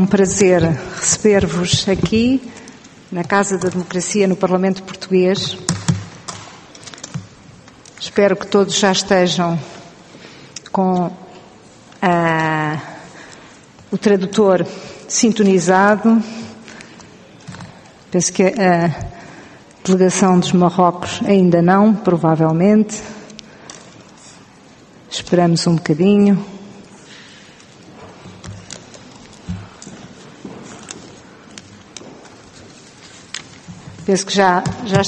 um prazer receber-vos aqui, na Casa da Democracia, no Parlamento Português. Espero que todos já estejam com o tradutor sintonizado. Penso que a delegação dos Marrocos ainda não, provavelmente. Esperamos um bocadinho. Penso que já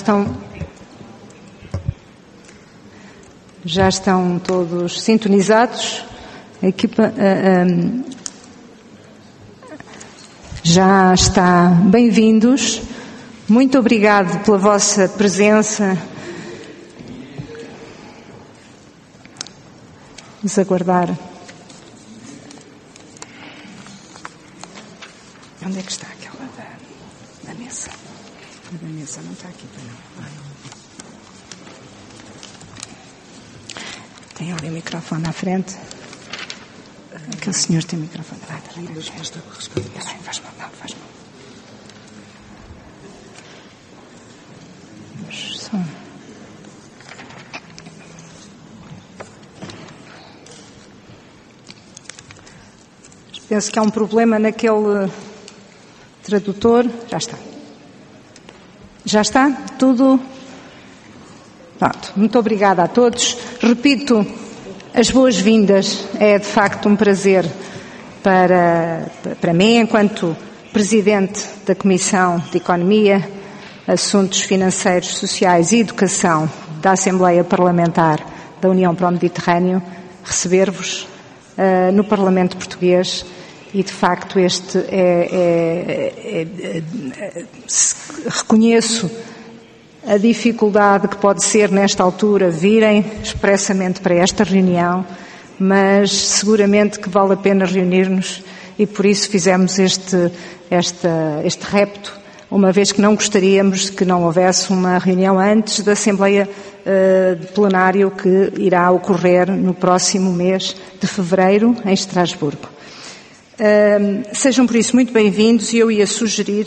estão todos sintonizados. A equipa já está. Bem-vindos. Muito obrigado pela vossa presença. Vamos aguardar. Onde é que está aquela da mesa? A da mesa não está aqui, não. Tem ali o microfone à frente. Aquele senhor tem o microfone. Faz mal. Penso que há um problema naquele tradutor. Já está? Tudo? Pronto. Muito obrigada a todos. Repito as boas-vindas. É de facto um prazer para mim, enquanto Presidente da Comissão de Economia, Assuntos Financeiros, Sociais e Educação da Assembleia Parlamentar da União para o Mediterrâneo, receber-vos no Parlamento Português. E, de facto, reconheço a dificuldade que pode ser, nesta altura, virem expressamente para esta reunião, mas seguramente que vale a pena reunir-nos e, por isso, fizemos este repto, uma vez que não gostaríamos que não houvesse uma reunião antes da Assembleia de Plenário que irá ocorrer no próximo mês de fevereiro, em Estrasburgo. Sejam por isso muito bem-vindos e eu ia sugerir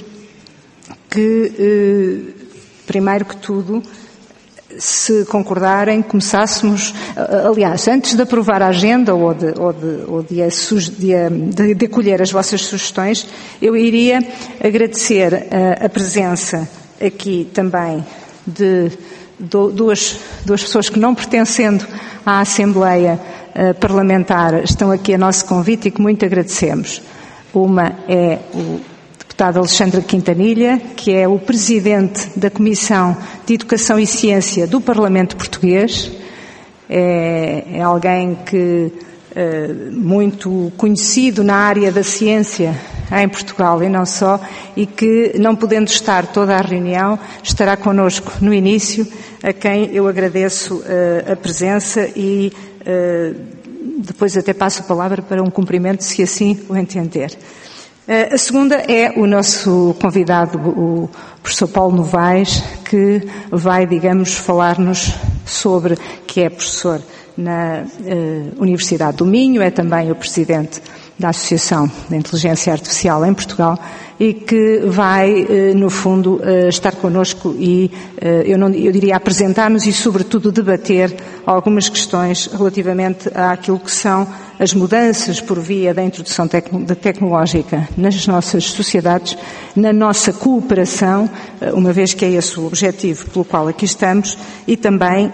que, primeiro que tudo, se concordarem, começássemos, aliás, antes de aprovar a agenda ou de acolher as vossas sugestões, eu iria agradecer a presença aqui também de duas pessoas que, não pertencendo à Assembleia Parlamentar, estão aqui a nosso convite e que muito agradecemos. Uma é o deputado Alexandre Quintanilha, que é o Presidente da Comissão de Educação e Ciência do Parlamento Português. É alguém que muito conhecido na área da ciência em Portugal e não só, e que, não podendo estar toda a reunião, estará connosco no início, a quem eu agradeço a presença e depois até passo a palavra para um cumprimento, se assim o entender. A segunda é o nosso convidado, o professor Paulo Novaes, que vai, digamos, falar-nos sobre, que é professor na Universidade do Minho, é também o presidente da Associação da Inteligência Artificial em Portugal e que vai, no fundo, estar connosco e, eu diria, apresentar-nos e, sobretudo, debater algumas questões relativamente àquilo que são as mudanças por via da introdução tecnológica nas nossas sociedades, na nossa cooperação, uma vez que é esse o objetivo pelo qual aqui estamos, e também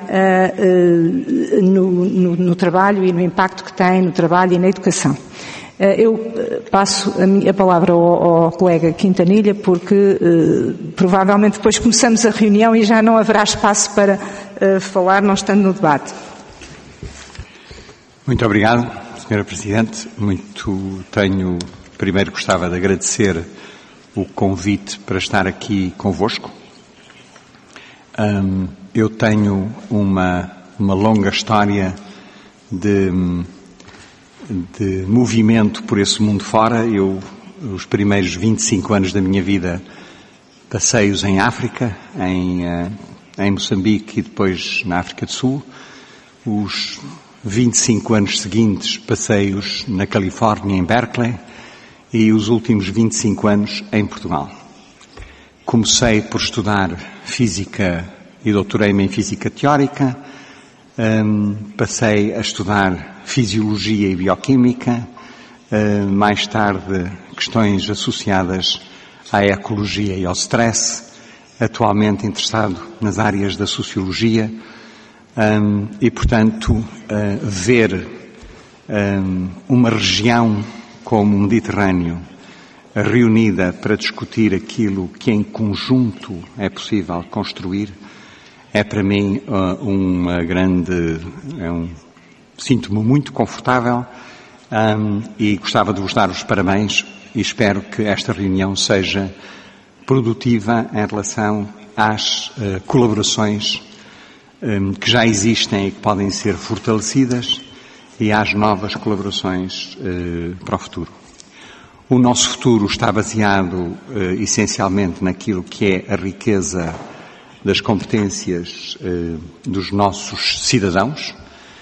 no trabalho e no impacto que tem no trabalho e na educação. Eu passo a palavra ao colega Quintanilha, porque provavelmente depois começamos a reunião e já não haverá espaço para falar, não estando no debate. Muito obrigado, Sra. Presidente. Primeiro gostava de agradecer o convite para estar aqui convosco. Eu tenho uma longa história de movimento por esse mundo fora. Os primeiros 25 anos da minha vida passei-os em África, em Moçambique e depois na África do Sul. Os 25 anos seguintes passei-os na Califórnia, em Berkeley, e os últimos 25 anos em Portugal. Comecei por estudar Física e doutorei-me em Física Teórica, passei a estudar Fisiologia e Bioquímica, mais tarde questões associadas à ecologia e ao stress, atualmente interessado nas áreas da Sociologia e, portanto, ver uma região como o Mediterrâneo reunida para discutir aquilo que em conjunto é possível construir, é para mim uma grande... Sinto-me muito confortável e gostava de vos dar os parabéns e espero que esta reunião seja produtiva em relação às colaborações que já existem e que podem ser fortalecidas e às novas colaborações para o futuro. O nosso futuro está baseado essencialmente naquilo que é a riqueza das competências dos nossos cidadãos,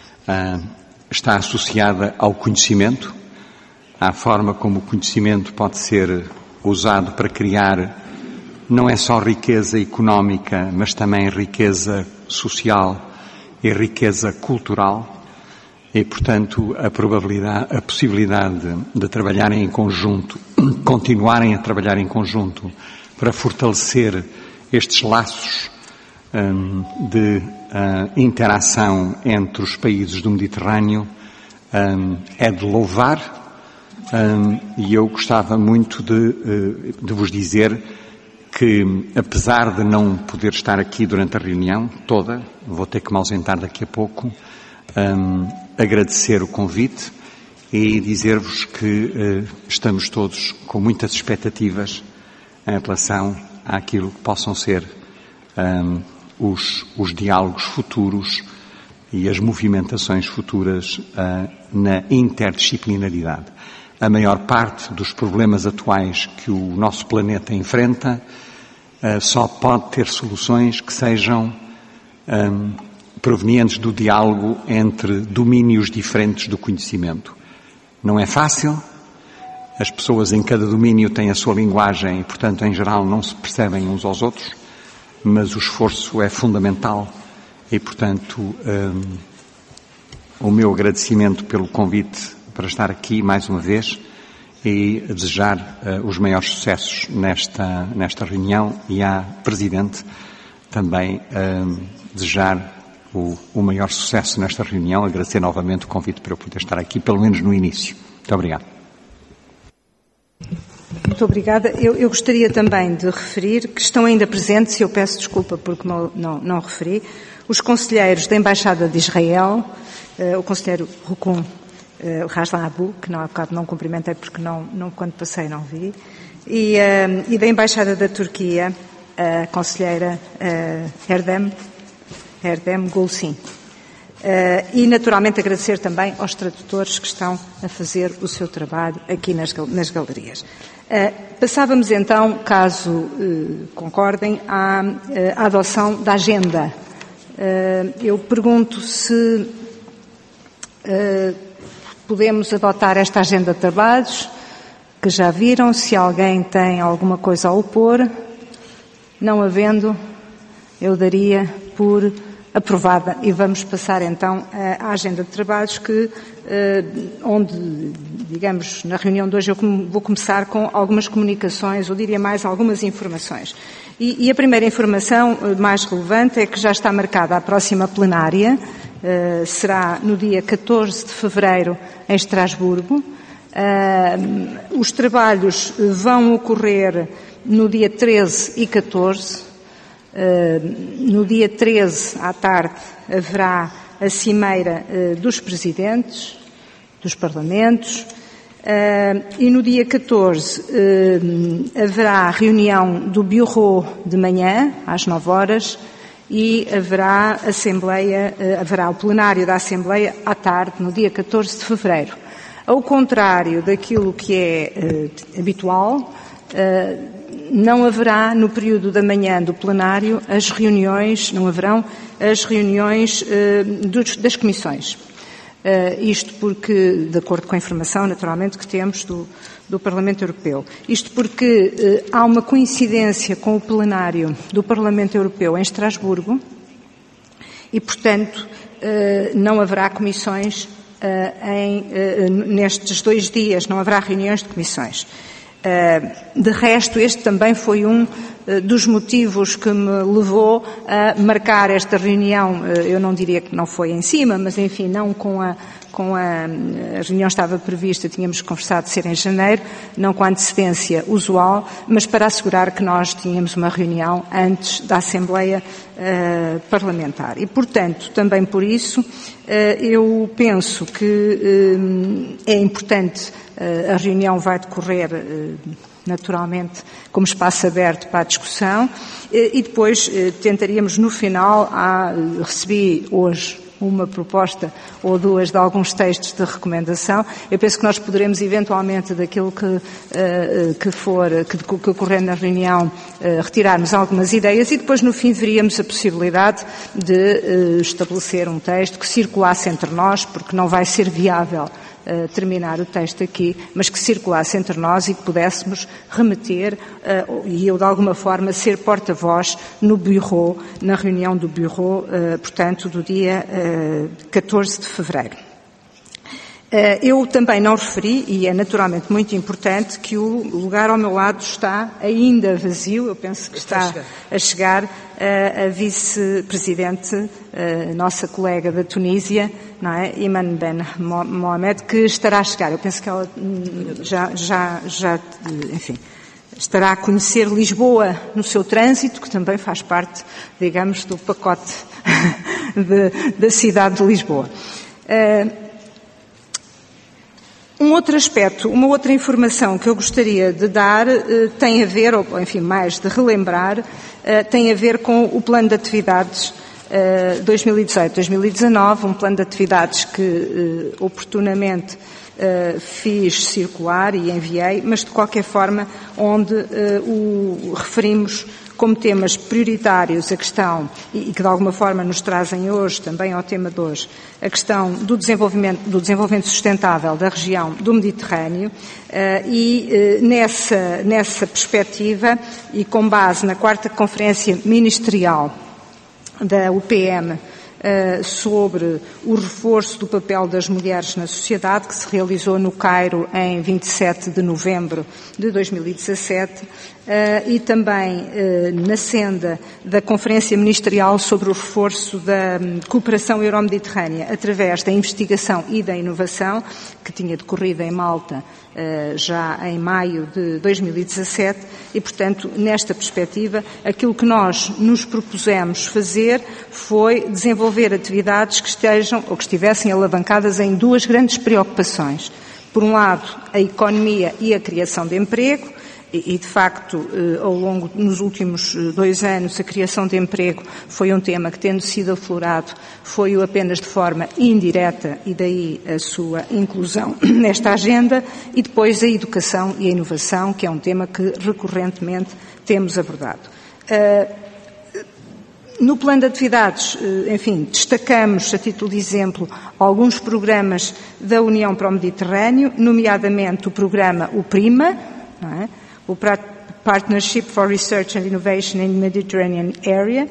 está associada ao conhecimento, à forma como o conhecimento pode ser usado para criar não é só riqueza económica, mas também riqueza social e riqueza cultural. E, portanto, a possibilidade de trabalharem em conjunto, continuarem a trabalhar em conjunto para fortalecer estes laços de interação entre os países do Mediterrâneo é de louvar e eu gostava muito de vos dizer que, apesar de não poder estar aqui durante a reunião toda, vou ter que me ausentar daqui a pouco, agradecer o convite e dizer-vos que estamos todos com muitas expectativas em relação àquilo que possam ser os diálogos futuros e as movimentações futuras na interdisciplinaridade. A maior parte dos problemas atuais que o nosso planeta enfrenta só pode ter soluções que sejam provenientes do diálogo entre domínios diferentes do conhecimento. Não é fácil, as pessoas em cada domínio têm a sua linguagem e, portanto, em geral não se percebem uns aos outros, mas o esforço é fundamental e, portanto, o meu agradecimento pelo convite para estar aqui mais uma vez e desejar os maiores sucessos nesta reunião e à Presidente também desejar o maior sucesso nesta reunião, agradecer novamente o convite para eu poder estar aqui, pelo menos no início. Muito obrigado. Muito obrigada. Eu gostaria também de referir que estão ainda presentes, e eu peço desculpa porque não referi, os conselheiros da Embaixada de Israel, o conselheiro Rukun Raslan Abu, que há bocado não cumprimentei porque quando passei não vi, e da Embaixada da Turquia, a conselheira Erdem Gulsin. E, naturalmente, agradecer também aos tradutores que estão a fazer o seu trabalho aqui nas galerias. Passávamos então, caso concordem, à adoção da agenda. Eu pergunto se podemos adotar esta agenda de trabalhos, que já viram, se alguém tem alguma coisa a opor. Não havendo, eu daria por aprovada e vamos passar então à agenda de trabalhos onde, digamos, na reunião de hoje eu vou começar com algumas comunicações, ou diria mais algumas informações. E a primeira informação mais relevante é que já está marcada a próxima plenária, será no dia 14 de fevereiro em Estrasburgo. Os trabalhos vão ocorrer no dia 13 e 14. No dia 13, à tarde, haverá a cimeira dos presidentes dos parlamentos e no dia 14 haverá a reunião do Bureau de manhã, às 9 horas, e haverá o plenário da Assembleia à tarde, no dia 14 de fevereiro. Ao contrário daquilo que é habitual, não haverá no período da manhã do plenário não haverão as reuniões das comissões. Isto porque, de acordo com a informação, naturalmente, que temos do Parlamento Europeu. Isto porque há uma coincidência com o plenário do Parlamento Europeu em Estrasburgo e, portanto, não haverá comissões nestes 2 dias, não haverá reuniões de comissões. De resto, este também foi um dos motivos que me levou a marcar esta reunião. Eu não diria que não foi em cima, mas enfim, não com a reunião estava prevista, tínhamos conversado de ser em janeiro, não com a antecedência usual, mas para assegurar que nós tínhamos uma reunião antes da Assembleia Parlamentar. E, portanto, também por isso, eu penso que é importante, a reunião vai decorrer naturalmente como espaço aberto para a discussão e depois tentaríamos no final, recebi hoje uma proposta ou 2 de alguns textos de recomendação. Eu penso que nós poderemos eventualmente daquilo que ocorrer na reunião retirarmos algumas ideias e depois no fim veríamos a possibilidade de estabelecer um texto que circulasse entre nós, porque não vai ser viável terminar o texto aqui, mas que circulasse entre nós e que pudéssemos remeter e eu de alguma forma ser porta-voz no bureau, na reunião do bureau, portanto do dia 14 de fevereiro. Eu também não referi, e é naturalmente muito importante, que o lugar ao meu lado está ainda vazio, eu penso que está a chegar a vice-presidente, nossa colega da Tunísia, não é? Iman Ben Mohamed, que estará a chegar. Eu penso que ela enfim, estará a conhecer Lisboa no seu trânsito, que também faz parte, digamos, do pacote da cidade de Lisboa. Um outro aspecto, uma outra informação que eu gostaria de dar tem a ver, ou enfim, mais de relembrar, tem a ver com o plano de atividades 2018-2019, um plano de atividades que oportunamente fiz circular e enviei, mas de qualquer forma onde o referimos como temas prioritários a questão, e que de alguma forma nos trazem hoje também ao tema de hoje, a questão do desenvolvimento sustentável da região do Mediterrâneo e nessa perspectiva e com base na 4ª Conferência Ministerial da UPM sobre o reforço do papel das mulheres na sociedade, que se realizou no Cairo em 27 de novembro de 2017, e também na senda da Conferência Ministerial sobre o reforço da cooperação euro-mediterrânea através da investigação e da inovação, que tinha decorrido em Malta já em maio de 2017 e, portanto, nesta perspectiva, aquilo que nós nos propusemos fazer foi desenvolver atividades que estejam ou que estivessem alavancadas em 2 grandes preocupações. Por um lado, a economia e a criação de emprego, e de facto, nos últimos 2 anos, a criação de emprego foi um tema que, tendo sido aflorado, foi apenas de forma indireta e daí a sua inclusão nesta agenda, e depois a educação e a inovação, que é um tema que recorrentemente temos abordado. No plano de atividades, enfim, destacamos, a título de exemplo, alguns programas da União para o Mediterrâneo, nomeadamente o programa PRIMA, não é? O Partnership for Research and Innovation in the Mediterranean Area,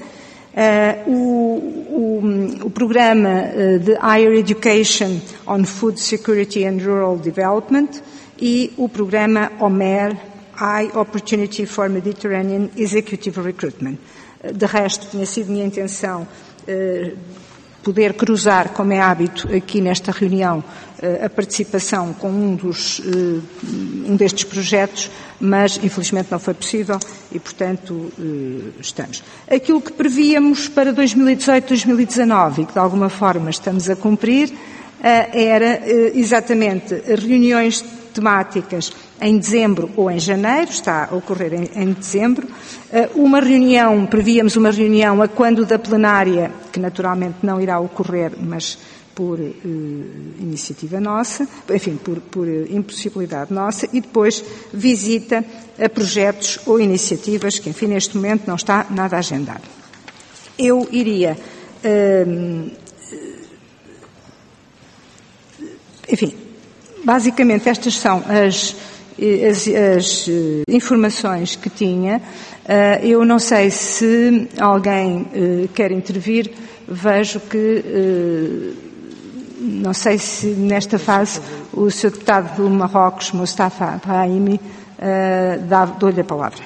o programa de Higher Education on Food Security and Rural Development e o programa OMER, High Opportunity for Mediterranean Executive Recruitment. De resto, tinha sido minha intenção poder cruzar, como é hábito aqui nesta reunião, a participação com um destes projetos, mas infelizmente não foi possível e, portanto, estamos. Aquilo que prevíamos para 2018-2019 e que de alguma forma estamos a cumprir era exatamente reuniões temáticas em dezembro ou em janeiro, está a ocorrer em dezembro. Prevíamos uma reunião a quando da plenária, que naturalmente não irá ocorrer, mas por iniciativa nossa, enfim, por impossibilidade nossa, e depois visita a projetos ou iniciativas que, enfim, neste momento não está nada agendado. Eu iria Enfim, basicamente estas são as informações que tinha. Eu não sei se alguém quer intervir. Vejo que, não sei se nesta fase o Sr. Deputado do Marrocos, Mustafa Brahimi, dou-lhe a palavra.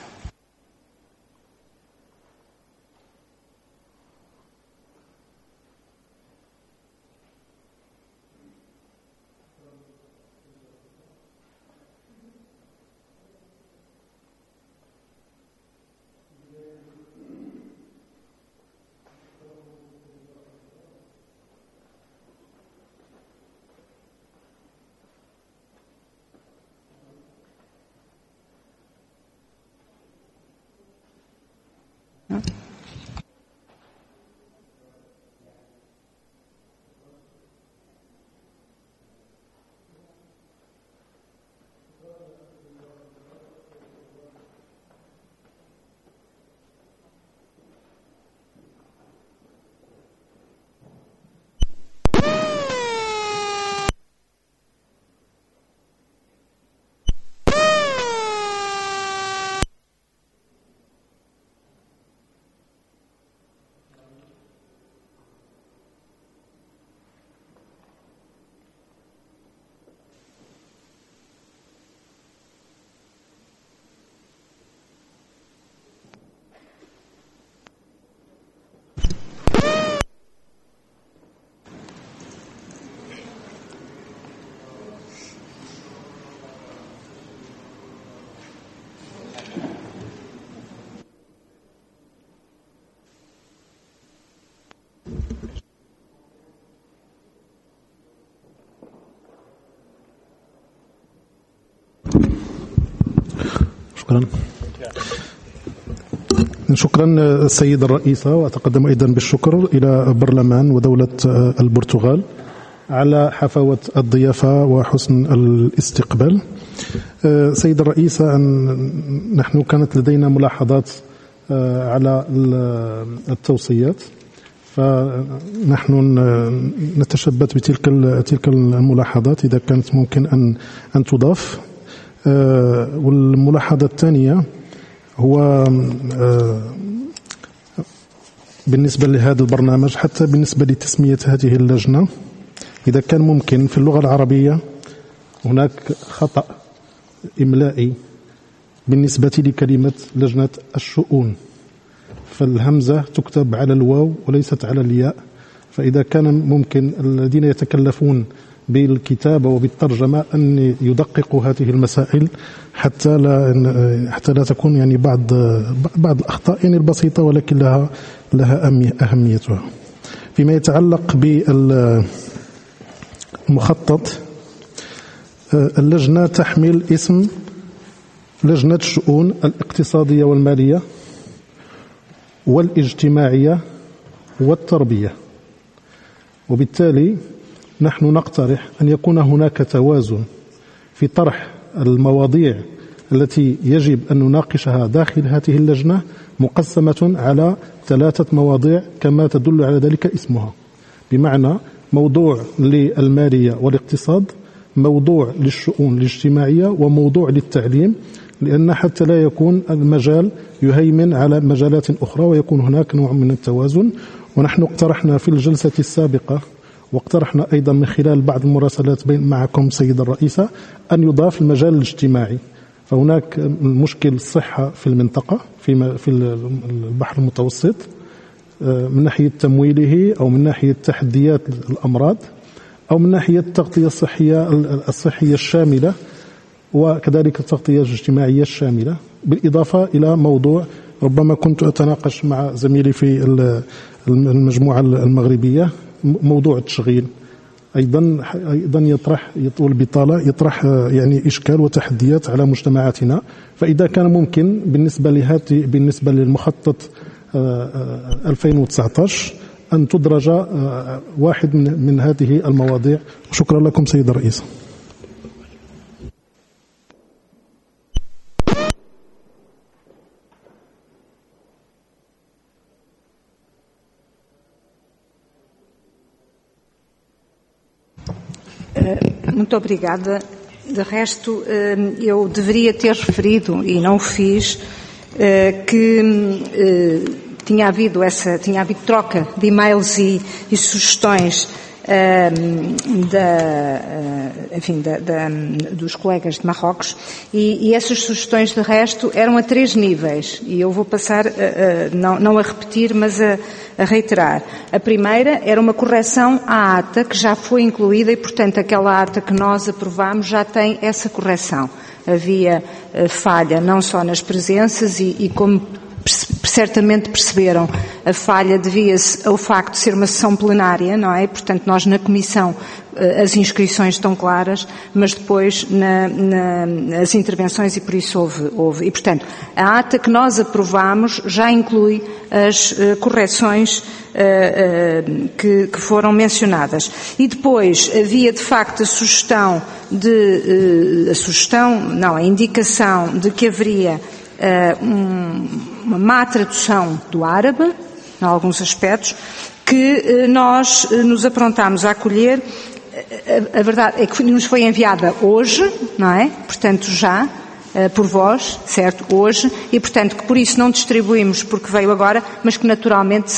شكرا السيد الرئيسة، وأتقدم أيضا بالشكر إلى برلمان ودولة البرتغال على حفاوة الضيافة وحسن الاستقبال. سيد الرئيسة، نحن كانت لدينا ملاحظات على التوصيات، فنحن نتشبث بتلك الملاحظات إذا كانت ممكن أن تضاف. والملاحظة الثانية هو بالنسبة لهذا البرنامج، حتى بالنسبة لتسمية هذه اللجنة، إذا كان ممكن في اللغة العربية هناك خطأ إملائي بالنسبة لكلمة لجنة الشؤون، فالهمزة تكتب على الواو وليست على الياء. فإذا كان ممكن الذين يتكلفون بالكتابة وبالترجمة أن يدققوا هذه المسائل حتى لا تكون يعني بعض الأخطاء يعني البسيطة، ولكن لها أهميتها. فيما يتعلق بالمخطط، اللجنة تحمل اسم لجنة الشؤون الاقتصادية والمالية والاجتماعية والتربية، وبالتالي نحن نقترح أن يكون هناك توازن في طرح المواضيع التي يجب أن نناقشها داخل هذه اللجنة، مقسمة على 3 مواضيع كما تدل على ذلك اسمها، بمعنى موضوع للمالية والاقتصاد، موضوع للشؤون الاجتماعية، وموضوع للتعليم، لأن حتى لا يكون المجال يهيمن على مجالات أخرى ويكون هناك نوع من التوازن. ونحن اقترحنا في الجلسة السابقة، واقترحنا أيضا من خلال بعض المراسلات معكم سيد الرئيسة، أن يضاف المجال الاجتماعي. فهناك مشكل الصحة في المنطقة في البحر المتوسط، من ناحية تمويله أو من ناحية تحديات الأمراض أو من ناحية التغطية الصحية الشاملة، وكذلك التغطية الاجتماعية الشاملة، بالإضافة إلى موضوع ربما كنت أتناقش مع زميلي في المجموعة المغربية، موضوع التشغيل أيضا يطول البطالة، يطرح يعني إشكال وتحديات على مجتمعاتنا. فإذا كان ممكن بالنسبة للمخطط 2019 أن تدرج واحد من هذه المواضيع. شكرا لكم سيد الرئيس. Muito obrigada. De resto, eu deveria ter referido, e não o fiz, que tinha havido troca de e-mails e sugestões dos colegas de Marrocos, e essas sugestões, de resto, eram a 3 níveis, e eu vou passar, não a repetir, mas a reiterar. A primeira era uma correção à ata, que já foi incluída, e, portanto, aquela ata que nós aprovámos já tem essa correção. Havia falha não só nas presenças e como certamente perceberam, a falha devia-se ao facto de ser uma sessão plenária, não é? Portanto, nós na Comissão as inscrições estão claras, mas depois as intervenções, e por isso houve. E, portanto, a ata que nós aprovamos já inclui as correções que foram mencionadas. E depois havia, de facto, a indicação de que haveria uma má tradução do árabe, em alguns aspectos, que nós nos aprontámos a acolher. A verdade é que nos foi enviada hoje, não é? Portanto, já, por vós, certo? Hoje, e portanto que por isso não distribuímos porque veio agora, mas que naturalmente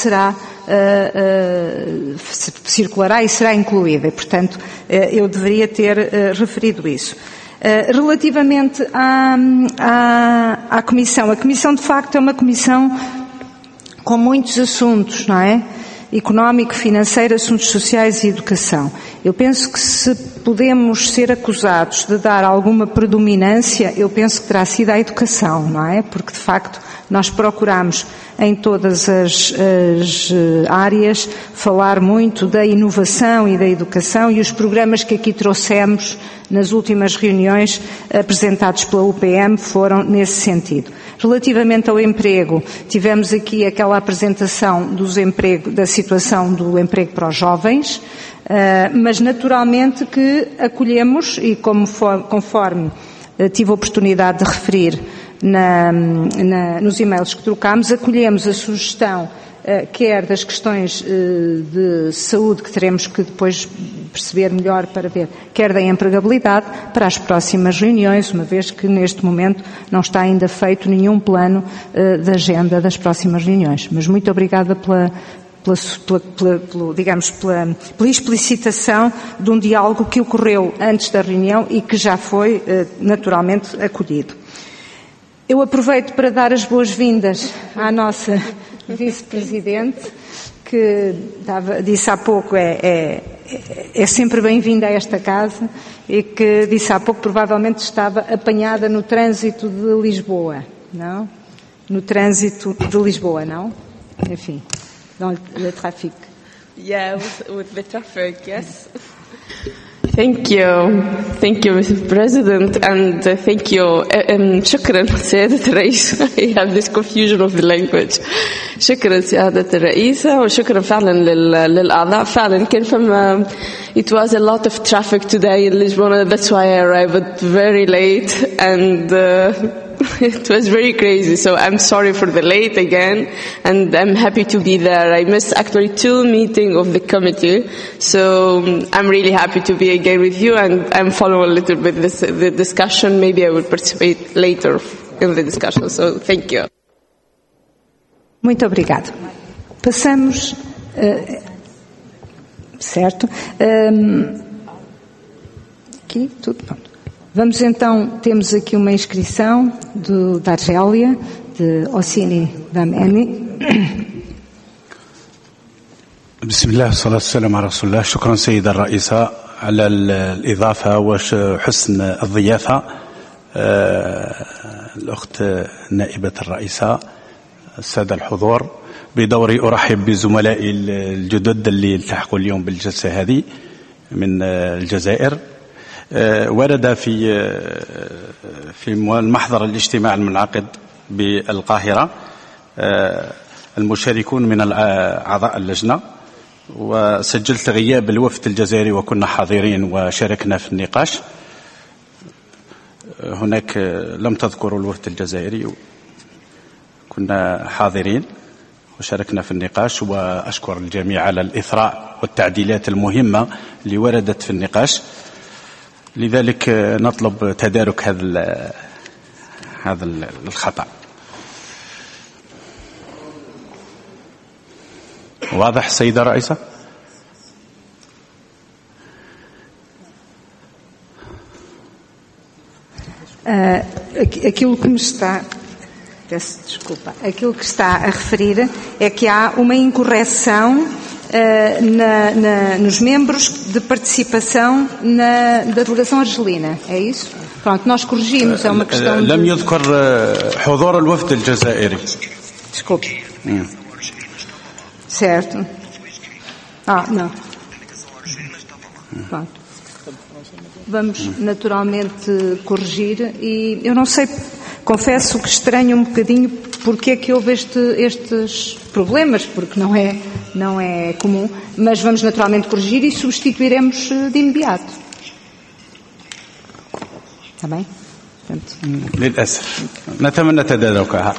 circulará e será incluída. E, portanto, eu deveria ter referido isso. Relativamente à Comissão, a Comissão de facto é uma Comissão com muitos assuntos, não é? Económico, financeiro, assuntos sociais e educação. Eu penso que se podemos ser acusados de dar alguma predominância, eu penso que terá sido a educação, não é? Porque de facto nós procuramos em todas as áreas falar muito da inovação e da educação, e os programas que aqui trouxemos nas últimas reuniões apresentados pela UPM foram nesse sentido. Relativamente ao emprego, tivemos aqui aquela apresentação da situação do emprego para os jovens, mas naturalmente que acolhemos, e conforme tive a oportunidade de referir nos e-mails que trocámos, acolhemos a sugestão quer das questões de saúde, que teremos que depois perceber melhor para ver, quer da empregabilidade, para as próximas reuniões, uma vez que neste momento não está ainda feito nenhum plano de agenda das próximas reuniões. Mas muito obrigada pela explicitação de um diálogo que ocorreu antes da reunião e que já foi naturalmente acolhido. Eu aproveito para dar as boas-vindas à nossa vice-presidente, que disse há pouco é sempre bem-vinda a esta casa, e que disse há pouco provavelmente estava apanhada no trânsito de Lisboa, não? No trânsito de Lisboa, não? Enfim, dans le trafic. Yeah, with the traffic, yes. Thank you, Mr. President, and thank you. شكرا سيادة الرئيس. I have this confusion of the language. شكرا سيادة الرئيسة، وشكرا فعلا للأعضاء. فعلا كان فما it was a lot of traffic today in Lisbon. That's why I arrived very late, and it was very crazy. So I'm sorry for the late again, and I'm happy to be there. I missed actually 2 meetings of the committee, so I'm really happy to be again with you, and I'm following a little bit the discussion. Maybe I will participate later in the discussion. So thank you. Muito obrigado. Passamos, certo? Aqui, tudo pronto. Vamos então, temos aqui uma inscrição da Argélia, de Ossini Dameni. بسم الله والصلاة والسلام على رسول الله. شكرا سيدة الرئيسة على الإضافة وحسن الضيافة. الأخت نائبة الرئيسة، السادة الحضور، بدوري أرحب بزملائي الجدد اللي التحقوا اليوم بالجلسة هذه من الجزائر. ورد في المحضر الاجتماع المنعقد بالقاهرة المشاركون من أعضاء اللجنة، وسجلت غياب الوفد الجزائري وكنا حاضرين وشاركنا في النقاش. هناك لم تذكروا الوفد الجزائري، كنا حاضرين وشاركنا في النقاش، وأشكر الجميع على الإثراء والتعديلات المهمة اللي وردت في النقاش. لذلك نطلب تدارك هذا الخطأ. واضح سيدة رئيسة؟ Aquilo que me está... Peço desculpa. Aquilo que está a referir é que há uma incorreção nos membros de participação da delegação argelina. É isso? Pronto, nós corrigimos. É uma questão de... لم يذكر حضور الوفد الجزائري. Desculpe. Certo. Não. Pronto. Vamos naturalmente corrigir e eu não sei, confesso que estranho um bocadinho porque é que houve estes problemas, porque não é comum, mas vamos naturalmente corrigir e substituiremos de imediato. Está bem? للأسف نتمنى تداركها.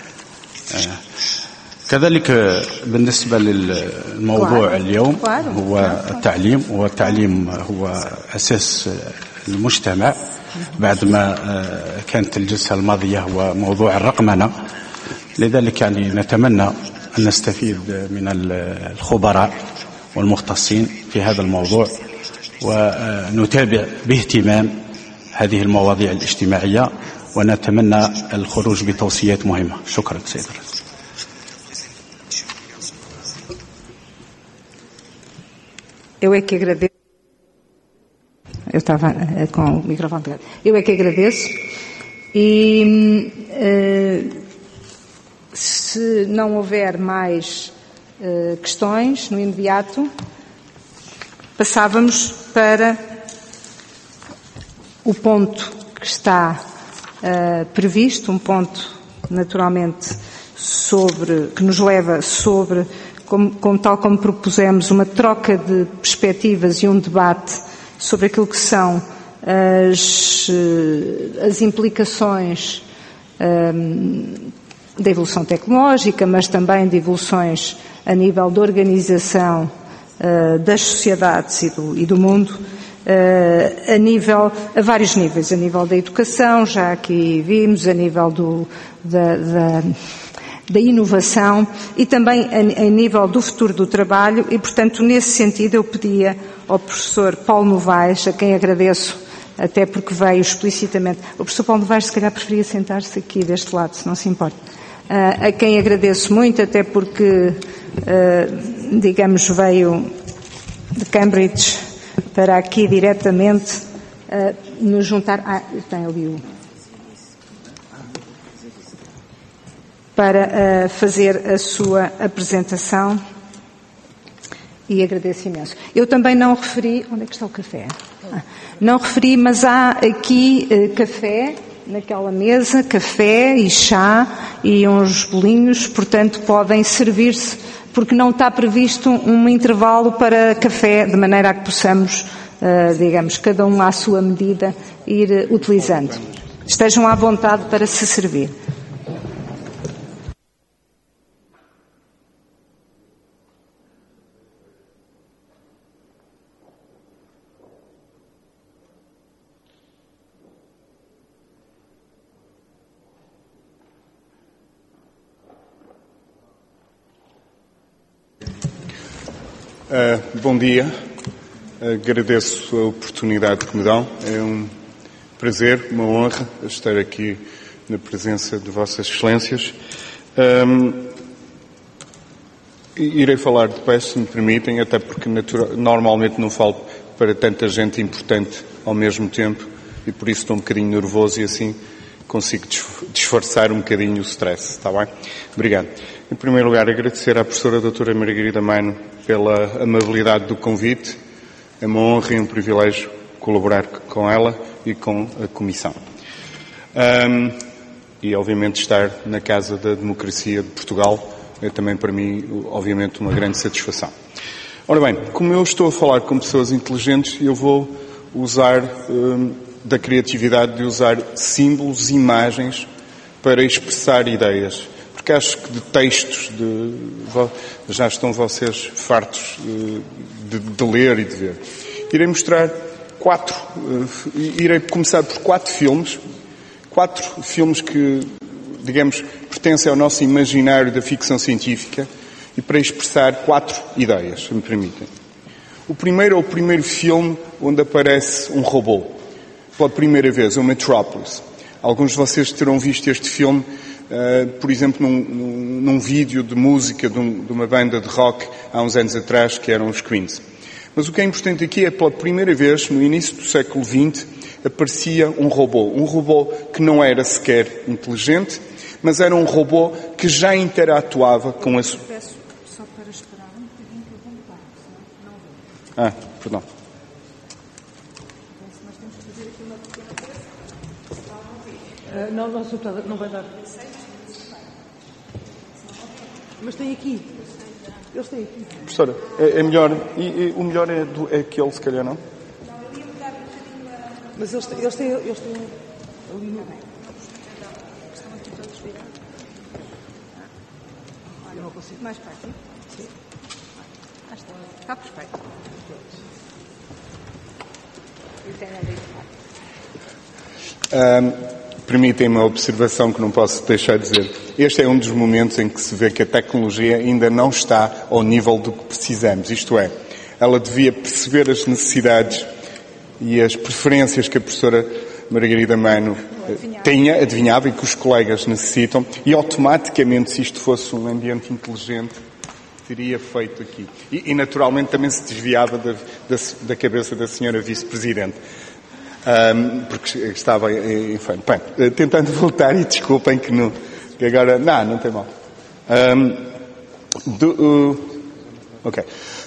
كذلك بالنسبة للموضوع اليوم هو التعليم، والتعليم هو أساس المجتمع بعد ما كانت الجلسة الماضية هو موضوع الرقمنة. لذلك يعني نتمنى أن نستفيد من الخبراء والمختصين في هذا الموضوع ونتابع باهتمام هذه المواضيع الاجتماعية ونتمنى الخروج بتوصيات مهمة. شكرا سيد الرئيس. Eu é que agradeço. Eu estava com o microfone pegado. Eu é que agradeço e se não houver mais questões no imediato, passávamos para o ponto que está previsto, um ponto naturalmente que nos leva sobre, tal como propusemos, uma troca de perspectivas e um debate sobre aquilo que são as implicações da evolução tecnológica, mas também de evoluções a nível de organização das sociedades e do mundo, a vários níveis, a nível da educação, já aqui vimos, a nível da inovação e também a nível do futuro do trabalho e, portanto, nesse sentido eu pedia ao professor Paulo Novaes, a quem agradeço, até porque veio explicitamente, o professor Paulo Novaes se calhar preferia sentar-se aqui deste lado, se não se importa, a quem agradeço muito, até porque, digamos, veio de Cambridge para aqui diretamente nos juntar, tem ali o... para fazer a sua apresentação e agradeço imenso. Eu também não referi... Onde é que está o café? Não referi, mas há aqui café naquela mesa, café e chá e uns bolinhos, portanto podem servir-se, porque não está previsto um intervalo para café, de maneira a que possamos, digamos, cada um à sua medida, ir utilizando. Estejam à vontade para se servir. Bom dia, agradeço a oportunidade que me dão, é um prazer, uma honra estar aqui na presença de Vossas Excelências. Irei falar depois, se me permitem, até porque normalmente não falo para tanta gente importante ao mesmo tempo e por isso estou um bocadinho nervoso e assim consigo disfarçar um bocadinho o stress, está bem? Obrigado. Em primeiro lugar, agradecer à professora doutora Margarida Maino pela amabilidade do convite. É uma honra e um privilégio colaborar com ela e com a Comissão. E, obviamente, estar na Casa da Democracia de Portugal é também, para mim, obviamente, uma grande satisfação. Ora bem, como eu estou a falar com pessoas inteligentes, eu vou usar da criatividade de usar símbolos e imagens para expressar ideias. Porque acho que de textos já estão vocês fartos de ler e de ver. Irei mostrar irei começar por 4 filmes que, digamos, pertencem ao nosso imaginário da ficção científica e para expressar 4 ideias, se me permitem. O primeiro é o primeiro filme onde aparece um robô, pela primeira vez, o Metropolis. Alguns de vocês terão visto este filme, por exemplo, num vídeo de música de uma banda de rock há uns anos atrás, que eram os Queens. Mas o que é importante aqui é, pela primeira vez, no início do século XX, aparecia um robô que não era sequer inteligente, mas era um robô que já interatuava com a... Peço só para esperar um bocadinho para voltar, senão não vou. Perdão. Nós temos que fazer aqui uma pequena coisa. Não, não vai dar. Mas tem aqui. Eles têm aqui. Professora, é melhor... E o melhor é aquele, se calhar, não? Mas eles têm ali no... Estão aqui todos virados. Olha, não consigo. Mais para aqui? Sim. Está perfeito. Permitem-me a observação que não posso deixar de dizer. Este é um dos momentos em que se vê que a tecnologia ainda não está ao nível do que precisamos. Isto é, ela devia perceber as necessidades e as preferências que a professora Margarida Mano adivinhava e que os colegas necessitam, e automaticamente, se isto fosse um ambiente inteligente, teria feito aqui. E naturalmente também se desviava da cabeça da senhora vice-presidente. Porque estava, enfim, bem, tentando voltar, e desculpem que agora, não tem mal. Ok.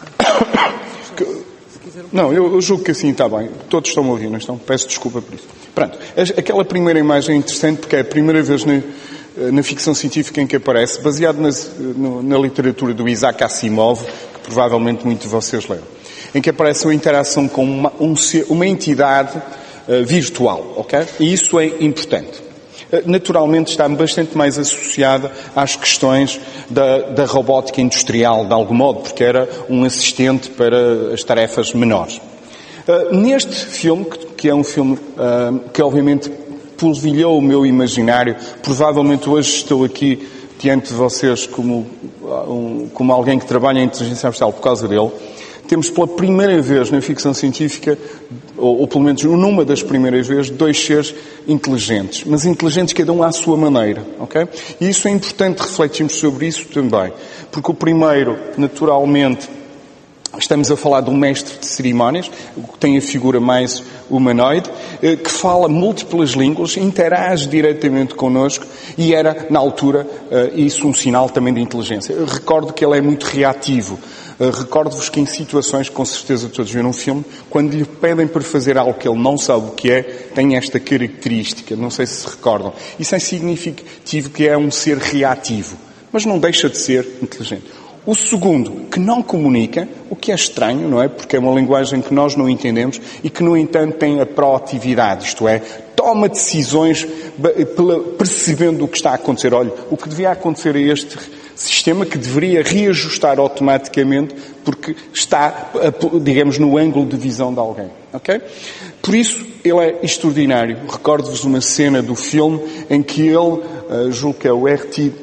Não, eu julgo que assim está bem. Todos estão a ouvir, não estão? Peço desculpa por isso. Pronto, aquela primeira imagem é interessante porque é a primeira vez na ficção científica em que aparece, baseado na literatura do Isaac Asimov, que provavelmente muitos de vocês leram, em que aparece uma interação com uma entidade virtual, ok? E isso é importante. Naturalmente está bastante mais associada às questões da robótica industrial, de algum modo, porque era um assistente para as tarefas menores. Neste filme, que é um filme que obviamente polvilhou o meu imaginário, provavelmente hoje estou aqui diante de vocês como alguém que trabalha em inteligência artificial por causa dele, temos pela primeira vez na ficção científica, ou pelo menos numa das primeiras vezes, 2 seres inteligentes, mas inteligentes cada um à sua maneira, ok? E isso é importante refletirmos sobre isso também, porque o primeiro, naturalmente, estamos a falar de um mestre de cerimónias, que tem a figura mais humanoide, que fala múltiplas línguas, interage diretamente connosco e era, na altura, isso um sinal também de inteligência. Eu recordo que ele é muito reativo. Recordo-vos que em situações, com certeza todos viram um filme, quando lhe pedem para fazer algo que ele não sabe o que é, tem esta característica, não sei se recordam. Isso é significativo que é um ser reativo, mas não deixa de ser inteligente. O segundo, que não comunica, o que é estranho, não é? Porque é uma linguagem que nós não entendemos e que, no entanto, tem a proatividade, isto é, toma decisões percebendo o que está a acontecer. Olha, o que devia acontecer a este sistema que deveria reajustar automaticamente porque está, digamos, no ângulo de visão de alguém, ok? Por isso, ele é extraordinário. Recordo-vos uma cena do filme em que ele, julgo que é o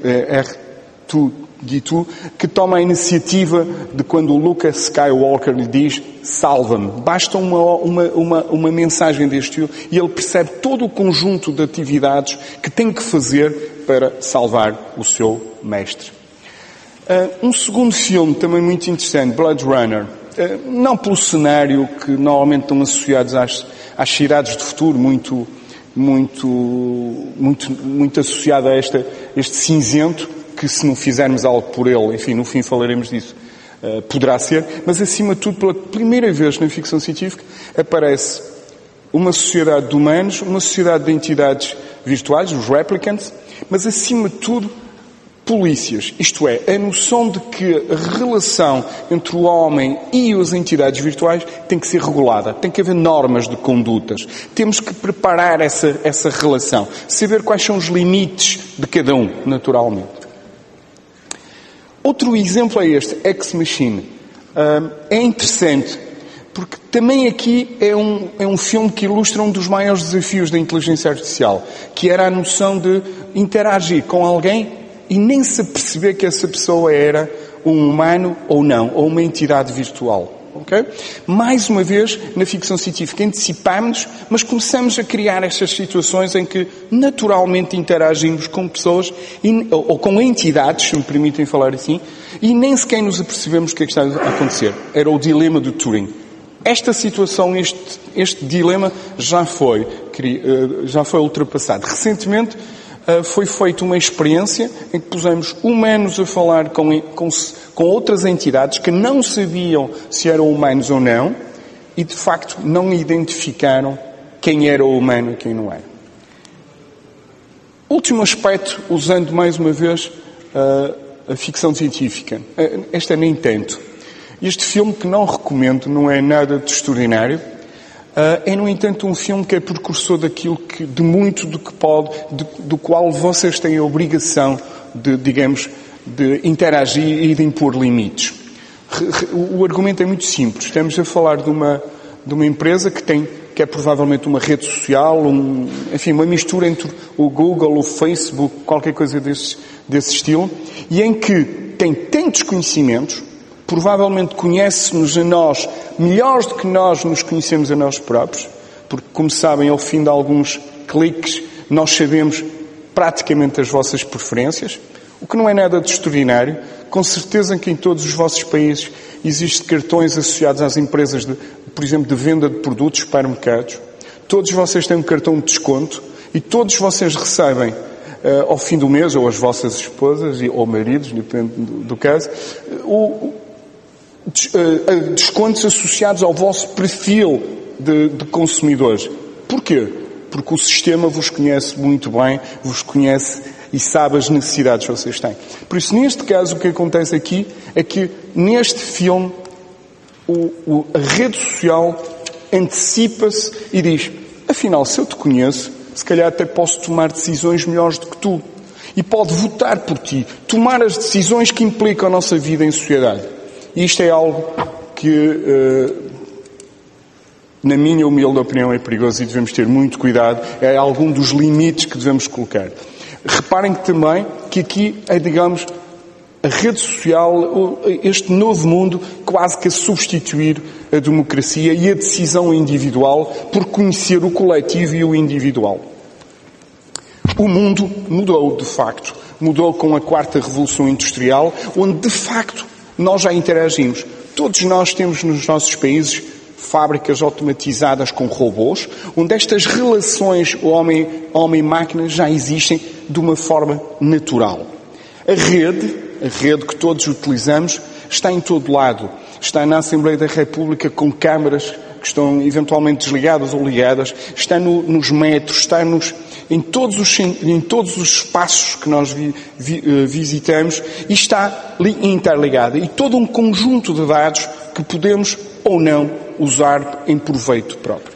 R2-D2, que toma a iniciativa de quando o Luke Skywalker lhe diz salva-me. Basta uma mensagem deste e ele percebe todo o conjunto de atividades que tem que fazer para salvar o seu mestre. Um segundo filme também muito interessante, Blade Runner, não pelo cenário que normalmente estão associados às cidades do futuro, muito associado a este cinzento, que se não fizermos algo por ele, enfim, no fim falaremos disso, poderá ser, mas acima de tudo, pela primeira vez na ficção científica, aparece uma sociedade de humanos, uma sociedade de entidades virtuais, os replicants, mas acima de tudo, polícias, isto é, a noção de que a relação entre o homem e as entidades virtuais tem que ser regulada, tem que haver normas de condutas, temos que preparar essa relação, saber quais são os limites de cada um, naturalmente. Outro exemplo é este, Ex Machina. É interessante, Porque também aqui é um filme que ilustra um dos maiores desafios da inteligência artificial, que era a noção de interagir com alguém e nem se perceber que essa pessoa era um humano ou não, ou uma entidade virtual. Okay? Mais uma vez, na ficção científica, antecipamos-nos, mas começamos a criar estas situações em que naturalmente interagimos com pessoas ou com entidades, se me permitem falar assim, e nem sequer nos apercebemos o que é que está a acontecer. Era o dilema de Turing. Esta situação, este dilema já foi ultrapassado. Recentemente foi feita uma experiência em que pusemos humanos a falar com outras entidades que não sabiam se eram humanos ou não e, de facto, não identificaram quem era o humano e quem não era. Último aspecto, usando mais uma vez a ficção científica. Esta nem tanto. Este filme, que não recomendo, não é nada de extraordinário. É, no entanto, um filme que é precursor de muito do qual vocês têm a obrigação de interagir e de impor limites. O argumento é muito simples. Estamos a falar de uma empresa que é provavelmente uma rede social, uma mistura entre o Google, o Facebook, qualquer coisa desse estilo, e em que tem tantos conhecimentos, provavelmente conhece-nos a nós melhores do que nós nos conhecemos a nós próprios, porque, como sabem, ao fim de alguns cliques, nós sabemos praticamente as vossas preferências, o que não é nada de extraordinário. Com certeza que em todos os vossos países existem cartões associados às empresas, por exemplo, de venda de produtos, supermercados. Todos vocês têm um cartão de desconto e todos vocês recebem, ao fim do mês, ou as vossas esposas ou maridos, depende do caso, descontos associados ao vosso perfil de consumidores. Porquê? Porque o sistema vos conhece muito bem, vos conhece e sabe as necessidades que vocês têm. Por isso, neste caso, o que acontece aqui é que, neste filme, a rede social antecipa-se e diz: afinal, se eu te conheço, se calhar até posso tomar decisões melhores do que tu. E pode votar por ti, tomar as decisões que implicam a nossa vida em sociedade. E isto é algo que, na minha humilde opinião, é perigoso e devemos ter muito cuidado. É algum dos limites que devemos colocar. Reparem também que aqui é, digamos, a rede social, este novo mundo, quase que a substituir a democracia e a decisão individual por conhecer o coletivo e o individual. O mundo mudou, de facto. Mudou com a 4ª Revolução Industrial, onde, de facto, nós já interagimos. Todos nós temos nos nossos países fábricas automatizadas com robôs, onde estas relações homem-máquina já existem de uma forma natural. A rede que todos utilizamos, está em todo lado. Está na Assembleia da República com câmaras que estão eventualmente desligadas ou ligadas, está nos metros, está em todos os espaços que nós visitamos e está interligada. E todo um conjunto de dados que podemos ou não usar em proveito próprio.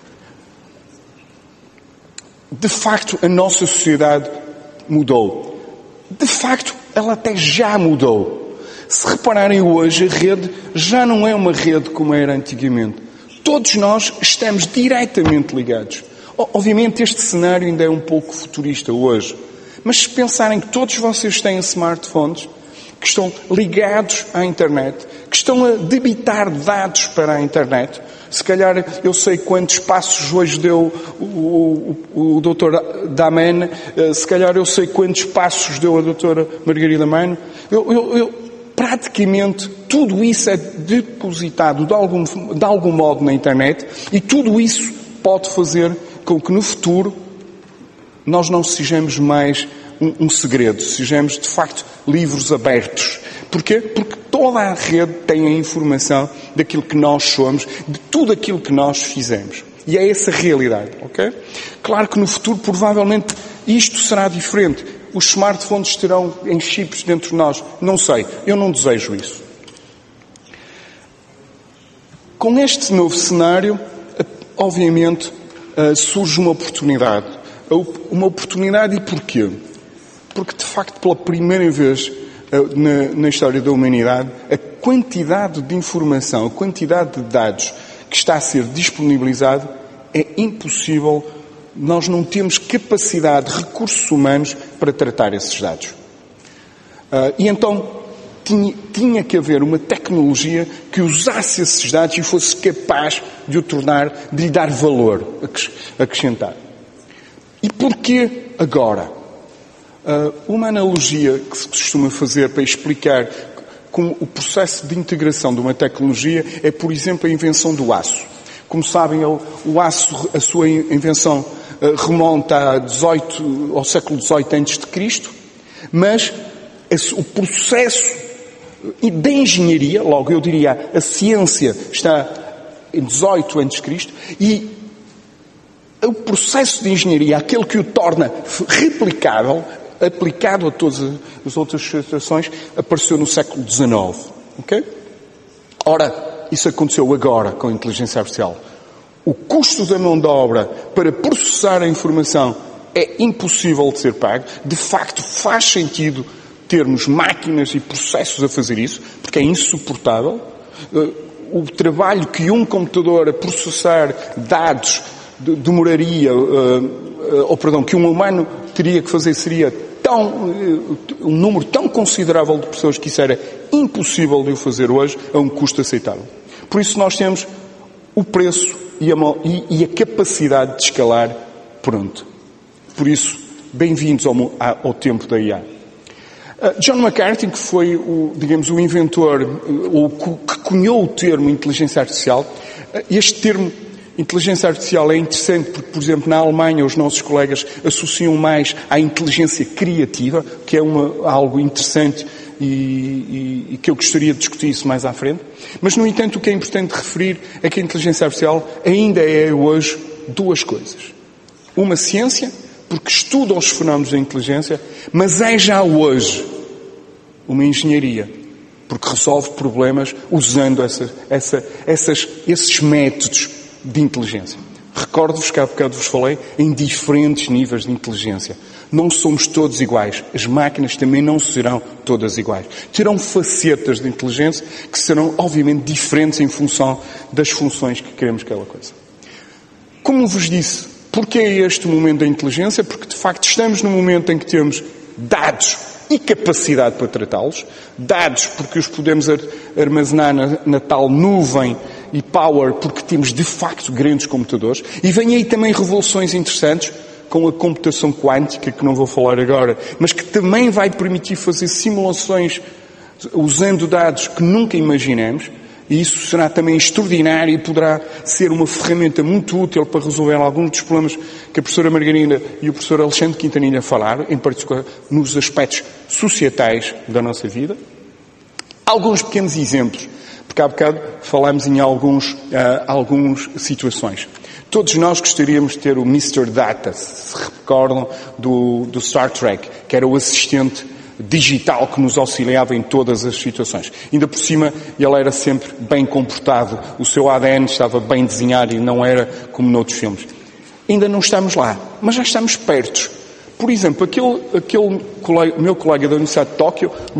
De facto, a nossa sociedade mudou. De facto, ela até já mudou. Se repararem hoje, a rede já não é uma rede como era antigamente. Todos nós estamos diretamente ligados. Obviamente este cenário ainda é um pouco futurista hoje. Mas se pensarem que todos vocês têm smartphones, que estão ligados à internet, que estão a debitar dados para a internet, se calhar eu sei quantos passos hoje deu o Dr. Damen, se calhar eu sei quantos passos deu a Dra. Margarida Mano. Praticamente tudo isso é depositado de algum modo na internet e tudo isso pode fazer com que no futuro nós não sejamos mais um segredo, sejamos de facto livros abertos. Porquê? Porque toda a rede tem a informação daquilo que nós somos, de tudo aquilo que nós fizemos. E é essa a realidade, ok? Claro que no futuro provavelmente isto será diferente. Os smartphones estarão em chips dentro de nós. Não sei, eu não desejo isso. Com este novo cenário, obviamente, surge uma oportunidade. Uma oportunidade e porquê? Porque, de facto, pela primeira vez, na história da humanidade, a quantidade de informação, a quantidade de dados que está a ser disponibilizado é impossível. Nós não temos capacidade, recursos humanos para tratar esses dados. E então tinha que haver uma tecnologia que usasse esses dados e fosse capaz de o tornar, de lhe dar valor acrescentado. E porquê agora? Uma analogia que se costuma fazer para explicar como o processo de integração de uma tecnologia é, por exemplo, a invenção do aço. Como sabem, o aço, a sua invenção remonta ao século XVIII a.C., mas o processo da engenharia, logo eu diria, a ciência está em 18 a.C., e o processo de engenharia, aquele que o torna replicável, aplicado a todas as outras situações, apareceu no século XIX. Okay? Ora, isso aconteceu agora com a inteligência artificial. O custo da mão de obra para processar a informação é impossível de ser pago. De facto, faz sentido termos máquinas e processos a fazer isso, porque é insuportável. O trabalho que um computador a processar dados demoraria, que um humano teria que fazer seria um número tão considerável de pessoas que isso era impossível de o fazer hoje a um custo aceitável. Por isso nós temos o preço e a capacidade de escalar pronto. Por isso, bem-vindos ao tempo da IA. John McCarthy, que foi o inventor, ou que cunhou o termo inteligência artificial, este termo inteligência artificial é interessante porque, por exemplo, na Alemanha os nossos colegas associam mais à inteligência criativa, que é algo interessante e que eu gostaria de discutir isso mais à frente. Mas, no entanto, o que é importante referir é que a inteligência artificial ainda é hoje duas coisas. Uma ciência, porque estuda os fenómenos da inteligência, mas é já hoje uma engenharia, porque resolve problemas usando esses métodos de inteligência. Recordo-vos que há bocado vos falei em diferentes níveis de inteligência. Não somos todos iguais. As máquinas também não serão todas iguais. Terão facetas de inteligência que serão, obviamente, diferentes em função das funções que queremos que ela coisa. Como vos disse, porquê este momento da inteligência? Porque, de facto, estamos num momento em que temos dados e capacidade para tratá-los. Dados porque os podemos armazenar na tal nuvem e power porque temos, de facto, grandes computadores. E vem aí também revoluções interessantes com a computação quântica, que não vou falar agora, mas que também vai permitir fazer simulações usando dados que nunca imaginamos. E isso será também extraordinário e poderá ser uma ferramenta muito útil para resolver alguns dos problemas que a professora Margarida e o professor Alexandre Quintanilha falaram, em particular nos aspectos societais da nossa vida. Alguns pequenos exemplos, porque há bocado falámos em algumas situações. Todos nós gostaríamos de ter o Mr. Data, se recordam do Star Trek, que era o assistente digital que nos auxiliava em todas as situações. Ainda por cima, ele era sempre bem comportado, o seu ADN estava bem desenhado e não era como noutros filmes. Ainda não estamos lá, mas já estamos perto. Por exemplo, meu colega da Universidade de Tóquio, o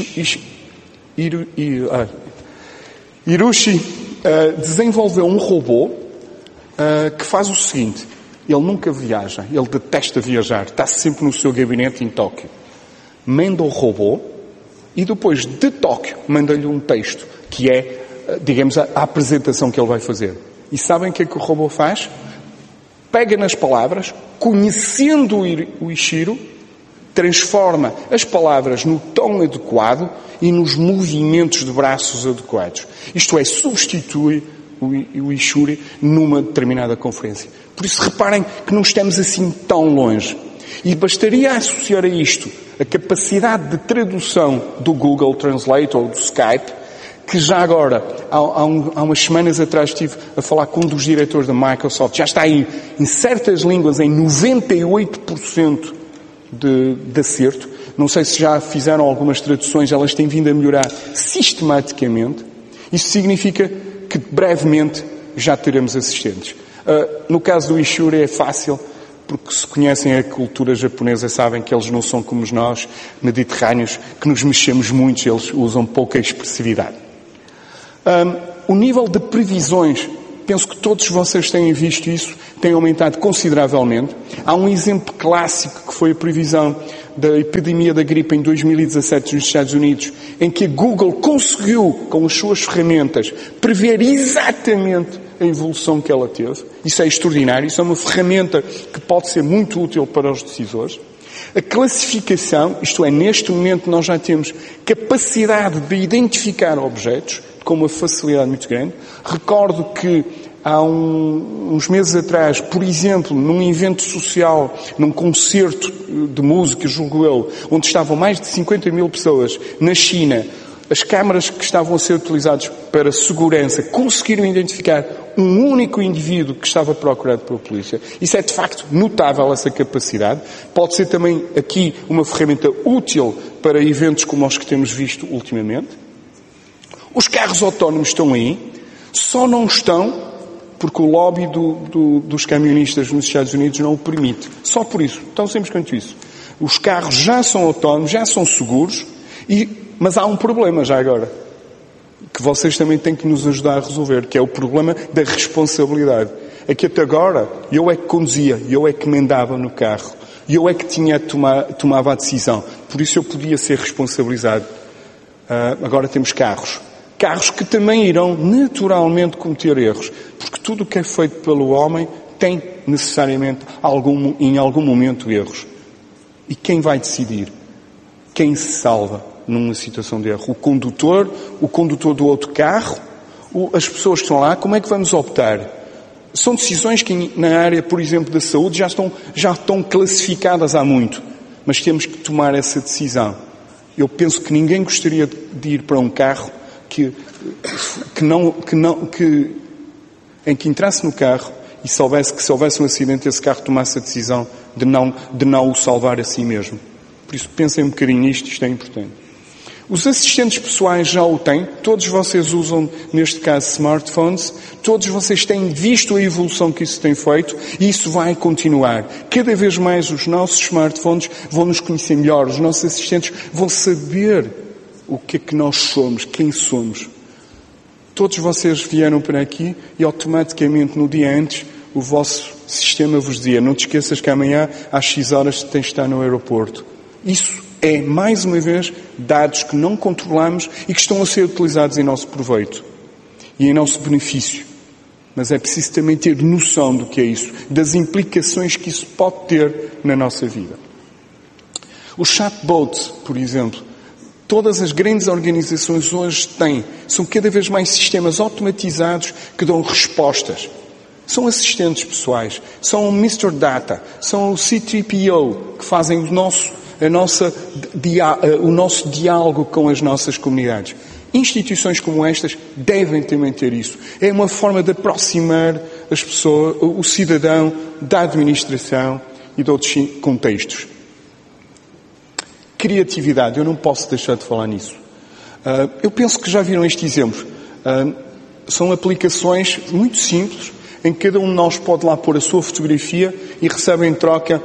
Hiroshi, desenvolveu um robô que faz o seguinte: ele nunca viaja, ele detesta viajar, está sempre no seu gabinete em Tóquio. Manda o robô e depois de Tóquio manda-lhe um texto que é, digamos, a apresentação que ele vai fazer. E sabem o que é que o robô faz? Pega nas palavras, conhecendo o Ishiro, transforma as palavras no tom adequado e nos movimentos de braços adequados. Isto é, substitui o Ishiro numa determinada conferência. Por isso, reparem que não estamos assim tão longe. E bastaria associar a isto a capacidade de tradução do Google Translate ou do Skype, que já agora, há umas semanas atrás, estive a falar com um dos diretores da Microsoft, já está aí em certas línguas em 98% de acerto. Não sei se já fizeram algumas traduções, elas têm vindo a melhorar sistematicamente. Isso significa que brevemente já teremos assistentes. No caso do Ishuri é fácil, porque se conhecem a cultura japonesa sabem que eles não são como nós, mediterrâneos, que nos mexemos muito, eles usam pouca expressividade. O nível de previsões, penso que todos vocês têm visto isso, tem aumentado consideravelmente. Há um exemplo clássico que foi a previsão da epidemia da gripe em 2017 nos Estados Unidos, em que a Google conseguiu, com as suas ferramentas, prever exatamente a evolução que ela teve. Isso é extraordinário, isso é uma ferramenta que pode ser muito útil para os decisores. A classificação, isto é, neste momento nós já temos capacidade de identificar objetos com uma facilidade muito grande. Recordo que há uns meses atrás, por exemplo, num evento social, num concerto de música, julgo eu, onde estavam mais de 50 mil pessoas na China, as câmaras que estavam a ser utilizadas para segurança conseguiram identificar um único indivíduo que estava procurado pela polícia. Isso é de facto notável, essa capacidade. Pode ser também aqui uma ferramenta útil para eventos como os que temos visto ultimamente. Os carros autónomos estão aí, só não estão porque o lobby dos camionistas nos Estados Unidos não o permite. Só por isso. Tão simples quanto isso. Os carros já são autónomos, já são seguros, mas há um problema já agora, que vocês também têm que nos ajudar a resolver, que é o problema da responsabilidade. É que até agora eu é que conduzia, eu é que mandava no carro, eu é que tomava a decisão. Por isso eu podia ser responsabilizado. Agora temos carros. Carros que também irão naturalmente cometer erros, porque tudo o que é feito pelo homem tem necessariamente em algum momento erros. E quem vai decidir? Quem se salva numa situação de erro? O condutor do outro carro, as pessoas que estão lá, como é que vamos optar? São decisões que na área, por exemplo, da saúde já estão classificadas há muito, mas temos que tomar essa decisão. Eu penso que ninguém gostaria de ir para um carro em que entrasse no carro e se houvesse um acidente, esse carro tomasse a decisão de não o salvar a si mesmo. Por isso, pensem um bocadinho nisto, isto é importante. Os assistentes pessoais já o têm, todos vocês usam, neste caso, smartphones, todos vocês têm visto a evolução que isso tem feito e isso vai continuar. Cada vez mais os nossos smartphones vão nos conhecer melhor, os nossos assistentes vão saber o que é que nós somos, quem somos. Todos vocês vieram para aqui e automaticamente no dia antes o vosso sistema vos dizia: não te esqueças que amanhã às 6 horas tens de estar no aeroporto. Isso é, mais uma vez, dados que não controlamos e que estão a ser utilizados em nosso proveito e em nosso benefício. Mas é preciso também ter noção do que é isso, das implicações que isso pode ter na nossa vida. Os chatbots, por exemplo, todas as grandes organizações hoje são cada vez mais sistemas automatizados que dão respostas. São assistentes pessoais, são o Mr. Data, são o C3PO, que fazem o nosso diálogo com as nossas comunidades. Instituições como estas devem também ter isso. É uma forma de aproximar as pessoas, o cidadão, da administração e de outros contextos. Criatividade, eu não posso deixar de falar nisso. Eu penso que já viram este exemplo. São aplicações muito simples, em que cada um de nós pode lá pôr a sua fotografia e recebe em troca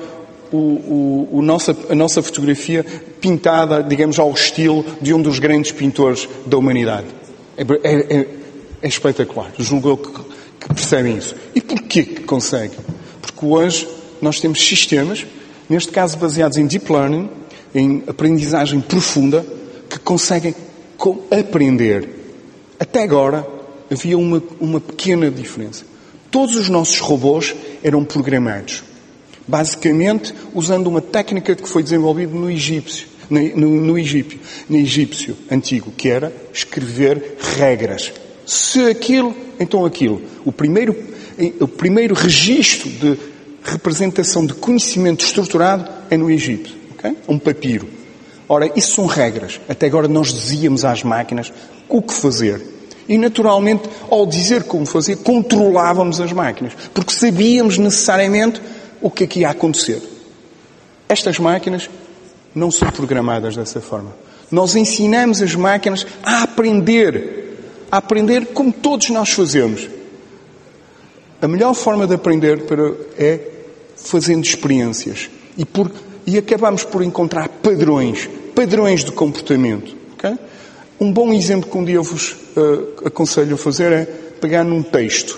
a nossa fotografia pintada, digamos, ao estilo de um dos grandes pintores da humanidade. É espetacular. Julgo que percebem isso. E porquê que consegue? Porque hoje nós temos sistemas, neste caso baseados em deep learning, em aprendizagem profunda, que conseguem aprender. Até agora havia uma pequena diferença. Todos os nossos robôs eram programados. Basicamente, usando uma técnica que foi desenvolvida no egípcio antigo, que era escrever regras. Se aquilo, então aquilo. O primeiro registro de representação de conhecimento estruturado é no Egito. Okay? Um papiro. Ora, isso são regras. Até agora nós dizíamos às máquinas o que fazer. E, naturalmente, ao dizer como fazer, controlávamos as máquinas. Porque sabíamos necessariamente o que é que ia acontecer. Estas máquinas não são programadas dessa forma. Nós ensinamos as máquinas a aprender como todos nós fazemos. A melhor forma de aprender é fazendo experiências e acabamos por encontrar padrões de comportamento. Okay? Um bom exemplo que um dia eu vos aconselho a fazer é pegar num texto.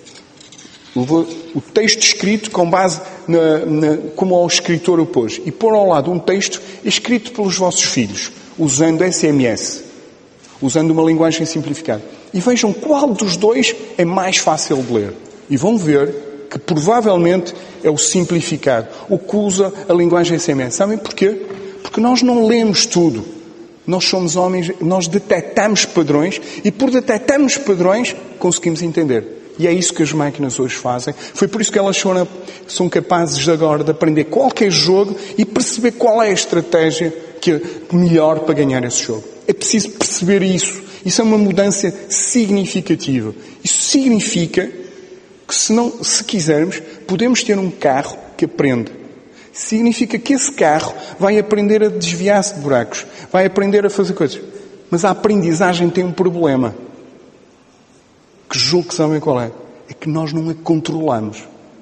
O texto escrito com base como o escritor o pôs, e pôr ao lado um texto escrito pelos vossos filhos, usando SMS, usando uma linguagem simplificada. E vejam qual dos dois é mais fácil de ler. E vão ver que provavelmente é o simplificado, o que usa a linguagem SMS. Sabem porquê? Porque nós não lemos tudo. Nós somos homens, nós detectamos padrões e por detectarmos padrões conseguimos entender. E é isso que as máquinas hoje fazem. Foi por isso que elas são capazes agora de aprender qualquer jogo e perceber qual é a estratégia que é melhor para ganhar esse jogo. É preciso perceber isso. Isso é uma mudança significativa. Isso significa que se quisermos, podemos ter um carro que aprende. Significa que esse carro vai aprender a desviar-se de buracos, vai aprender a fazer coisas. Mas a aprendizagem tem um problema. Que julgo que sabem qual é? É que nós não a controlamos.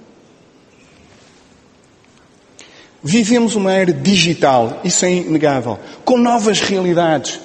Vivemos uma era digital, isso é inegável, com novas realidades.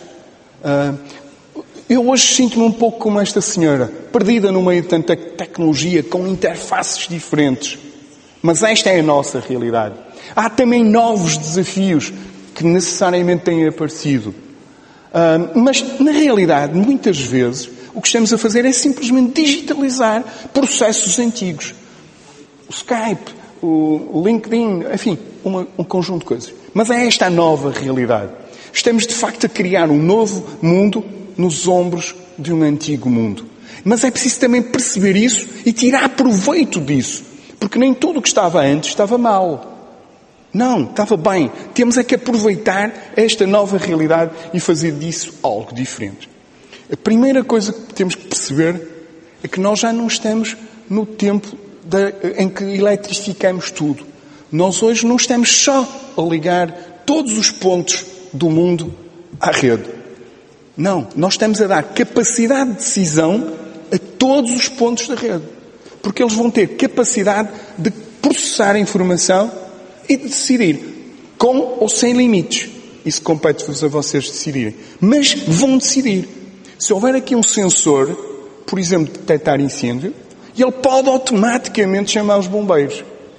Eu hoje sinto-me um pouco como esta senhora, perdida no meio de tanta tecnologia, com interfaces diferentes. Mas esta é a nossa realidade. Há também novos desafios que necessariamente têm aparecido. Mas, na realidade, muitas vezes, o que estamos a fazer é simplesmente digitalizar processos antigos. O Skype, o LinkedIn, enfim, um conjunto de coisas. Mas é esta a nova realidade. Estamos, de facto, a criar um novo mundo nos ombros de um antigo mundo. Mas é preciso também perceber isso e tirar proveito disso. Porque nem tudo o que estava antes estava mal. Não, estava bem. Temos é que aproveitar esta nova realidade e fazer disso algo diferente. A primeira coisa que temos que perceber é que nós já não estamos no tempo em que eletrificamos tudo. Nós hoje não estamos só a ligar todos os pontos do mundo à rede. Não, nós estamos a dar capacidade de decisão a todos os pontos da rede. Porque eles vão ter capacidade de processar a informação e de decidir com ou sem limites. Isso compete-vos a vocês decidirem. Mas vão decidir. Se houver aqui um sensor, por exemplo, de detectar incêndio, ele pode automaticamente chamar os bombeiros.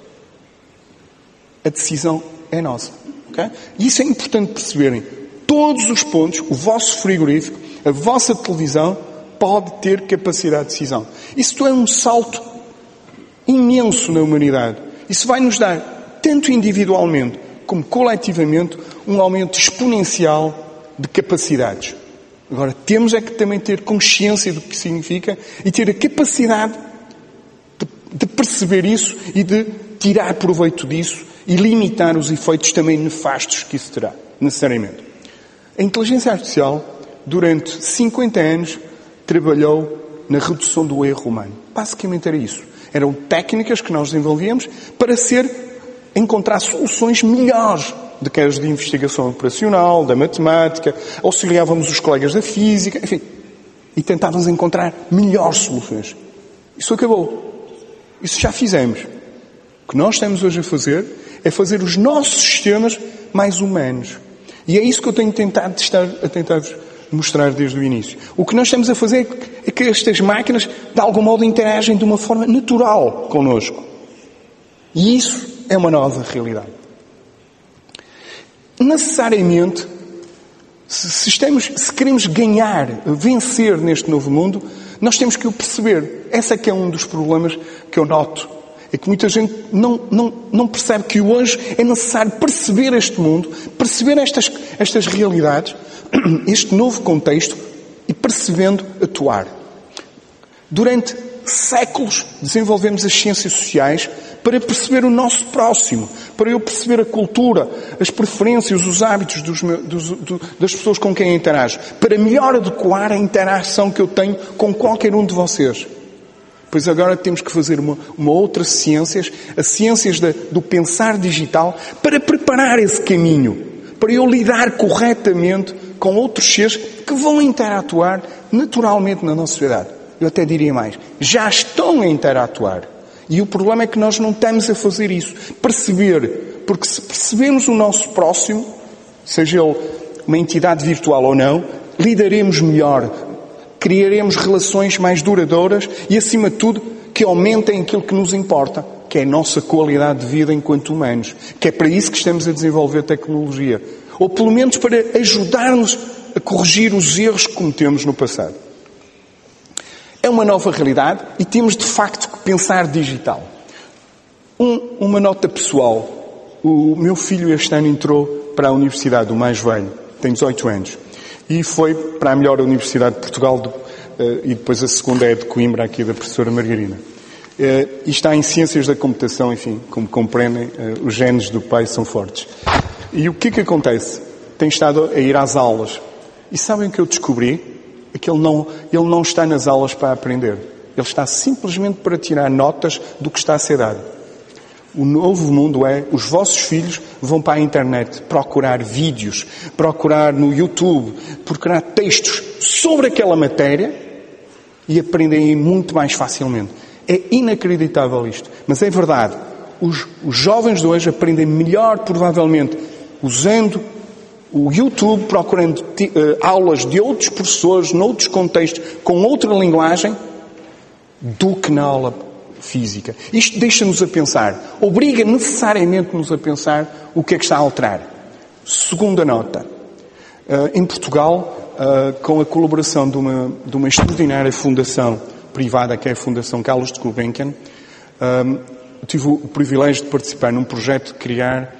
A decisão é nossa. Okay? E isso é importante perceberem. Todos os pontos, o vosso frigorífico, a vossa televisão, pode ter capacidade de decisão. Isso é um salto imenso na humanidade. Isso vai nos dar, tanto individualmente como coletivamente, um aumento exponencial de capacidades. Agora, temos é que também ter consciência do que significa e ter a capacidade de perceber isso e de tirar proveito disso e limitar os efeitos também nefastos que isso terá, necessariamente. A inteligência artificial, durante 50 anos, trabalhou na redução do erro humano. Basicamente era isso. Eram técnicas que nós desenvolvíamos para encontrar soluções melhores do que as de investigação operacional, da matemática, auxiliávamos os colegas da física, enfim, e tentávamos encontrar melhores soluções. Isso acabou. Isso já fizemos. O que nós estamos hoje a fazer é fazer os nossos sistemas mais humanos. E é isso que eu tenho tentado tentar-vos mostrar desde o início. O que nós estamos a fazer é que estas máquinas, de algum modo, interagem de uma forma natural connosco. E isso é uma nova realidade. Necessariamente, se queremos vencer neste novo mundo, nós temos que o perceber. Esse é que é um dos problemas que eu noto. É que muita gente não percebe que hoje é necessário perceber este mundo, perceber estas realidades, este novo contexto e percebendo atuar. Durante séculos desenvolvemos as ciências sociais para perceber o nosso próximo, para eu perceber a cultura, as preferências, os hábitos das pessoas com quem interajo, para melhor adequar a interação que eu tenho com qualquer um de vocês. Pois agora temos que fazer uma outra ciências, as ciências do pensar digital, para preparar esse caminho, para eu lidar corretamente com outros seres que vão interatuar naturalmente na nossa sociedade. Eu até diria mais, já estão a interatuar. E o problema é que nós não estamos a fazer isso. Perceber, porque se percebermos o nosso próximo, seja ele uma entidade virtual ou não, lidaremos melhor, criaremos relações mais duradouras e, acima de tudo, que aumentem aquilo que nos importa, que é a nossa qualidade de vida enquanto humanos, que é para isso que estamos a desenvolver tecnologia. Ou pelo menos para ajudar-nos a corrigir os erros que cometemos no passado. É uma nova realidade e temos de facto que pensar digital. Uma nota pessoal. O meu filho este ano entrou para a universidade, o mais velho, tem 18 anos, e foi para a melhor universidade de Portugal e depois a segunda é de Coimbra, aqui da professora Margarina. E está em Ciências da Computação, enfim, como compreendem, os genes do pai são fortes. E o que acontece? Tem estado a ir às aulas. E sabem o que eu descobri? É que ele não está nas aulas para aprender. Ele está simplesmente para tirar notas do que está a ser dado. O novo mundo é, os vossos filhos vão para a internet procurar vídeos, procurar no YouTube, procurar textos sobre aquela matéria e aprendem muito mais facilmente. É inacreditável isto. Mas é verdade. Os jovens de hoje aprendem melhor, provavelmente, usando o YouTube, procurando aulas de outros professores, noutros contextos, com outra linguagem, do que na aula física. Isto deixa-nos a pensar, obriga necessariamente-nos a pensar o que é que está a alterar. Segunda nota. Em Portugal, com a colaboração de uma extraordinária fundação privada, que é a Fundação Carlos de Gulbenkian, tive o privilégio de participar num projeto de criar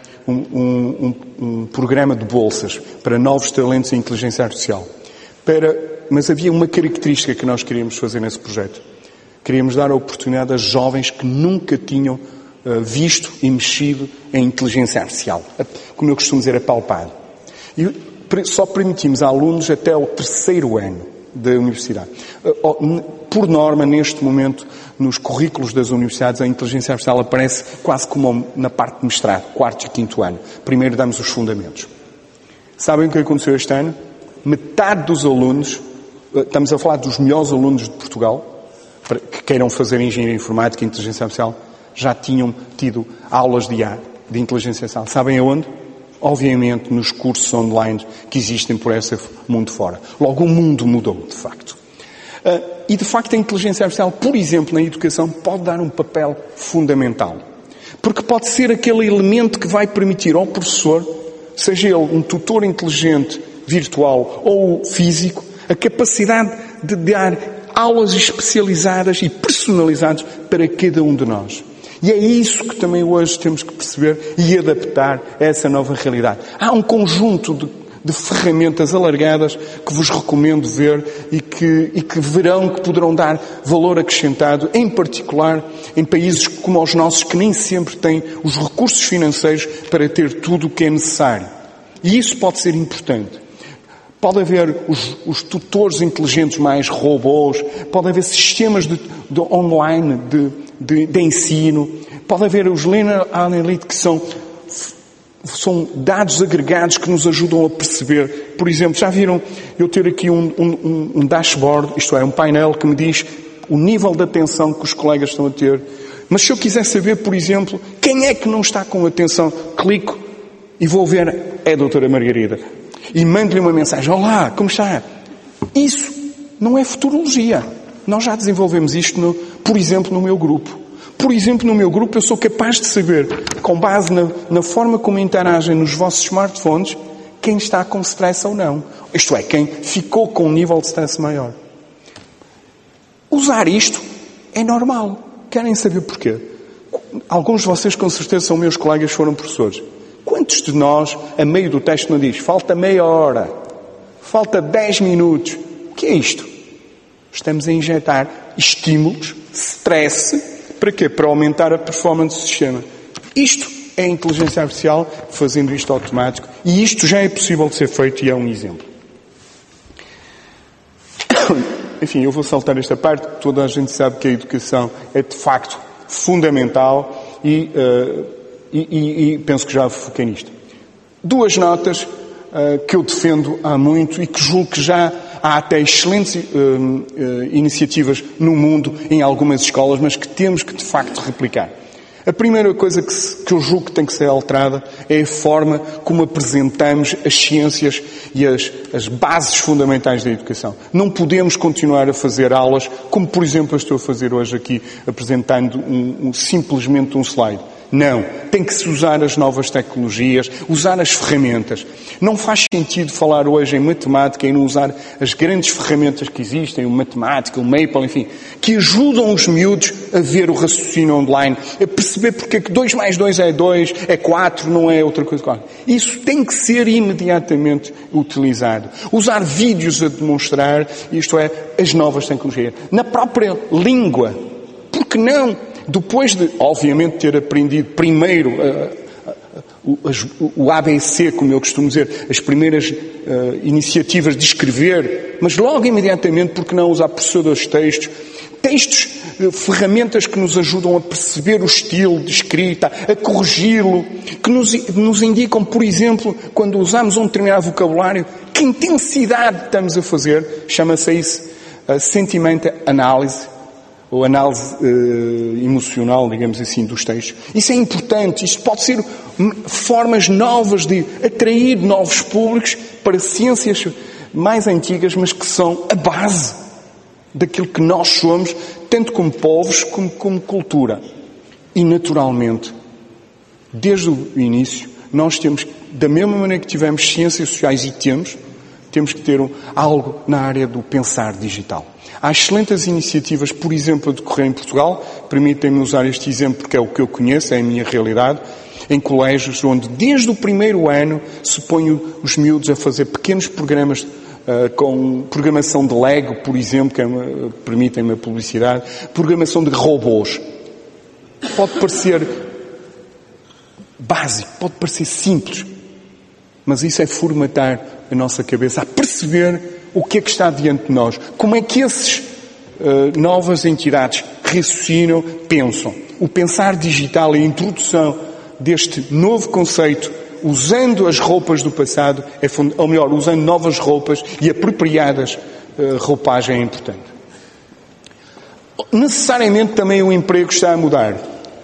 um programa de bolsas para novos talentos em inteligência artificial. Mas havia uma característica que nós queríamos fazer nesse projeto. Queríamos dar a oportunidade a jovens que nunca tinham visto e mexido em inteligência artificial. Como eu costumo dizer, apalpado. E só permitimos a alunos até ao 3º ano da universidade. Por norma, neste momento, nos currículos das universidades, a inteligência artificial aparece quase como na parte de mestrado, 4º e 5º ano. Primeiro damos os fundamentos. Sabem o que aconteceu este ano? Metade dos alunos, estamos a falar dos melhores alunos de Portugal, que queiram fazer engenharia informática e inteligência artificial, já tinham tido aulas de inteligência artificial. Sabem aonde? Obviamente nos cursos online que existem por esse mundo fora. Logo o mundo mudou, de facto. E de facto a inteligência artificial, por exemplo, na educação, pode dar um papel fundamental. Porque pode ser aquele elemento que vai permitir ao professor, seja ele um tutor inteligente, virtual ou físico, a capacidade de dar aulas especializadas e personalizadas para cada um de nós. E é isso que também hoje temos que perceber e adaptar a essa nova realidade. Há um conjunto de ferramentas alargadas que vos recomendo ver e que verão que poderão dar valor acrescentado, em particular em países como os nossos, que nem sempre têm os recursos financeiros para ter tudo o que é necessário. E isso pode ser importante. Pode haver os tutores inteligentes mais robôs, pode haver sistemas de online de ensino, pode haver os Linear Analytics, que são dados agregados que nos ajudam a perceber. Por exemplo, já viram eu ter aqui um dashboard, isto é, um painel que me diz o nível de atenção que os colegas estão a ter. Mas se eu quiser saber, por exemplo, quem é que não está com atenção, clico e vou ver, é a doutora Margarida. E mando-lhe uma mensagem, olá, como está? Isso não é futurologia. Nós já desenvolvemos isto, por exemplo, no meu grupo. Por exemplo, no meu grupo eu sou capaz de saber, com base na forma como interagem nos vossos smartphones, quem está com stress ou não. Isto é, quem ficou com um nível de stress maior. Usar isto é normal. Querem saber porquê? Alguns de vocês, com certeza, são meus colegas, foram professores. Quantos de nós, a meio do texto, não diz, falta meia hora, falta 10 minutos? O que é isto? Estamos a injetar estímulos, stress, para quê? Para aumentar a performance do sistema. Isto é a inteligência artificial fazendo isto automático, e isto já é possível de ser feito e é um exemplo. Enfim, eu vou saltar esta parte, toda a gente sabe que a educação é de facto fundamental e penso que já foquei nisto. Duas notas que eu defendo há muito e que julgo que já há até excelentes iniciativas no mundo, em algumas escolas, mas que temos que, de facto, replicar. A primeira coisa que eu julgo que tem que ser alterada é a forma como apresentamos as ciências e as bases fundamentais da educação. Não podemos continuar a fazer aulas como, por exemplo, eu estou a fazer hoje aqui, apresentando simplesmente um slide. Não. Tem que se usar as novas tecnologias, usar as ferramentas. Não faz sentido falar hoje em matemática e não usar as grandes ferramentas que existem, o Matemática, o Maple, enfim, que ajudam os miúdos a ver o raciocínio online, a perceber porque é que 2 mais 2 é 2, é 4, não é outra coisa. Isso tem que ser imediatamente utilizado. Usar vídeos a demonstrar, isto é, as novas tecnologias. Na própria língua. Por que não? Depois de, obviamente, ter aprendido primeiro o ABC, como eu costumo dizer, as primeiras iniciativas de escrever, mas logo imediatamente, porque não usar processadores de textos, ferramentas que nos ajudam a perceber o estilo de escrita, a corrigi-lo, que nos indicam, por exemplo, quando usamos um determinado vocabulário, que intensidade estamos a fazer, chama-se isso sentiment analysis, ou análise emocional, digamos assim, dos textos. Isso é importante. Isto pode ser formas novas de atrair novos públicos para ciências mais antigas, mas que são a base daquilo que nós somos, tanto como povos como cultura. E, naturalmente, desde o início, nós temos, da mesma maneira que tivemos ciências sociais e temos que ter algo na área do pensar digital. Há excelentes iniciativas, por exemplo, a decorrer em Portugal, permitem-me usar este exemplo porque é o que eu conheço, é a minha realidade, em colégios onde desde o primeiro ano se põe os miúdos a fazer pequenos programas com programação de Lego, por exemplo, que permitem-me a publicidade, programação de robôs. Pode parecer básico, pode parecer simples, mas isso é formatar a nossa cabeça a perceber o que é que está diante de nós. Como é que essas novas entidades raciocinam, pensam. O pensar digital e a introdução deste novo conceito, usando as roupas do passado, ou melhor, usando novas roupas e apropriadas roupagem é importante. Necessariamente também o emprego está a mudar.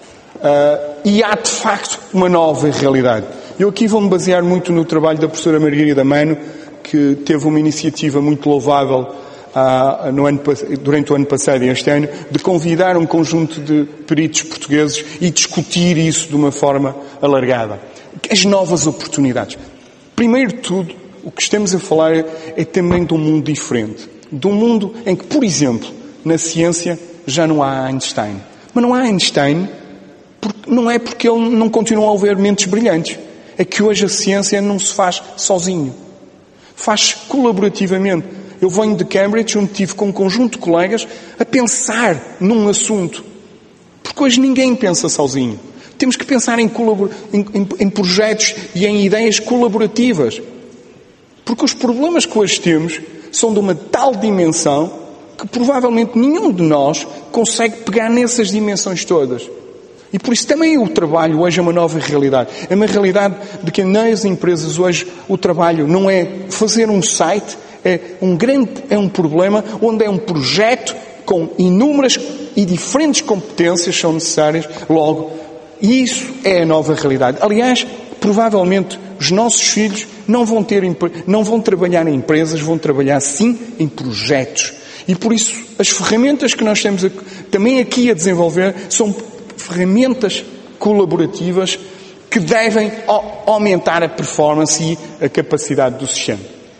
E há, de facto, uma nova realidade. Eu aqui vou-me basear muito no trabalho da professora Margarida Mano, que teve uma iniciativa muito louvável durante o ano passado e este ano, de convidar um conjunto de peritos portugueses e discutir isso de uma forma alargada. As novas oportunidades. Primeiro de tudo, o que estamos a falar é também de um mundo diferente. De um mundo em que, por exemplo, na ciência já não há Einstein. Mas não há Einstein não é porque ele não continua a haver mentes brilhantes. É que hoje a ciência não se faz sozinho. Faz colaborativamente. Eu venho de Cambridge, onde estive com um conjunto de colegas a pensar num assunto. Porque hoje ninguém pensa sozinho. Temos que pensar em projetos e em ideias colaborativas. Porque os problemas que hoje temos são de uma tal dimensão que provavelmente nenhum de nós consegue pegar nessas dimensões todas. E por isso também o trabalho hoje é uma nova realidade. É uma realidade de que nas empresas hoje o trabalho não é fazer um site, é um problema onde é um projeto com inúmeras e diferentes competências são necessárias logo. E isso é a nova realidade. Aliás, provavelmente os nossos filhos não vão trabalhar em empresas, vão trabalhar sim em projetos. E por isso as ferramentas que nós temos também aqui a desenvolver são ferramentas colaborativas que devem aumentar a performance e a capacidade do sistema.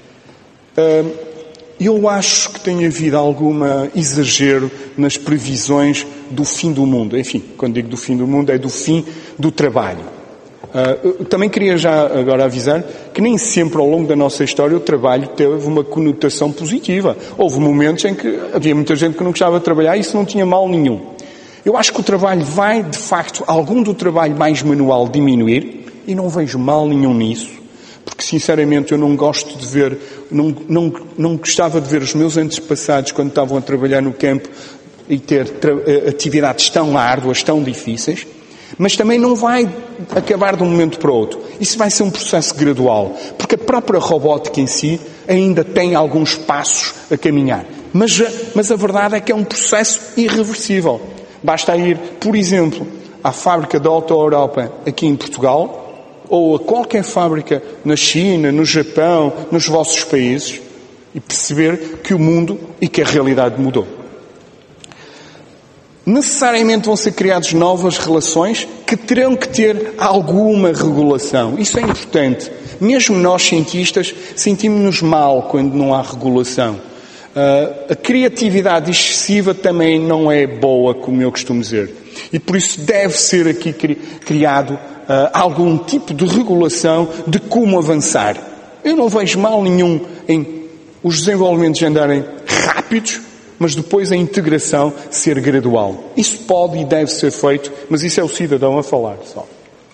Eu acho que tem havido algum exagero nas previsões do fim do mundo. Enfim, quando digo do fim do mundo, é do fim do trabalho. Eu também queria já agora avisar que nem sempre ao longo da nossa história o trabalho teve uma conotação positiva. Houve momentos em que havia muita gente que não gostava de trabalhar e isso não tinha mal nenhum. Eu acho que o trabalho vai, de facto, algum do trabalho mais manual diminuir e não vejo mal nenhum nisso, porque sinceramente eu não gosto de ver, não gostava de ver os meus antepassados quando estavam a trabalhar no campo e ter atividades tão árduas, tão difíceis, Mas também não vai acabar de um momento para o outro. Isso vai ser um processo gradual, porque a própria robótica em si ainda tem alguns passos a caminhar. Mas a verdade é que é um processo irreversível. Basta ir, por exemplo, à fábrica da Auto Europa aqui em Portugal, ou a qualquer fábrica na China, no Japão, nos vossos países, e perceber que o mundo e que a realidade mudou. Necessariamente vão ser criadas novas relações que terão que ter alguma regulação. Isso é importante. Mesmo nós, cientistas, sentimos-nos mal quando não há regulação. A criatividade excessiva também não é boa, como eu costumo dizer. E por isso deve ser aqui criado algum tipo de regulação de como avançar. Eu não vejo mal nenhum em os desenvolvimentos andarem rápidos, mas depois a integração ser gradual. Isso pode e deve ser feito, mas isso é o cidadão a falar só.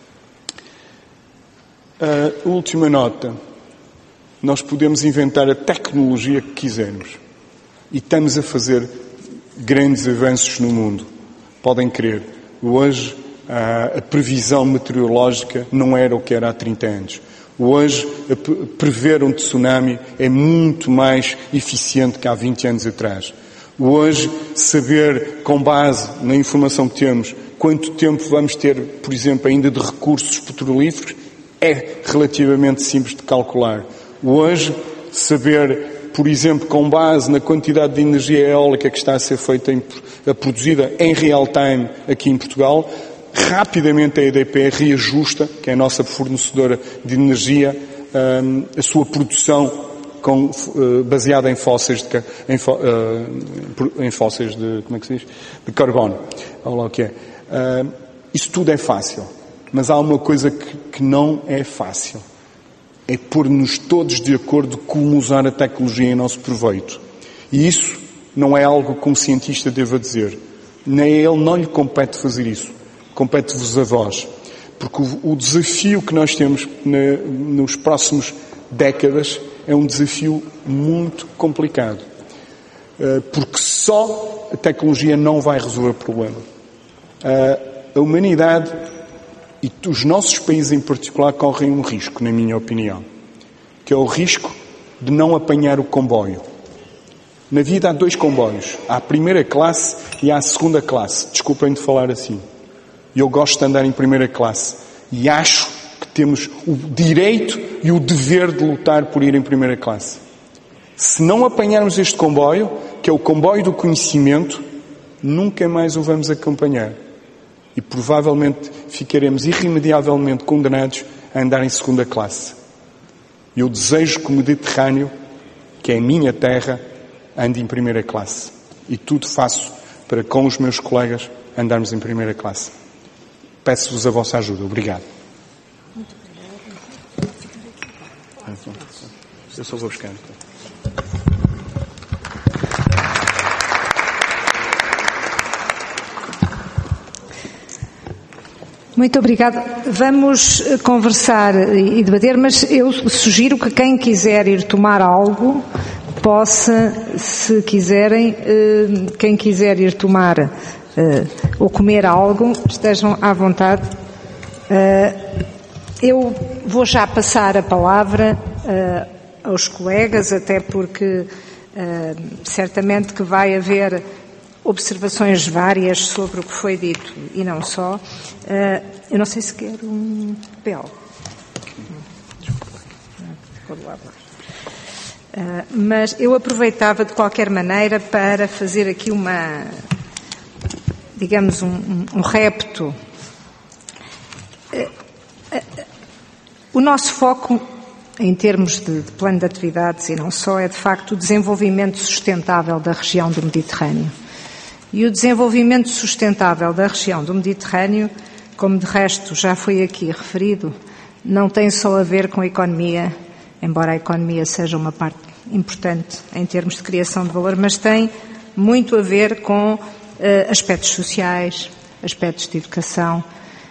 Última nota. Nós podemos inventar a tecnologia que quisermos. E estamos a fazer grandes avanços no mundo. Podem crer. Hoje a previsão meteorológica não era o que era há 30 anos. Hoje, prever um tsunami é muito mais eficiente que há 20 anos atrás. Hoje, saber, com base na informação que temos, quanto tempo vamos ter, por exemplo, ainda de recursos petrolíferos, é relativamente simples de calcular. Hoje, saber, por exemplo, com base na quantidade de energia eólica que está a ser feita, produzida em real time aqui em Portugal, rapidamente a EDP reajusta, que é a nossa fornecedora de energia, a sua produção baseada em fósseis de como é que se diz? De carbono. Olha lá o que é. Isso tudo é fácil. Mas há uma coisa que não é fácil. É pôr-nos todos de acordo como usar a tecnologia em nosso proveito. E isso não é algo que um cientista deva dizer. Nem a ele não lhe compete fazer isso. Compete-vos a vós. Porque o desafio que nós temos nos próximos décadas é um desafio muito complicado. Porque só a tecnologia não vai resolver o problema. A humanidade e os nossos países em particular correm um risco, na minha opinião, que é o risco de não apanhar o comboio. Na vida há 2 comboios. Há a primeira classe e há a segunda classe. Desculpem de falar assim. Eu gosto de andar em primeira classe e acho que temos o direito e o dever de lutar por ir em primeira classe. Se não apanharmos este comboio, que é o comboio do conhecimento, nunca mais o vamos acompanhar. E provavelmente ficaremos irremediavelmente condenados a andar em segunda classe. Eu desejo que o Mediterrâneo, que é a minha terra, ande em primeira classe. E tudo faço para, com os meus colegas, andarmos em primeira classe. Peço-vos a vossa ajuda. Obrigado. Muito obrigada. Eu só vou buscar. Muito obrigada. Vamos conversar e debater, mas eu sugiro que quem quiser ir tomar algo possa, se quiserem, quem quiser ir tomar ou comer algo, estejam à vontade. Eu vou já passar a palavra aos colegas, até porque certamente que vai haver observações várias sobre o que foi dito e não só. Eu não sei se quero um papel. Mas eu aproveitava de qualquer maneira para fazer aqui digamos, um repto. O nosso foco, em termos de plano de atividades e não só, é de facto o desenvolvimento sustentável da região do Mediterrâneo. E o desenvolvimento sustentável da região do Mediterrâneo, como de resto já foi aqui referido, não tem só a ver com a economia, embora a economia seja uma parte importante em termos de criação de valor, mas tem muito a ver com aspectos sociais, aspectos de educação.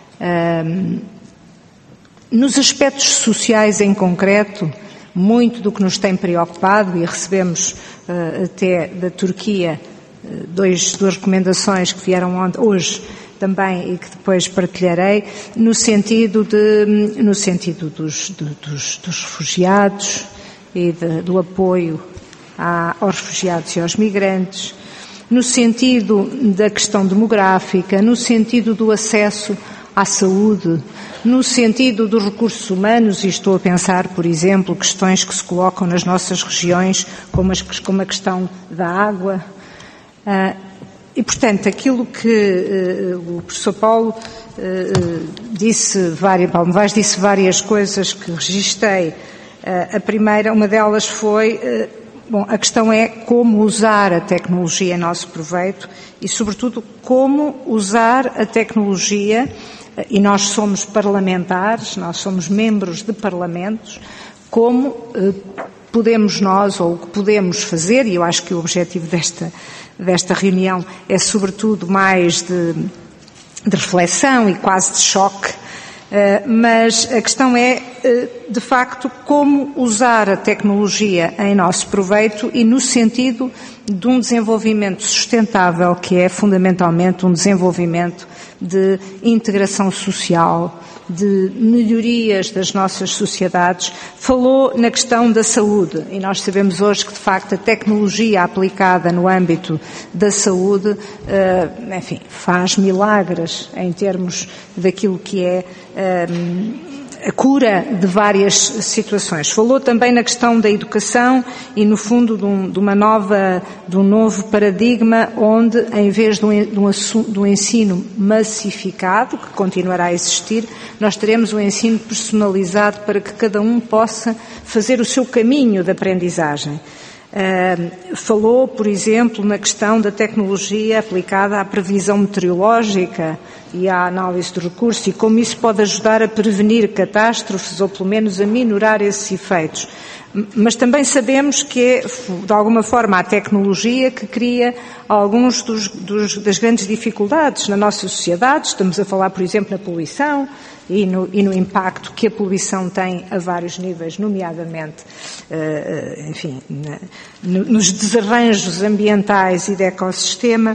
Nos aspectos sociais em concreto, muito do que nos tem preocupado, e recebemos até da Turquia duas recomendações que vieram hoje também e que depois partilharei, no sentido dos refugiados e do apoio aos refugiados e aos migrantes, no sentido da questão demográfica, no sentido do acesso à saúde, no sentido dos recursos humanos, e estou a pensar, por exemplo, questões que se colocam nas nossas regiões, como a questão da água. E, portanto, aquilo que o professor Paulo Paulo Novaes disse várias coisas que registrei. A primeira, uma delas foi, a questão é como usar a tecnologia em nosso proveito e, sobretudo, como usar a tecnologia, e nós somos parlamentares, nós somos membros de parlamentos, como podemos nós, ou o que podemos fazer, e eu acho que o objetivo desta reunião é sobretudo mais de reflexão e quase de choque, mas a questão é, de facto, como usar a tecnologia em nosso proveito e no sentido de um desenvolvimento sustentável, que é fundamentalmente um desenvolvimento de integração social, de melhorias das nossas sociedades. Falou na questão da saúde, e nós sabemos hoje que, de facto, a tecnologia aplicada no âmbito da saúde, faz milagres em termos daquilo que é a cura de várias situações. Falou também na questão da educação e, no fundo, de um novo paradigma onde, em vez de um ensino massificado, que continuará a existir, nós teremos um ensino personalizado para que cada um possa fazer o seu caminho de aprendizagem. Falou, por exemplo, na questão da tecnologia aplicada à previsão meteorológica e à análise de recursos e como isso pode ajudar a prevenir catástrofes ou, pelo menos, a minorar esses efeitos. Mas também sabemos que é, de alguma forma, a tecnologia que cria alguns das grandes dificuldades na nossa sociedade. Estamos a falar, por exemplo, na poluição e no impacto que a poluição tem a vários níveis, nomeadamente, nos desarranjos ambientais e de ecossistema.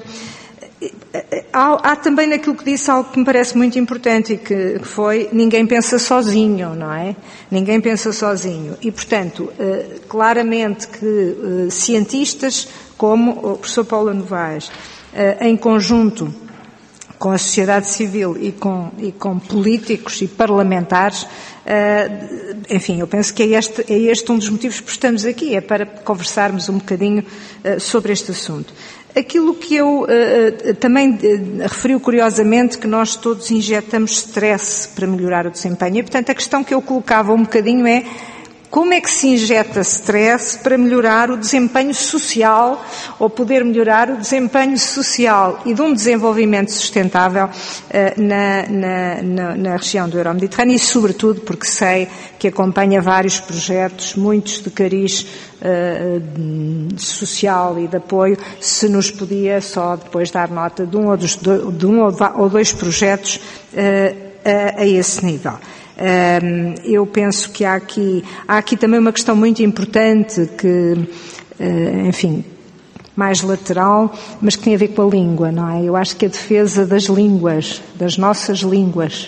Há também naquilo que disse algo que me parece muito importante e que foi: ninguém pensa sozinho, não é? Ninguém pensa sozinho. E, portanto, claramente que cientistas como o professor Paulo Novaes, em conjunto com a sociedade civil e com políticos e parlamentares, eu penso que é este um dos motivos por que estamos aqui, é para conversarmos um bocadinho sobre este assunto. Aquilo que eu também referiu curiosamente, que nós todos injetamos stress para melhorar o desempenho. E, portanto, a questão que eu colocava um bocadinho é: como é que se injeta stress para melhorar o desempenho social, ou poder melhorar o desempenho social e de um desenvolvimento sustentável na região do Euromediterrâneo, e sobretudo porque sei que acompanha vários projetos, muitos de cariz social e de apoio. Se nos podia só depois dar nota de um ou dois projetos a esse nível. Eu penso que há aqui também uma questão muito importante que, mais lateral, mas que tem a ver com a língua, não é? Eu acho que a defesa das línguas, das nossas línguas,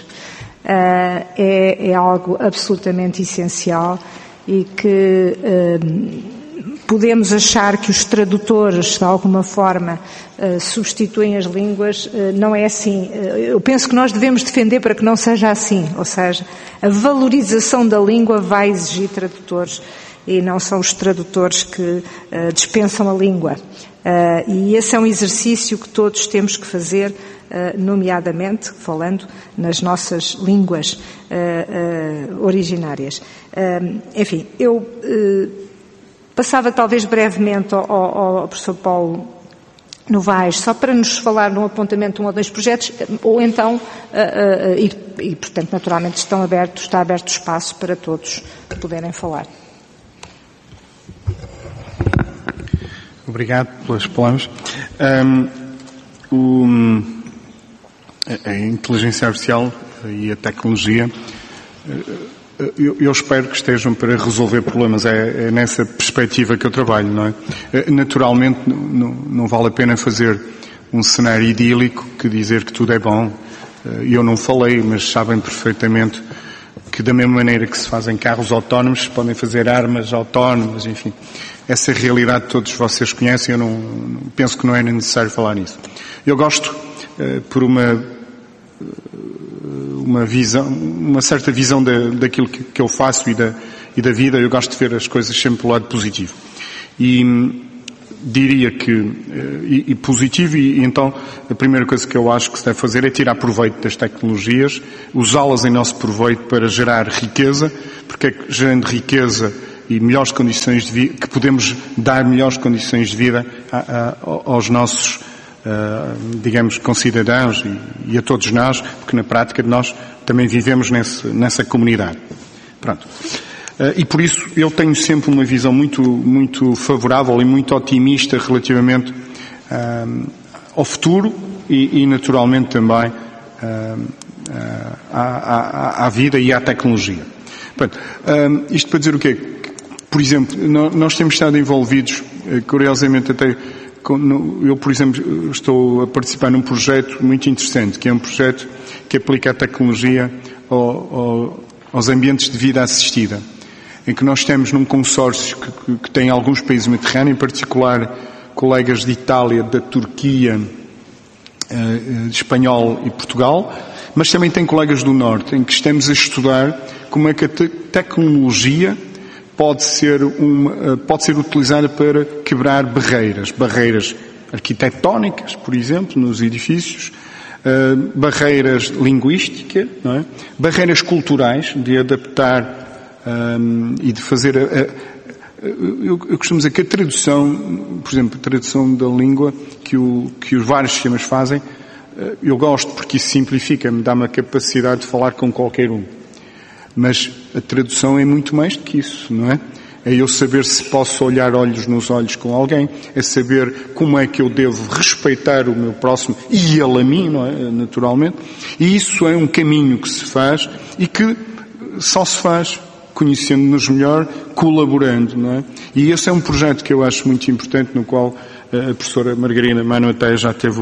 é algo absolutamente essencial e que podemos achar que os tradutores, de alguma forma, substituem as línguas. Não é assim. Eu penso que nós devemos defender para que não seja assim. Ou seja, a valorização da língua vai exigir tradutores e não são os tradutores que dispensam a língua. E esse é um exercício que todos temos que fazer, nomeadamente falando nas nossas línguas originárias. Eu passava talvez brevemente ao professor Paulo Novaes, só para nos falar num apontamento de um ou dois projetos, ou então, portanto, naturalmente está aberto o espaço para todos poderem falar. Obrigado pelas palavras. A inteligência artificial e a tecnologia, eu espero que estejam para resolver problemas. É nessa perspectiva que eu trabalho, não é? Naturalmente, não vale a pena fazer um cenário idílico que dizer que tudo é bom. Eu não falei, mas sabem perfeitamente que da mesma maneira que se fazem carros autónomos, se podem fazer armas autónomas, enfim. Essa realidade todos vocês conhecem, eu não penso que não é necessário falar nisso. Eu gosto, por uma visão, uma certa visão daquilo que eu faço e da vida, eu gosto de ver as coisas sempre pelo lado positivo. E diria que, positivo, e então a primeira coisa que eu acho que se deve fazer é tirar proveito das tecnologias, usá-las em nosso proveito para gerar riqueza, porque é que gerando riqueza e melhores condições de vida, que podemos dar melhores condições de vida aos nossos, digamos, concidadãos e a todos nós, porque na prática nós também vivemos nessa comunidade. Pronto. E por isso eu tenho sempre uma visão muito favorável e muito otimista relativamente ao futuro e naturalmente também à vida e à tecnologia. Portanto, isto para dizer o quê? Por exemplo, nós temos estado envolvidos, curiosamente até, eu por exemplo estou a participar num projeto muito interessante, que é um projeto que aplica a tecnologia aos ambientes de vida assistida, em que nós temos num consórcio que tem alguns países do Mediterrâneo, em particular colegas de Itália, da Turquia, de Espanhol e Portugal, mas também tem colegas do Norte, em que estamos a estudar como é que a tecnologia pode ser utilizada para quebrar barreiras arquitetónicas, por exemplo, nos edifícios, barreiras linguísticas, não é? Barreiras culturais, de adaptar e de fazer eu costumo dizer que a tradução, por exemplo, a tradução da língua que os vários sistemas fazem, eu gosto porque isso simplifica-me, dá-me a capacidade de falar com qualquer um. Mas a tradução é muito mais do que isso, não é? É eu saber se posso olhar olhos nos olhos com alguém, é saber como é que eu devo respeitar o meu próximo e ele a mim, não é? Naturalmente. E isso é um caminho que se faz e que só se faz conhecendo-nos melhor, colaborando, não é? E esse é um projeto que eu acho muito importante, no qual a professora Margarida Mano até já teve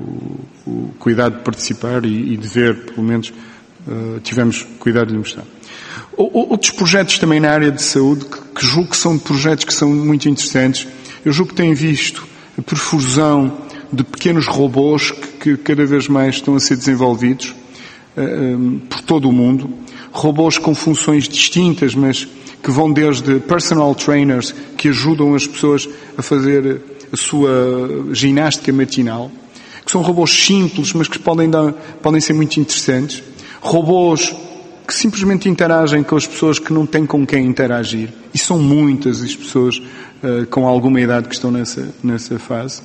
o cuidado de participar e de ver, pelo menos, tivemos cuidado de lhe mostrar. Outros projetos também na área de saúde, que julgo que são projetos que são muito interessantes. Eu julgo que têm visto a perfusão de pequenos robôs que cada vez mais estão a ser desenvolvidos por todo o mundo. Robôs com funções distintas, mas que vão desde personal trainers, que ajudam as pessoas a fazer a sua ginástica matinal, que são robôs simples, mas que podem ser muito interessantes. Robôs que simplesmente interagem com as pessoas que não têm com quem interagir. E são muitas as pessoas com alguma idade que estão nessa fase.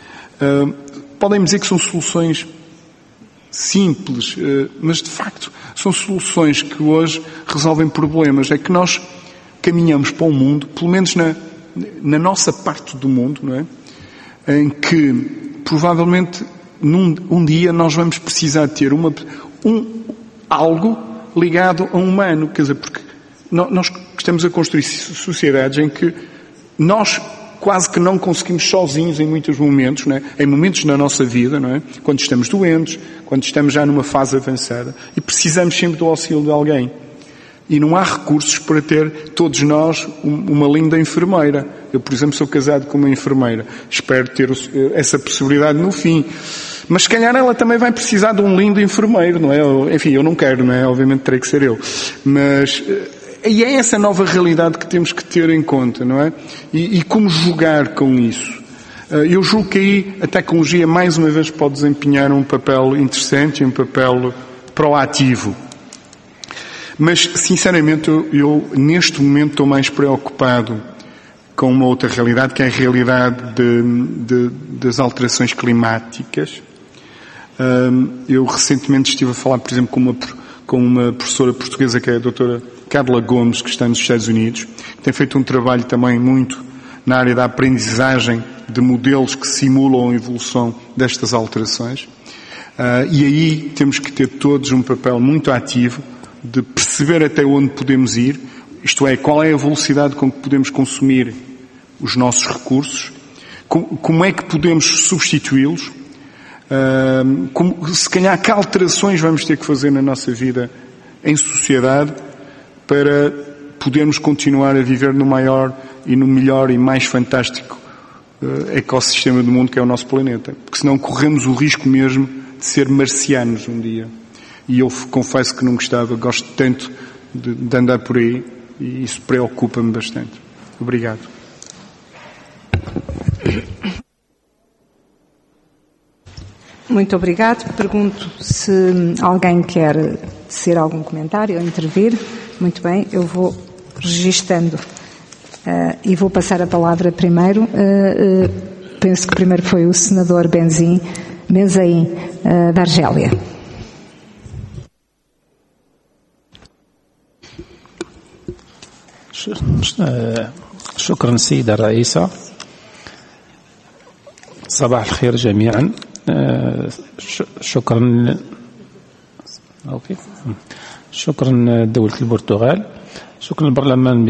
Podem dizer que são soluções simples, mas de facto são soluções que hoje resolvem problemas. É que nós caminhamos para um mundo, pelo menos na nossa parte do mundo, não é? Em que provavelmente um dia nós vamos precisar ter algo ligado a um humano, quer dizer, porque nós estamos a construir sociedades em que nós quase que não conseguimos sozinhos em muitos momentos, não é? Em momentos na nossa vida, não é? Quando estamos doentes, quando estamos já numa fase avançada, e precisamos sempre do auxílio de alguém. E não há recursos para ter, todos nós, uma linda enfermeira. Eu, por exemplo, sou casado com uma enfermeira. Espero ter essa possibilidade no fim. Mas se calhar ela também vai precisar de um lindo enfermeiro, não é? Enfim, eu não quero, não é? Obviamente terei que ser eu. Mas, e é essa nova realidade que temos que ter em conta, não é? E como jogar com isso. Eu julgo que aí a tecnologia, mais uma vez, pode desempenhar um papel interessante, um papel proativo. Mas, sinceramente, eu neste momento estou mais preocupado com uma outra realidade, que é a realidade das alterações climáticas. Eu recentemente estive a falar, por exemplo, com uma professora portuguesa, que é a doutora Carla Gomes, que está nos Estados Unidos, que tem feito um trabalho também muito na área da aprendizagem de modelos que simulam a evolução destas alterações. E aí temos que ter todos um papel muito ativo de perceber até onde podemos ir, isto é, qual é a velocidade com que podemos consumir os nossos recursos, como é que podemos substituí-los, se calhar que alterações vamos ter que fazer na nossa vida em sociedade para podermos continuar a viver no maior e no melhor e mais fantástico ecossistema do mundo que é o nosso planeta. Porque senão corremos o risco mesmo de ser marcianos um dia. E eu confesso que não gostava, gosto tanto de andar por aí e isso preocupa-me bastante. Obrigado. Muito obrigado. Pergunto se alguém quer tecer algum comentário ou intervir. Muito bem, eu vou registando e vou passar a palavra primeiro. Penso que primeiro foi o senador Benzaim, da Argélia. شكرا سيدة الرئيسة. صباح الخير جميعا. شكرا دولة البرتغال، شكرا البرلمان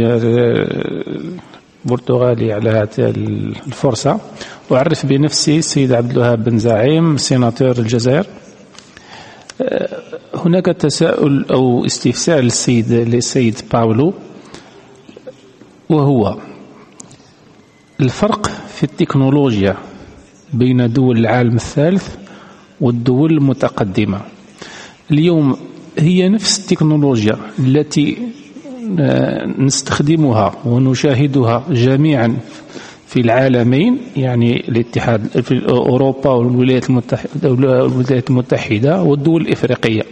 البرتغالي على هذه الفرصة. أعرف بنفسي السيد عبد الوهاب بن زعيم، سيناتور الجزائر. هناك تساؤل أو استفسار للسيد باولو، وهو الفرق في التكنولوجيا بين دول العالم الثالث والدول المتقدمة. اليوم هي نفس التكنولوجيا التي نستخدمها ونشاهدها جميعا في العالمين، يعني الاتحاد في أوروبا والولايات المتحدة والدول الإفريقية،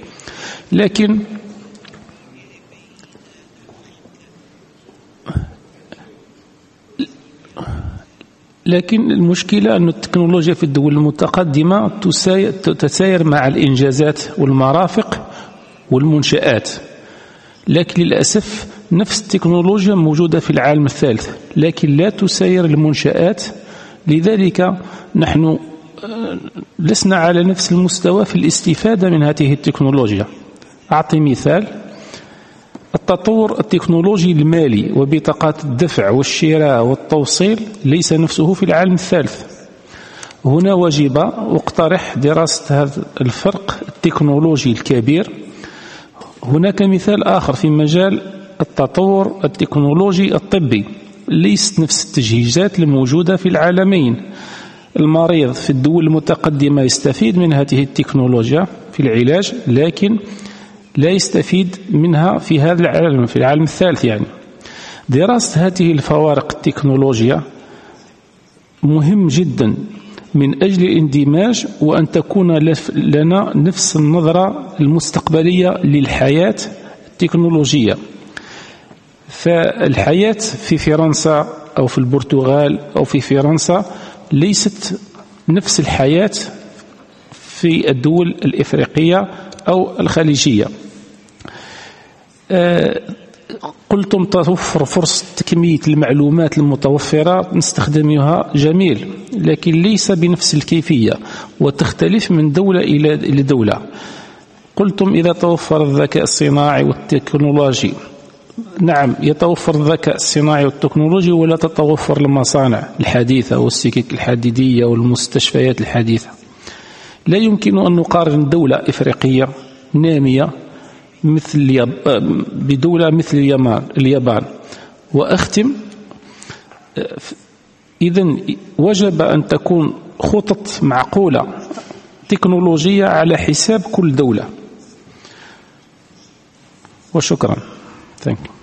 لكن المشكلة أن التكنولوجيا في الدول المتقدمة تتساير مع الإنجازات والمرافق والمنشآت، لكن للأسف نفس التكنولوجيا موجودة في العالم الثالث لكن لا تساير المنشآت. لذلك نحن لسنا على نفس المستوى في الاستفادة من هذه التكنولوجيا. أعطي مثال: التطور التكنولوجي المالي وبطاقات الدفع والشراء والتوصيل ليس نفسه في العالم الثالث. هنا واجب اقترح دراسة هذا الفرق التكنولوجي الكبير. هناك مثال آخر في مجال التطور التكنولوجي الطبي، ليست نفس التجهيزات الموجودة في العالمين. المريض في الدول المتقدمة يستفيد من هذه التكنولوجيا في العلاج، لكن لا يستفيد منها في هذا العالم، في العالم الثالث. يعني دراسة هذه الفوارق التكنولوجيا مهم جدا من أجل الاندماج، وأن تكون لنا نفس النظرة المستقبلية للحياة التكنولوجية. فالحياة في فرنسا أو في البرتغال أو في فرنسا ليست نفس الحياة في الدول الإفريقية أو الخليجية. قلتم توفر فرصة كمية المعلومات المتوفرة نستخدمها، جميل، لكن ليس بنفس الكيفية وتختلف من دولة إلى دولة. قلتم إذا توفر الذكاء الصناعي والتكنولوجي، نعم يتوفر الذكاء الصناعي والتكنولوجي ولا تتوفر المصانع الحديثة والسكك الحديدية والمستشفيات الحديثة. لا يمكن أن نقارن دولة إفريقية نامية بدولة مثل اليابان. وأختم، إذن وجب أن تكون خطط معقولة تكنولوجية على حساب كل دولة. وشكرا. Thank you.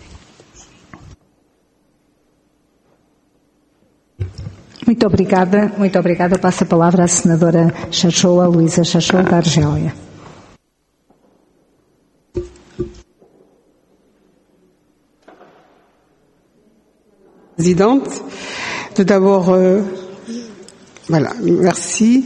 Muito obrigada. Passo a palavra à senadora Chachoa, Luísa Chachoa, da Argélia. Présidente, tout d'abord, voilà, merci.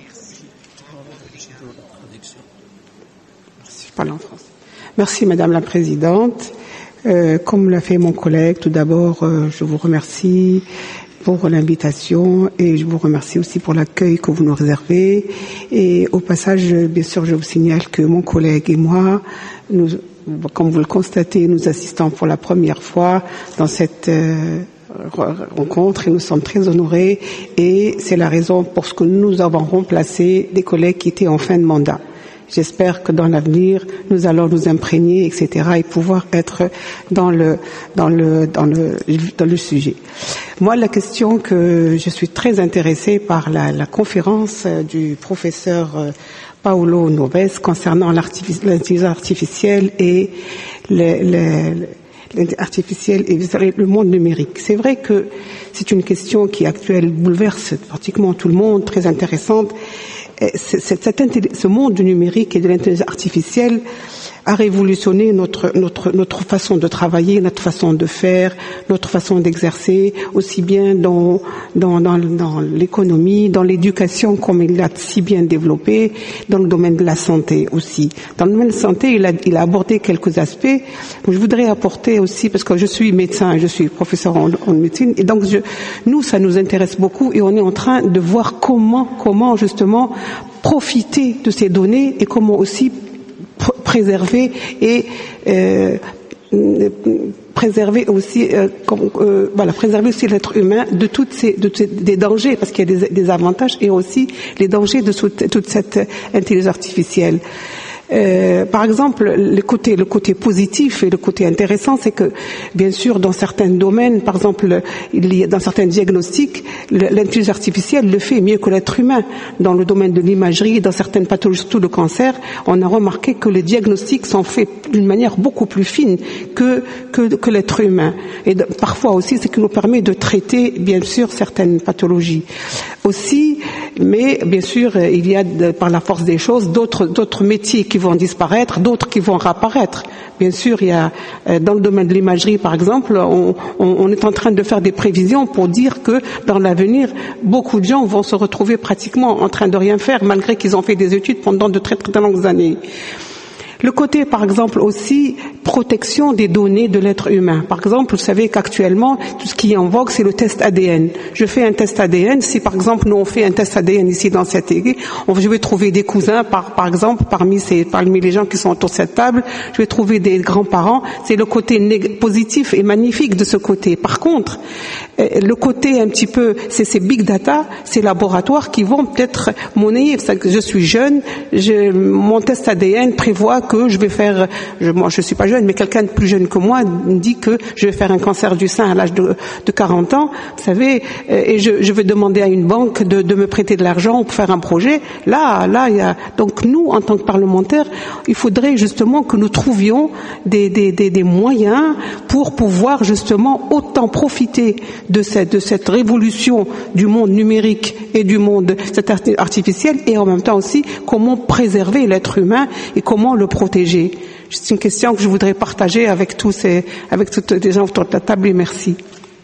Je parle en français. Merci Madame la Présidente. Comme l'a fait mon collègue, tout d'abord, je vous remercie pour l'invitation et je vous remercie aussi pour l'accueil que vous nous réservez. Et au passage, bien sûr, je vous signale que mon collègue et moi, nous, comme vous le constatez, nous assistons pour la première fois dans cette rencontre et nous sommes très honorés et c'est la raison pour ce que nous avons remplacé des collègues qui étaient en fin de mandat. J'espère que dans l'avenir, nous allons nous imprégner, etc., et pouvoir être dans le sujet. Moi, la question que je suis très intéressée par la conférence du professeur Paulo Noves concernant l'intelligence artificielle et le monde numérique. C'est vrai que c'est une question qui actuelle bouleverse pratiquement tout le monde, très intéressante. Ce monde du numérique et de l'intelligence artificielle a révolutionné notre façon de travailler, notre façon de faire, notre façon d'exercer, aussi bien dans l'économie, dans l'éducation comme il l'a si bien développé, dans le domaine de la santé aussi. Dans le domaine de la santé, il a abordé quelques aspects. Je voudrais apporter aussi, parce que je suis médecin, je suis professeur en médecine, et donc nous, ça nous intéresse beaucoup et on est en train de voir comment justement profiter de ces données et comment aussi préserver et préserver aussi l'être humain de des dangers, parce qu'il y a des avantages et aussi les dangers de toute cette intelligence artificielle. Par exemple, le côté positif et le côté intéressant, c'est que, bien sûr, dans certains domaines, par exemple, dans certains diagnostics, l'intelligence artificielle le fait mieux que l'être humain. Dans le domaine de l'imagerie, dans certaines pathologies, surtout le cancer, on a remarqué que les diagnostics sont faits d'une manière beaucoup plus fine que l'être humain. Et parfois aussi, c'est ce qui nous permet de traiter, bien sûr, certaines pathologies. Aussi, mais bien sûr, il y a, par la force des choses, d'autres métiers qui vont disparaître, d'autres qui vont réapparaître. Bien sûr, il y a dans le domaine de l'imagerie, par exemple, on est en train de faire des prévisions pour dire que dans l'avenir, beaucoup de gens vont se retrouver pratiquement en train de rien faire, malgré qu'ils ont fait des études pendant de très très longues années. Le côté, par exemple, aussi protection des données de l'être humain. Par exemple, vous savez qu'actuellement, tout ce qui est en vogue, c'est le test ADN. Je fais un test ADN. Si, par exemple, nous on fait un test ADN ici dans cette église, je vais trouver des cousins, par exemple, parmi les gens qui sont autour de cette table, je vais trouver des grands-parents. C'est le côté positif et magnifique de ce côté. Par contre, le côté un petit peu, c'est ces big data, ces laboratoires qui vont peut-être monnayer. Je suis jeune, mon test ADN prévoit que je vais faire, moi je suis pas jeune, mais quelqu'un de plus jeune que moi me dit que je vais faire un cancer du sein à l'âge de 40 ans, vous savez, et je vais demander à une banque de me prêter de l'argent pour faire un projet. Là, il y a, donc nous, en tant que parlementaires, il faudrait justement que nous trouvions des moyens pour pouvoir justement autant profiter de cette révolution du monde numérique et du monde artificiel, et en même temps aussi comment préserver l'être humain et comment le protéger. C'est une question que je voudrais partager avec toutes les gens autour de la table, et merci.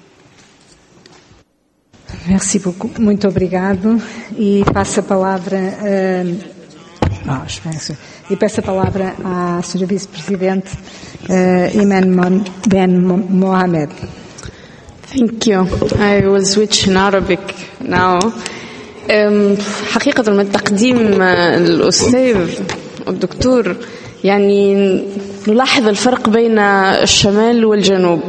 Merci beaucoup. Muito obrigado. E passo a palavra peço a palavra à Sra. Vice-Presidente Iman Ben Mohamed. Thank you. I will switch in Arabic now. حقيقة من تقديم الأستاذ الدكتور يعني نلاحظ الفرق بين الشمال والجنوب،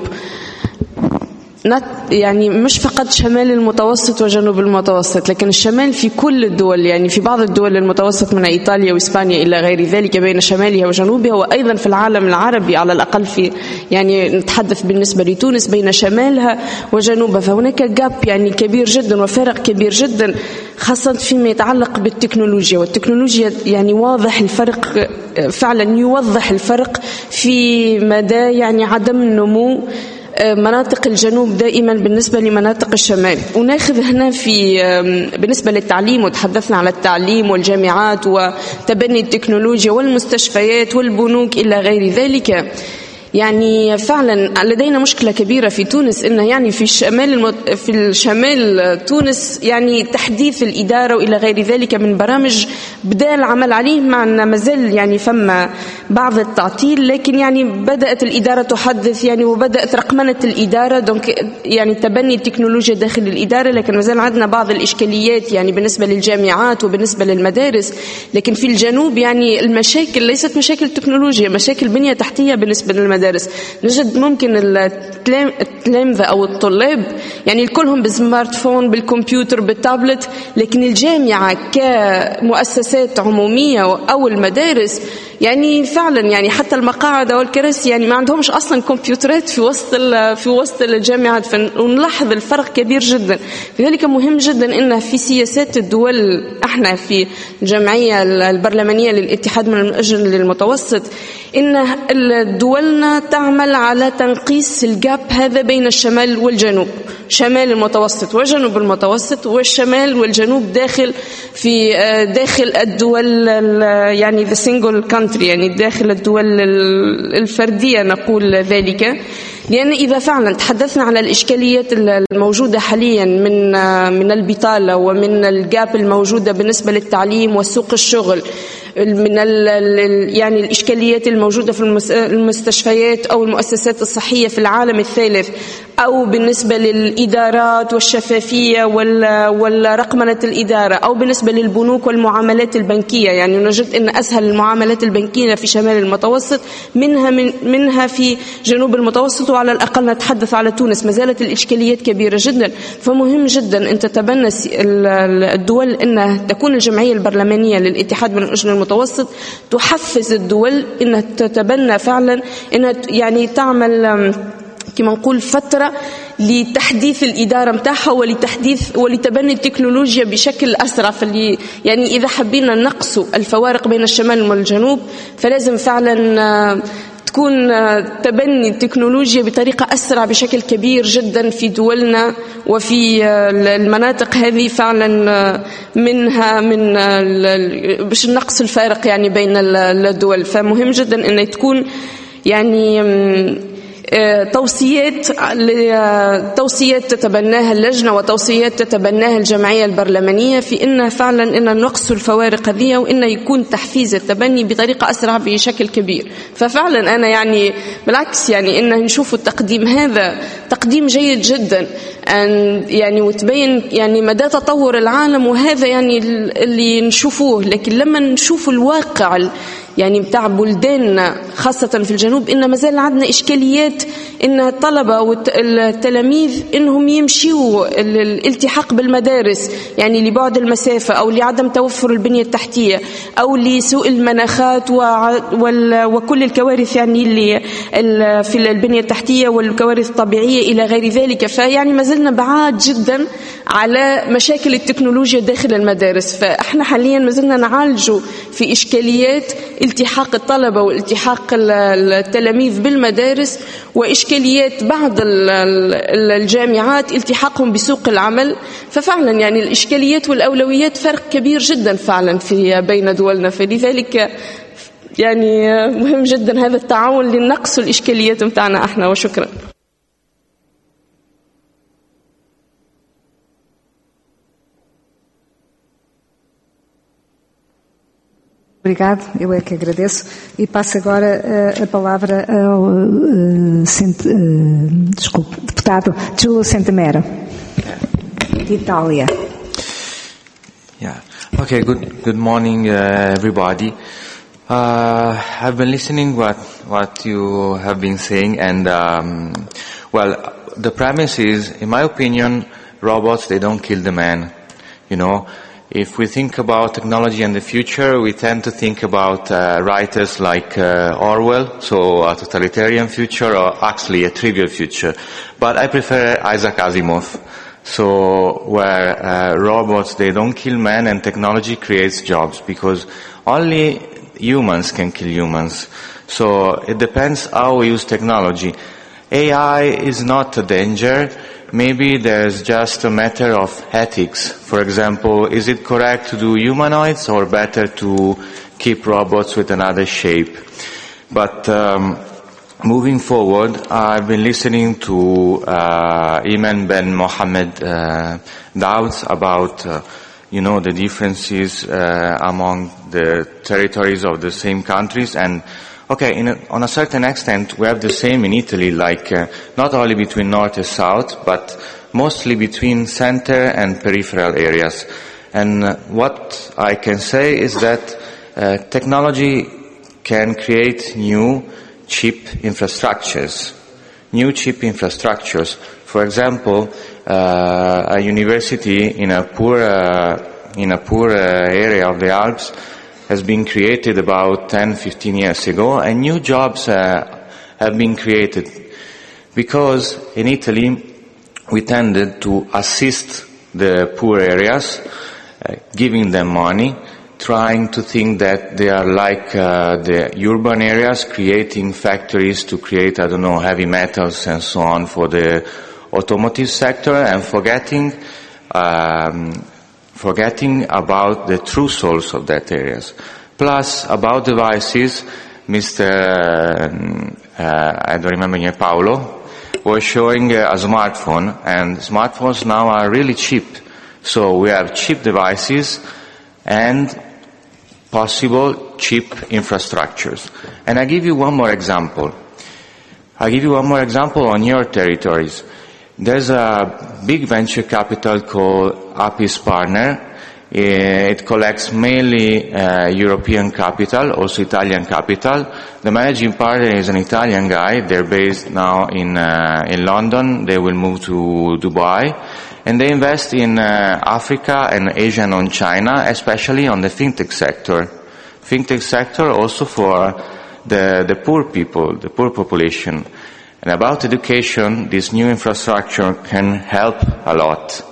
يعني مش فقط شمال المتوسط وجنوب المتوسط، لكن الشمال في كل الدول، يعني في بعض الدول المتوسط من إيطاليا وإسبانيا إلى غير ذلك بين شمالها وجنوبها، وأيضا في العالم العربي على الأقل في يعني نتحدث بالنسبة لتونس بين شمالها وجنوبها، فهناك جاب يعني كبير جدا وفارق كبير جدا، خاصة فيما يتعلق بالتكنولوجيا. والتكنولوجيا يعني واضح الفرق، فعلا يوضح الفرق في مدى يعني عدم النمو مناطق الجنوب دائما بالنسبة لمناطق الشمال. وناخذ هنا في بالنسبة للتعليم، وتحدثنا على التعليم والجامعات وتبني التكنولوجيا والمستشفيات والبنوك إلى غير ذلك. يعني فعلا لدينا مشكلة كبيرة في تونس، إنه يعني في الشمال تونس يعني تحديث الإدارة وإلى غير ذلك من برامج بدأ العمل عليه، مع أن مازال يعني فما بعض التعطيل، لكن يعني بدأت الإدارة تحدث يعني وبدأت رقمنة الإدارة، دونك يعني تبني التكنولوجيا داخل الإدارة، لكن مازال عندنا بعض الإشكاليات يعني بالنسبة للجامعات وبالنسبة للمدارس. لكن في الجنوب يعني المشاكل ليست مشاكل تكنولوجيا، مشاكل بنية تحتية بالنسبة للمدارس. المدارس. نجد ممكن التلامذة أو الطلاب يعني الكلهم بالسمارت فون بالكمبيوتر بالتابلت، لكن الجامعة كمؤسسات عمومية أو المدارس يعني فعلا يعني حتى المقاعد أو الكراسي يعني ما عندهمش أصلا كمبيوترات في وسط الجامعات، فنلاحظ الفرق كبير جدا. لذلك مهم جدا إن في سياسات الدول، احنا في الجمعية البرلمانية للاتحاد من الأجر للمتوسط، إن دولنا تعمل على تنقيص الجاب هذا بين الشمال والجنوب، شمال المتوسط وجنوب المتوسط، والشمال والجنوب داخل الدول يعني the single country، يعني داخل الدول الفردية نقول ذلك. لأن إذا فعلا تحدثنا على الإشكاليات الموجودة حاليا من البطالة ومن الجاب الموجودة بالنسبة للتعليم وسوق الشغل، من يعني الإشكاليات الموجودة في المستشفيات أو المؤسسات الصحية في العالم الثالث، أو بالنسبة للإدارات والشفافية والرقمنة الإدارة، أو بالنسبة للبنوك والمعاملات البنكية. يعني نجد أن أسهل المعاملات البنكية في شمال المتوسط منها في جنوب المتوسط، وعلى الأقل نتحدث على تونس ما زالت الإشكاليات كبيرة جدا. فمهم جدا أن تتبنى الدول أن تكون الجمعية البرلمانية للاتحاد من الأجر المتوسط تحفز الدول أنها تتبنى فعلا، أنها يعني تعمل كما نقول فترة لتحديث الإدارة متاعها ولتبني التكنولوجيا بشكل أسرع. يعني إذا حبينا نقصوا الفوارق بين الشمال والجنوب فلازم فعلا تكون تبني التكنولوجيا بطريقة أسرع بشكل كبير جدا في دولنا وفي المناطق هذه فعلا منها باش نقص الفارق يعني بين الدول. فمهم جدا أن تكون يعني توصيات تتبناها اللجنة وتوصيات تتبناها الجمعية البرلمانية في إن فعلا إن نقص الفوارق هذه، وإن يكون تحفيز التبني بطريقة أسرع بشكل كبير. ففعلا أنا يعني بالعكس يعني إن نشوف التقديم هذا تقديم جيد جدا يعني وتبين يعني مدى تطور العالم، وهذا يعني اللي نشوفوه. لكن لما نشوف الواقع يعني بتاع بلداننا خاصة في الجنوب، إن ما زال عندنا إشكاليات إن الطلبة والتلاميذ إنهم يمشوا الالتحاق بالمدارس يعني لبعد المسافة، أو لعدم توفر البنية التحتية، أو لسوء المناخات وكل الكوارث يعني اللي في البنية التحتية والكوارث الطبيعية إلى غير ذلك. فيعني ما زلنا بعاد جدا على مشاكل التكنولوجيا داخل المدارس. فإحنا حاليا ما زلنا نعالجوا في إشكاليات التحاق الطلبة والتحاق التلاميذ بالمدارس، وإشكاليات بعض الجامعات التحاقهم بسوق العمل. ففعلا يعني الإشكاليات والأولويات فرق كبير جدا فعلا في بين دولنا. فلذلك يعني مهم جدا هذا التعاون لنقص الإشكاليات متاعنا احنا. وشكرا. Obrigado, eu é que agradeço e passo agora a palavra ao deputado Giulio Centemera, de Itália. Yeah. Okay. Good morning, everybody. I've been listening what you have been saying, and well, the premise is, in my opinion, robots, they don't kill the man. You know. If we think about technology and the future, we tend to think about writers like Orwell, so a totalitarian future, or actually a trivial future. But I prefer Isaac Asimov, so where robots, they don't kill men and technology creates jobs, because only humans can kill humans. So it depends how we use technology. AI is not a danger. Maybe there's just a matter of ethics. For example, is it correct to do humanoids, or better to keep robots with another shape? But moving forward, I've been listening to Iman Ben Mohammed doubts about the differences among the territories of the same countries. And okay, on a certain extent, we have the same in Italy, like not only between north and south, but mostly between center and peripheral areas. And what I can say is that technology can create new cheap infrastructures. New cheap infrastructures. For example, a university in a poor area of the Alps has been created about 10-15 years ago, and new jobs have been created because in Italy we tended to assist the poor areas, giving them money, trying to think that they are like the urban areas, creating factories to create, heavy metals and so on for the automotive sector, and forgetting about the true source of that areas. Plus, about devices, I don't remember, Paolo, was showing a smartphone, and smartphones now are really cheap. So we have cheap devices and possible cheap infrastructures. And I give you one more example. On your territories. There's a big venture capital called Apis Partner. It collects mainly European capital, also Italian capital. The managing partner is an Italian guy. They're based now in London. They will move to Dubai. And they invest in Africa and Asia and on China, especially on the fintech sector. Fintech sector also for the poor people, the poor population. And about education, this new infrastructure can help a lot.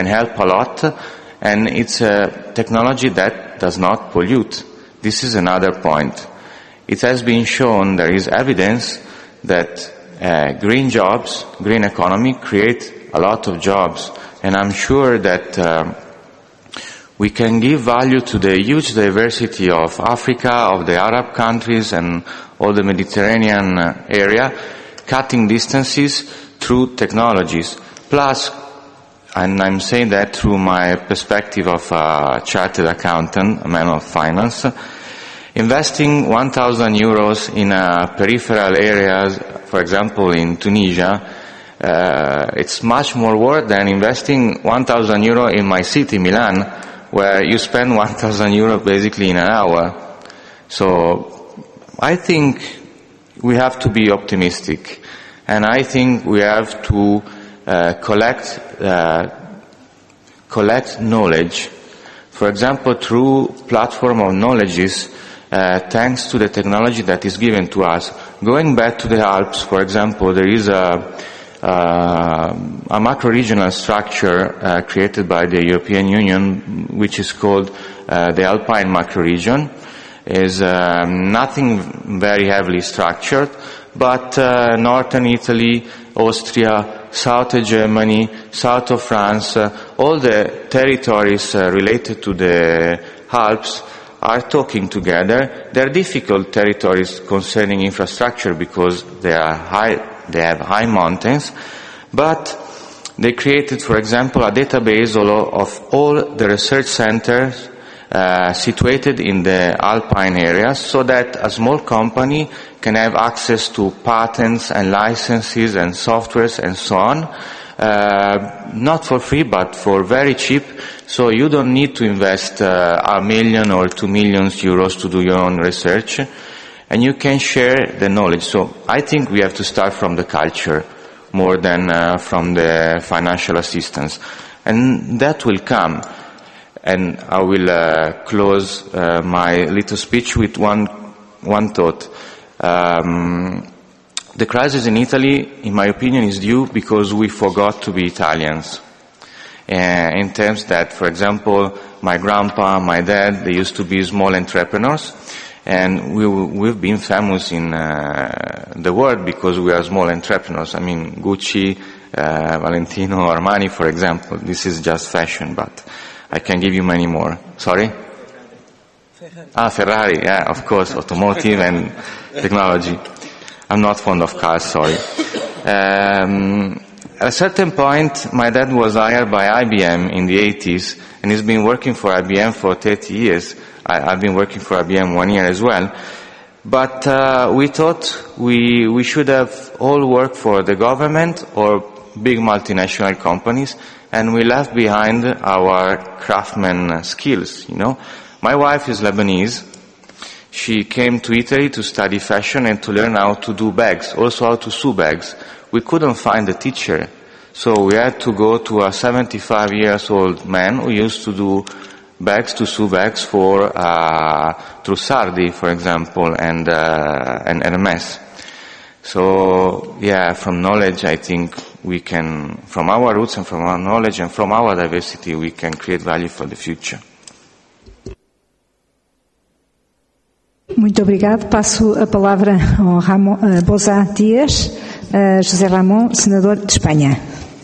And it's a technology that does not pollute. This is another point. It has been shown, there is evidence that green jobs, green economy create a lot of jobs. And I'm sure that we can give value to the huge diversity of Africa, of the Arab countries and all the Mediterranean area, cutting distances through technologies. Plus, and I'm saying that through my perspective of a chartered accountant, a man of finance, investing 1,000 euros in peripheral areas, for example in Tunisia, it's much more worth than investing 1,000 euro in my city, Milan, where you spend 1,000 euro basically in an hour. So I think we have to be optimistic, and I think we have to collect knowledge. For example, through platform of knowledges, thanks to the technology that is given to us. Going back to the Alps, for example, there is a macro-regional structure created by the European Union, which is called the Alpine macro-region. Is nothing very heavily structured, but northern Italy, Austria, south of Germany, south of France, all the territories related to the Alps are talking together. They're difficult territories concerning infrastructure because they have high mountains, but they created, for example, a database of all the research centers situated in the Alpine areas, so that a small company can have access to patents and licenses and softwares and so on, not for free but for very cheap. So you don't need to invest 1 million or 2 million euros to do your own research, and you can share the knowledge. So I think we have to start from the culture more than from the financial assistance, and that will come. And I will close my little speech with one thought. The crisis in Italy, in my opinion, is due because we forgot to be Italians. In terms that, for example, my grandpa, my dad, they used to be small entrepreneurs, and we've been famous in the world because we are small entrepreneurs. I mean, Gucci, Valentino, Armani, for example. This is just fashion, but I can give you many more. Sorry? Ferrari, yeah, of course, automotive and technology. I'm not fond of cars, sorry. At a certain point, my dad was hired by IBM in the 80s, and he's been working for IBM for 30 years. I've been working for IBM 1 year as well. But we thought we should have all worked for the government or big multinational companies, and we left behind our craftsman skills, you know. My wife is Lebanese. She came to Italy to study fashion and to learn how to do bags, also how to sew bags. We couldn't find a teacher, so we had to go to a 75-year-old man who used to do bags, to sew bags for Trussardi, for example, and Hermès. So, yeah, from knowledge, I think we can, from our roots and from our knowledge and from our diversity, we can create value for the future. Muito obrigado. Passo a palavra ao Boza Dias, José Ramón, senador de Espanha.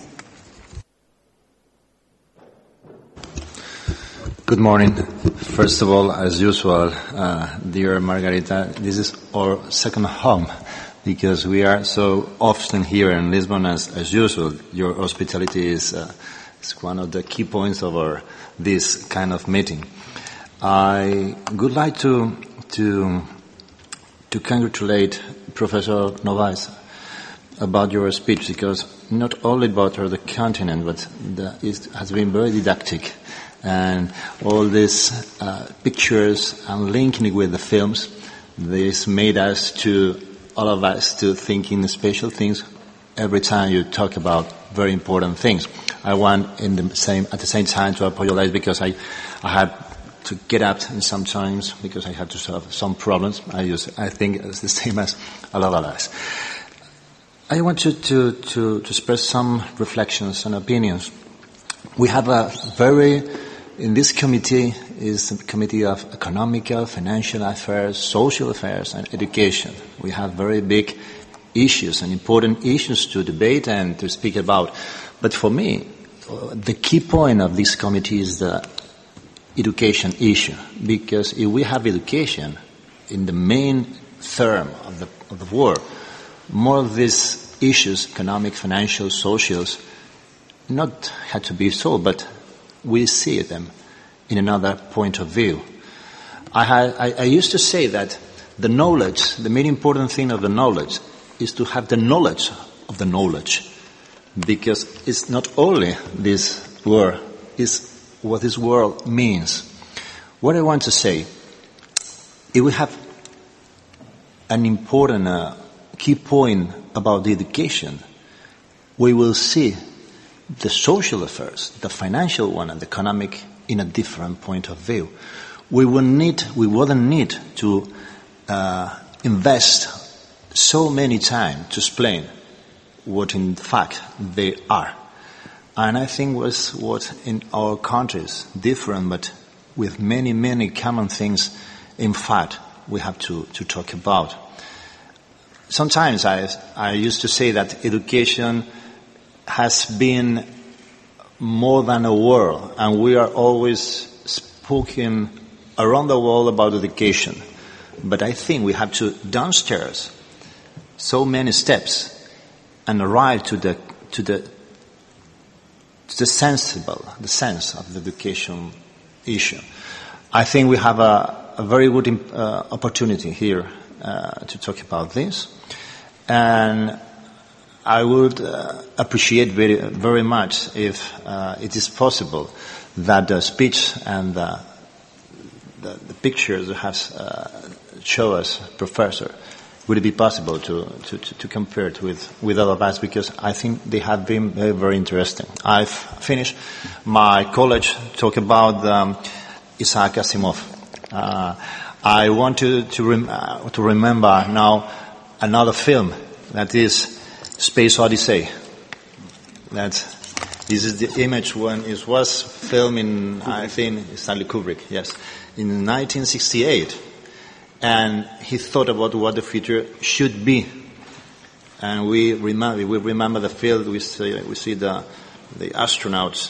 Good morning. First of all, as usual, dear Margarita, this is our second home because we are so often here in Lisbon as usual. Your hospitality is one of the key points of this kind of meeting. I would like to congratulate Professor Novaes about your speech because not only about the continent, but it has been very didactic. And all these pictures and linking with the films, this made all of us to think in special things every time you talk about very important things. I want at the same time to apologize because I had to get up sometimes because I had to solve some problems. I think it's the same as a lot of us. I want to express some reflections and opinions. We have in this committee is a committee of economical, financial affairs, social affairs, and education. We have very big issues and important issues to debate and to speak about. But for me, the key point of this committee is the education issue. Because if we have education in the main term of the war, more of these issues, economic, financial, socials, not had to be solved, but we see them in another point of view. I used to say that the main important thing of the knowledge is to have the knowledge of the knowledge. Because it's not only this word, it's what this word means. What I want to say, if we have an important key point about the education, we will see the social affairs, the financial one and the economic in a different point of view. We wouldn't need to invest so many time to explain what in fact they are. And I think was what in our countries different, but with many, many common things, in fact, we have to talk about. Sometimes I used to say that education has been more than a word, and we are always speaking around the world about education. But I think we have to downstairs so many steps and arrive to the sense of the education issue. I think we have a very good opportunity here to talk about this, and I would appreciate very, very much if it is possible that the speech and the pictures have show us, Professor, would it be possible to compare it with other of us, because I think they have been very, very interesting. I've finished my college talk about Isaac Asimov. I want to remember now another film that is Space Odyssey. This is the image when it was filmed in, I think, Stanley Kubrick, yes, in 1968. And he thought about what the future should be. And we remember the field, we see the astronauts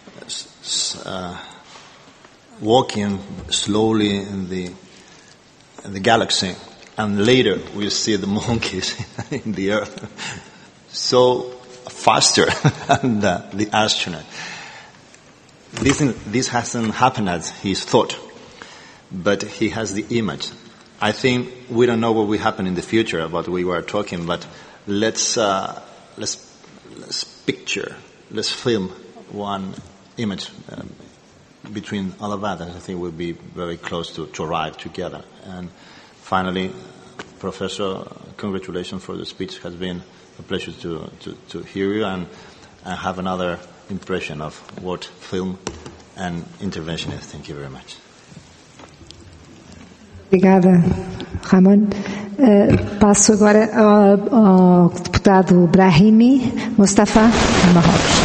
walking slowly in the galaxy. And later we see the monkeys in the Earth. So faster than the astronaut. This hasn't happened as he thought, but he has the image. I think we don't know what will happen in the future about what we were talking, but let's picture, let's film one image between all of that, I think we'll be very close to arrive together. And finally, Professor, congratulations for the speech. It has been a pleasure to hear you and have another impression of what film and intervention is. Thank you very much. Obrigada, Ramon. Passo agora ao deputado Brahimi Mustafa, de Marrocos.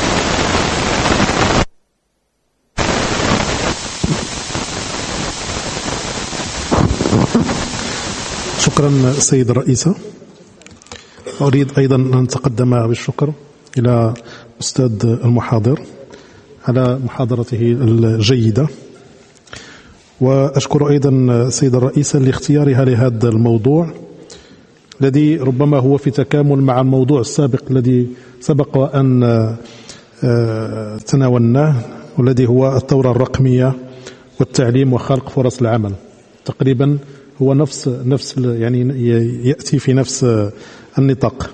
شكرا سيد الرئيسة. أريد أيضا أن أتقدم بالشكر إلى أستاذ المحاضر على محاضرته الجيدة، وأشكر أيضا سيد الرئيسة لاختيارها لهذا الموضوع الذي ربما هو في تكامل مع الموضوع السابق الذي سبق وأن تناولناه، والذي هو الثورة الرقمية والتعليم وخلق فرص العمل. تقريبا هو نفس يعني يأتي في نفس النطاق.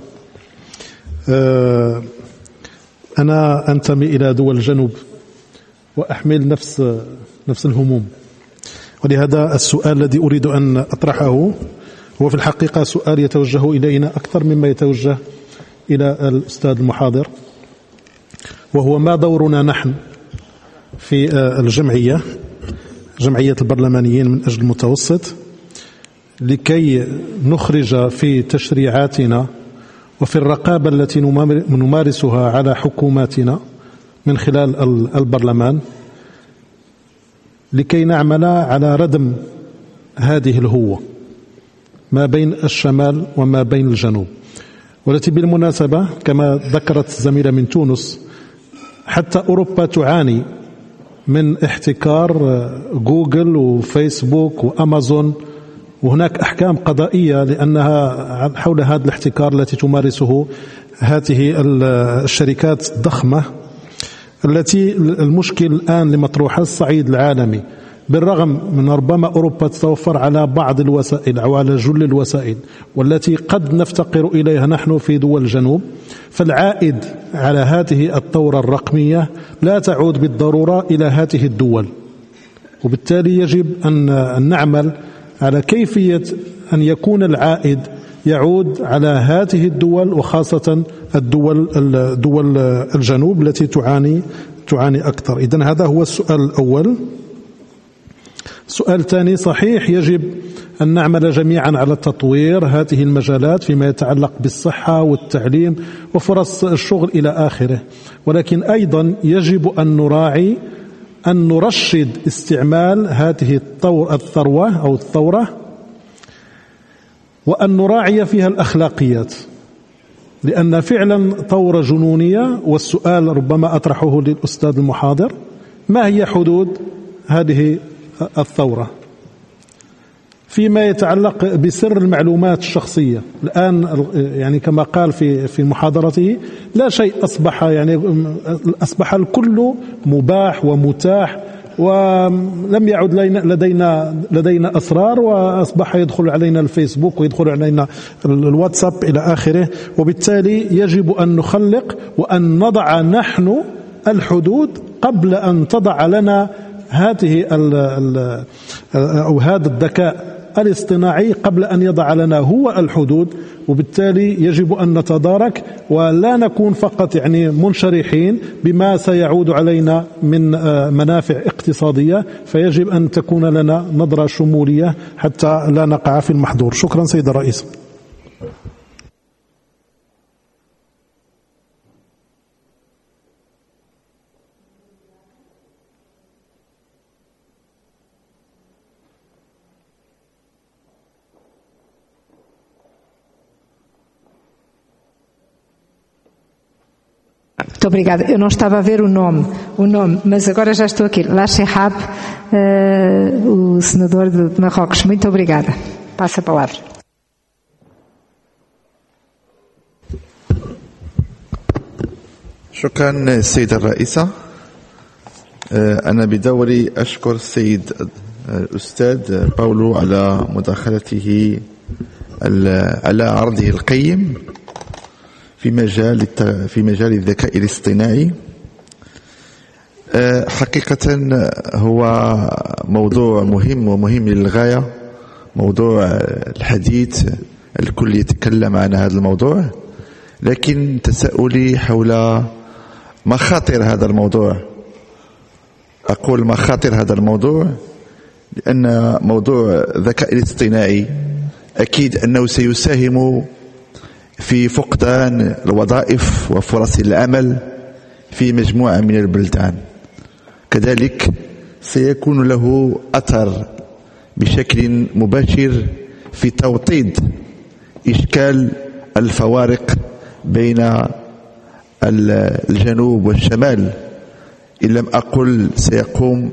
أنا أنتمي إلى دول الجنوب وأحمل نفس الهموم، ولهذا السؤال الذي أريد أن أطرحه هو في الحقيقة سؤال يتوجه إلينا أكثر مما يتوجه إلى الأستاذ المحاضر، وهو ما دورنا نحن في جمعية البرلمانيين من أجل المتوسط لكي نخرج في تشريعاتنا وفي الرقابة التي نمارسها على حكوماتنا من خلال البرلمان، لكي نعمل على ردم هذه الهوة ما بين الشمال وما بين الجنوب، والتي بالمناسبة كما ذكرت زميلة من تونس حتى أوروبا تعاني من احتكار جوجل وفيسبوك وأمازون، وهناك أحكام قضائية لأنها حول هذا الاحتكار التي تمارسه هذه الشركات الضخمة، التي المشكل الآن لمطروحة الصعيد العالمي، بالرغم من ربما أوروبا تتوفر على بعض الوسائل أو على جل الوسائل والتي قد نفتقر إليها نحن في دول الجنوب، فالعائد على هذه الثورة الرقمية لا تعود بالضرورة إلى هذه الدول، وبالتالي يجب أن نعمل على كيفية أن يكون العائد يعود على هذه الدول، وخاصة دول الجنوب التي تعاني أكثر. إذن هذا هو السؤال الأول. السؤال الثاني، صحيح يجب أن نعمل جميعا على تطوير هذه المجالات فيما يتعلق بالصحة والتعليم وفرص الشغل إلى آخره، ولكن أيضا يجب أن نراعي أن نرشد استعمال هذه الثروة أو الثورة، وأن نراعي فيها الأخلاقيات، لأن فعلا ثورة جنونية. والسؤال ربما أطرحه للأستاذ المحاضر، ما هي حدود هذه الثورة فيما يتعلق بسر المعلومات الشخصية؟ الآن يعني كما قال في محاضرته لا شيء أصبح الكل مباح ومتاح، ولم يعد لدينا أسرار، وأصبح يدخل علينا الفيسبوك ويدخل علينا الواتساب إلى آخره. وبالتالي يجب أن نخلق وأن نضع نحن الحدود قبل أن تضع لنا هذا الذكاء الاصطناعي قبل أن يضع لنا هو الحدود. وبالتالي يجب أن نتدارك ولا نكون فقط منشرحين بما سيعود علينا من منافع اقتصادية، فيجب أن تكون لنا نظرة شمولية حتى لا نقع في المحظور. شكرا سيد الرئيس. Muito obrigada. Eu não estava a ver o nome, mas agora já estou aqui. Lachehab, o senador de Marrocos. Muito obrigada. Passo a palavra. شكرا سيدة الرئيسة. أنا بدوري أشكر السيد الأستاذ باولو على مداخلته على عرضه القيم في مجال الذكاء الاصطناعي. حقيقة هو موضوع مهم للغاية، موضوع الحديث الكل يتكلم عن هذا الموضوع، لكن تساؤلي حول مخاطر هذا الموضوع. أقول مخاطر هذا الموضوع لأن موضوع الذكاء الاصطناعي أكيد أنه سيساهم في فقدان الوظائف وفرص العمل في مجموعة من البلدان، كذلك سيكون له أثر بشكل مباشر في توطيد إشكال الفوارق بين الجنوب والشمال. إن لم أقل سيقوم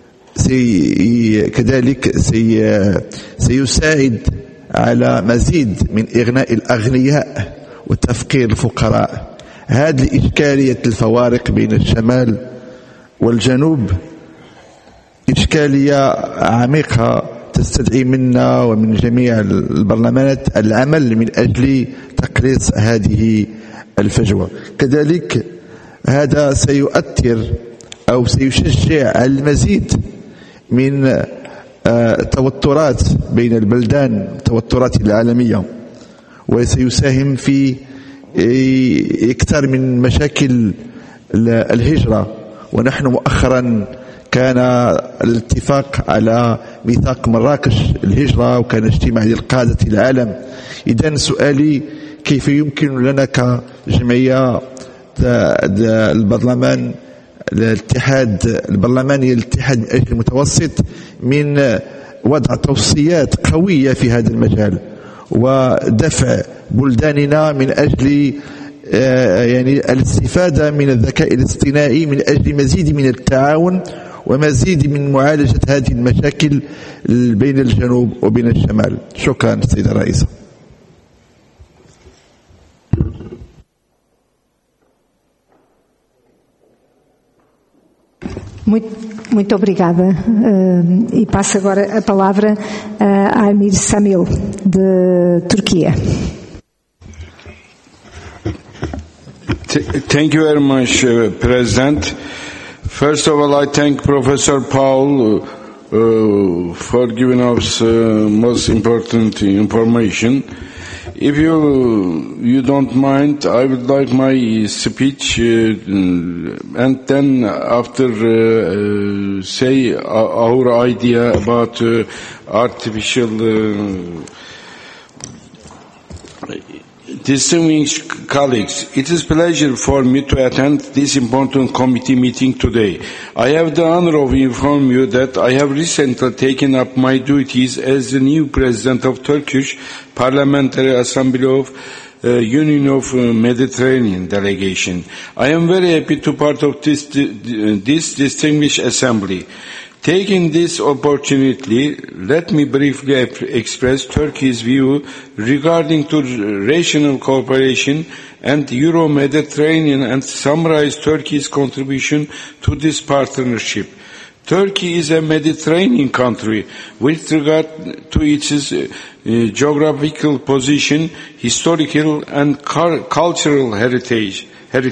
كذلك سيساعد على مزيد من إغناء الأغنياء وتفقير الفقراء. هذه الإشكالية الفوارق بين الشمال والجنوب إشكالية عميقة تستدعي منا ومن جميع البرلمانات العمل من أجل تقليص هذه الفجوة. كذلك هذا سيؤثر أو سيشجع على المزيد من توترات بين البلدان، التوترات العالمية، وسيساهم في إكثار من مشاكل الهجرة. ونحن مؤخرا كان الاتفاق على ميثاق مراكش الهجرة، وكان اجتماع للقادة العالم. إذن سؤالي كيف يمكن لنا كجمعية البرلمان البرلماني الاتحاد من أجل المتوسط من وضع توصيات قوية في هذا المجال ودفع بلداننا من أجل يعني الاستفادة من الذكاء الاصطناعي من أجل مزيد من التعاون ومزيد من معالجة هذه المشاكل بين الجنوب وبين الشمال. شكرا سيدة الرئيسة. Muito obrigada. E passo agora a palavra a Amir Samil, de Turquia. Thank you very much, President. First of all, I thank Professor Paul for giving us most important information. If you don't mind, I would like my speech and then after say our idea about artificial distinguished colleagues, it is a pleasure for me to attend this important committee meeting today. I have the honor of informing you that I have recently taken up my duties as the new president of Turkish Parliamentary Assembly of Union of Mediterranean delegation. I am very happy to be part of this distinguished assembly. Taking this opportunity, let me briefly express Turkey's view regarding to regional cooperation and Euro-Mediterranean and summarize Turkey's contribution to this partnership. Turkey is a Mediterranean country with regard to its geographical position, historical and cultural heritage.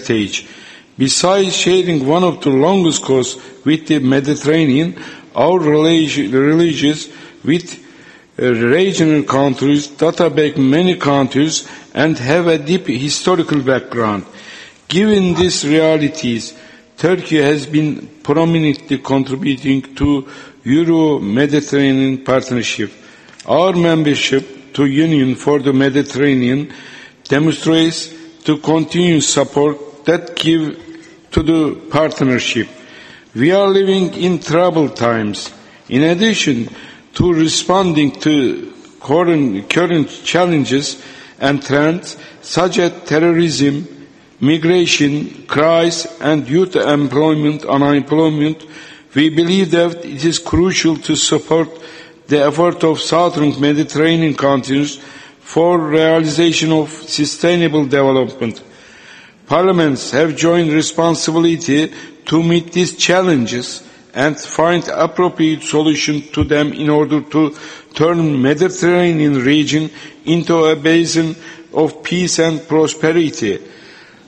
Besides sharing one of the longest coasts with the Mediterranean, our relations with regional countries date many countries and have a deep historical background. Given these realities, Turkey has been prominently contributing to Euro-Mediterranean partnership. Our membership to Union for the Mediterranean demonstrates the continued support that give to the partnership. We are living in troubled times. In addition to responding to current challenges and trends such as terrorism, migration, crisis and youth unemployment, we believe that it is crucial to support the effort of southern Mediterranean countries for realization of sustainable development. Parliaments have joint responsibility to meet these challenges and find appropriate solutions to them in order to turn Mediterranean region into a basin of peace and prosperity.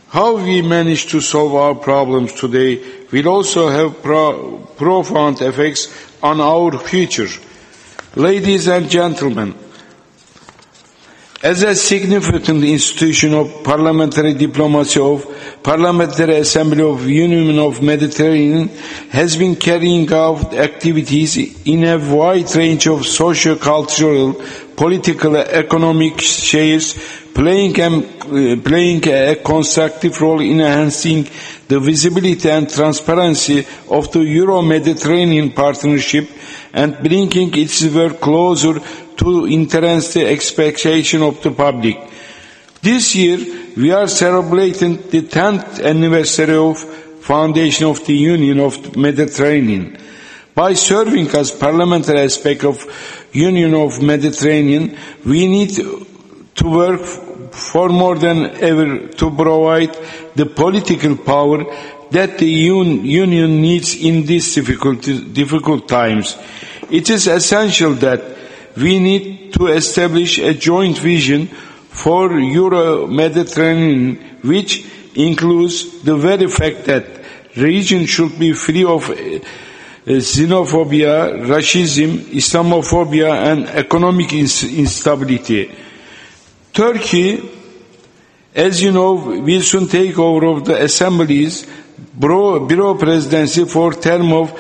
How we manage to solve our problems today will also have profound effects on our future. Ladies and gentlemen, as a significant institution of parliamentary diplomacy of Parliamentary Assembly of Union of Mediterranean has been carrying out activities in a wide range of socio-cultural, political, economic spheres, playing a constructive role in enhancing the visibility and transparency of the Euro-Mediterranean partnership and bringing its work closer to interest the expectation of the public. This year, we are celebrating the 10th anniversary of foundation of the Union of the Mediterranean. By serving as parliamentary aspect of Union of Mediterranean, we need to work for more than ever to provide the political power that the Union needs in these difficult times. It is essential that we need to establish a joint vision for Euro-Mediterranean, which includes the very fact that the region should be free of xenophobia, racism, Islamophobia and economic instability. Turkey, as you know, will soon take over of the Assembly's Bureau Presidency for term of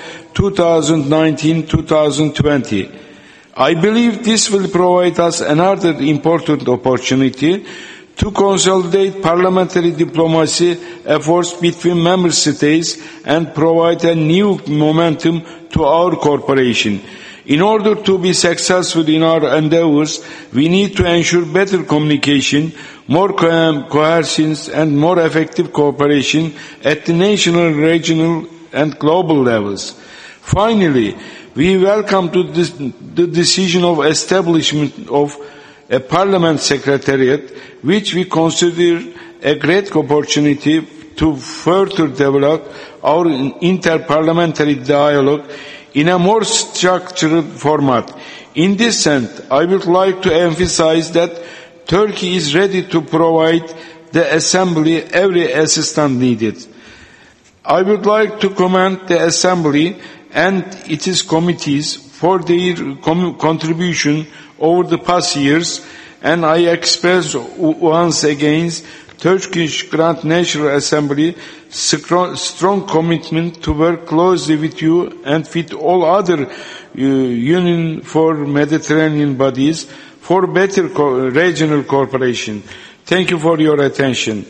2019-2020. I believe this will provide us another important opportunity to consolidate parliamentary diplomacy efforts between member states and provide a new momentum to our cooperation. In order to be successful in our endeavors, we need to ensure better communication, more cohesion and more effective cooperation at the national, regional and global levels. Finally, we welcome the decision of establishment of a Parliament Secretariat, which we consider a great opportunity to further develop our interparliamentary dialogue in a more structured format. In this sense, I would like to emphasize that Turkey is ready to provide the Assembly every assistance needed. I would like to commend the Assembly and its committees for their contribution over the past years, and I express once again Turkish Grand National Assembly strong commitment to work closely with you and with all other Union for Mediterranean bodies for better regional cooperation. Thank you for your attention.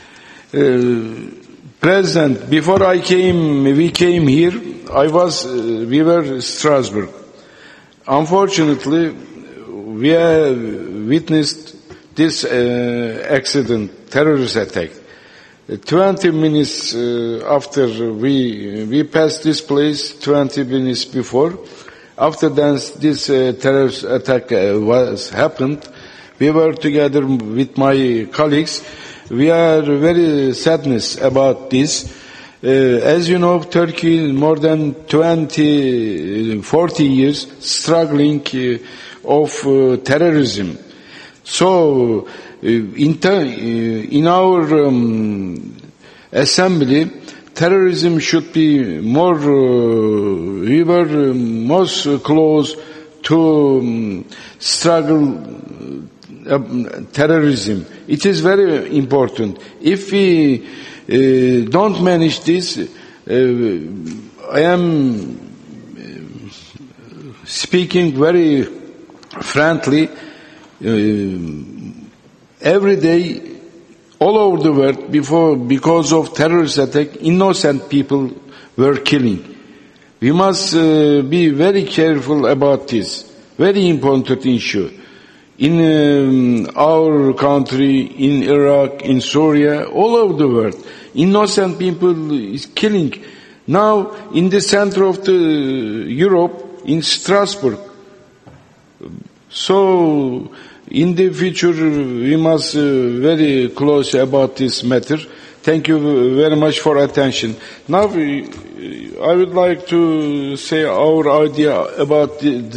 President, before we came here, we were in Strasbourg. Unfortunately, we have witnessed this accident, terrorist attack. 20 minutes after we passed this place, 20 minutes before, after this terrorist attack happened, we were together with my colleagues. We are very sadness about this. As you know, Turkey more than 40 years struggling of terrorism. So, in our assembly, terrorism should be more. We were most close to struggle terrorism. It is very important. If we don't manage this, I am speaking very frankly. Every day, all over the world, because of terrorist attack, innocent people were killing. We must be very careful about this. Very important issue. In our country, in Iraq, in Syria, all over the world, innocent people is killing. Now, in the center of the Europe, in Strasbourg. So, in the future, we must very close about this matter. Thank you very much for attention. Now, I would like to say our idea about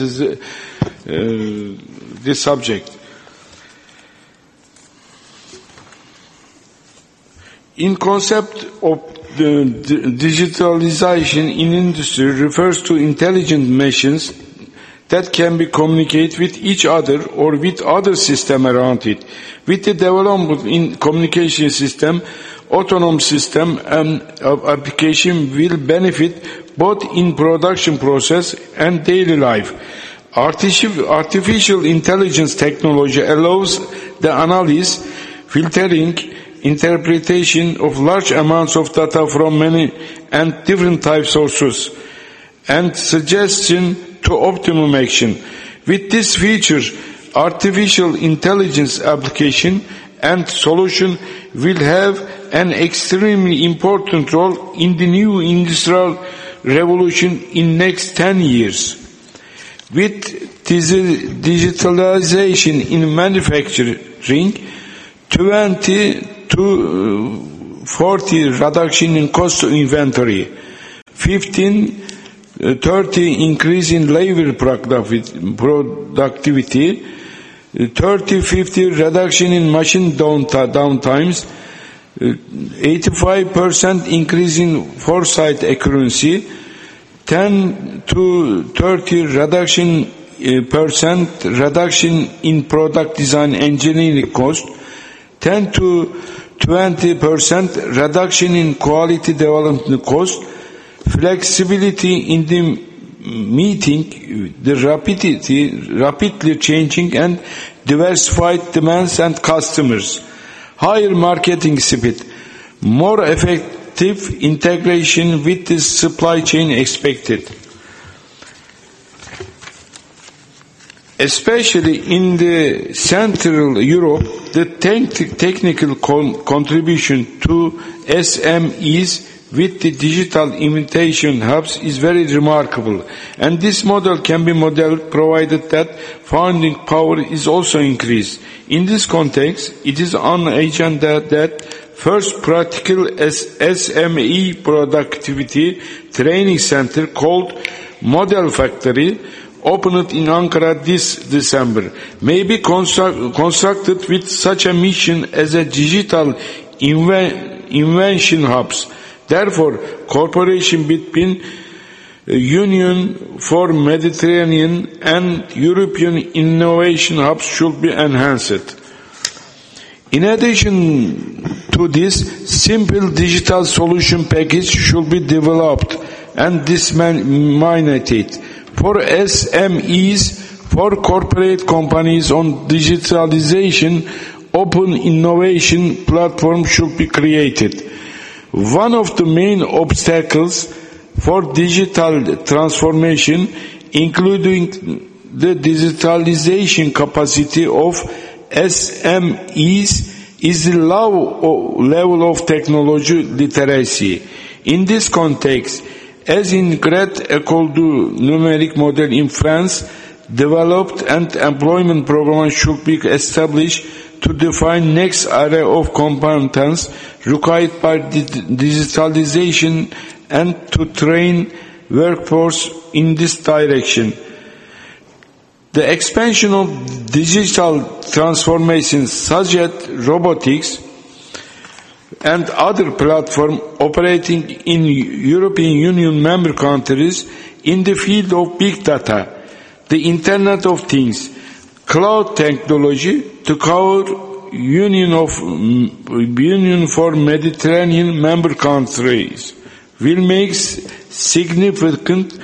this subject. In concept of the digitalization in industry refers to intelligent machines that can be communicate with each other or with other system around it. With the development in communication system, autonomous system and application will benefit both in production process and daily life. Artificial intelligence technology allows the analysis, filtering, interpretation of large amounts of data from many and different type sources, and suggestion to optimum action. With this feature, artificial intelligence application and solution will have an extremely important role in the new industrial revolution in next 10 years. With digitalization in manufacturing, 20 to 40 reduction in cost of inventory, 15-30 increase in labor productivity, 30-50 reduction in machine downtimes, 85% increase in foresight accuracy, 10 to 30 percent reduction in product design engineering cost, 10 to 20% reduction in quality development cost, flexibility in the meeting the rapidly changing and diversified demands and customers, higher marketing speed, more effective integration with the supply chain expected. Especially in the Central Europe, the technical contribution to SMEs with the digital innovation hubs is very remarkable, and this model can be modeled provided that funding power is also increased. In this context, it is on the agenda that first practical SME productivity training center called Model Factory, opened in Ankara this December, may be constructed with such a mission as a digital invention hubs. Therefore, cooperation between Union for Mediterranean and European innovation hubs should be enhanced. In addition to this, simple digital solution package should be developed and disseminated for SMEs, for corporate companies on digitalization. Open innovation platform should be created. One of the main obstacles for digital transformation, including the digitalization capacity of SMEs, is the low level of technology literacy. In this context, as in Great École du Numérique model in France, developed and employment programs should be established to define next area of competence required by digitalization and to train workforce in this direction. The expansion of digital transformation such as robotics and other platforms operating in European Union member countries in the field of big data, the Internet of Things, cloud technology to cover Union for Mediterranean member countries will make significant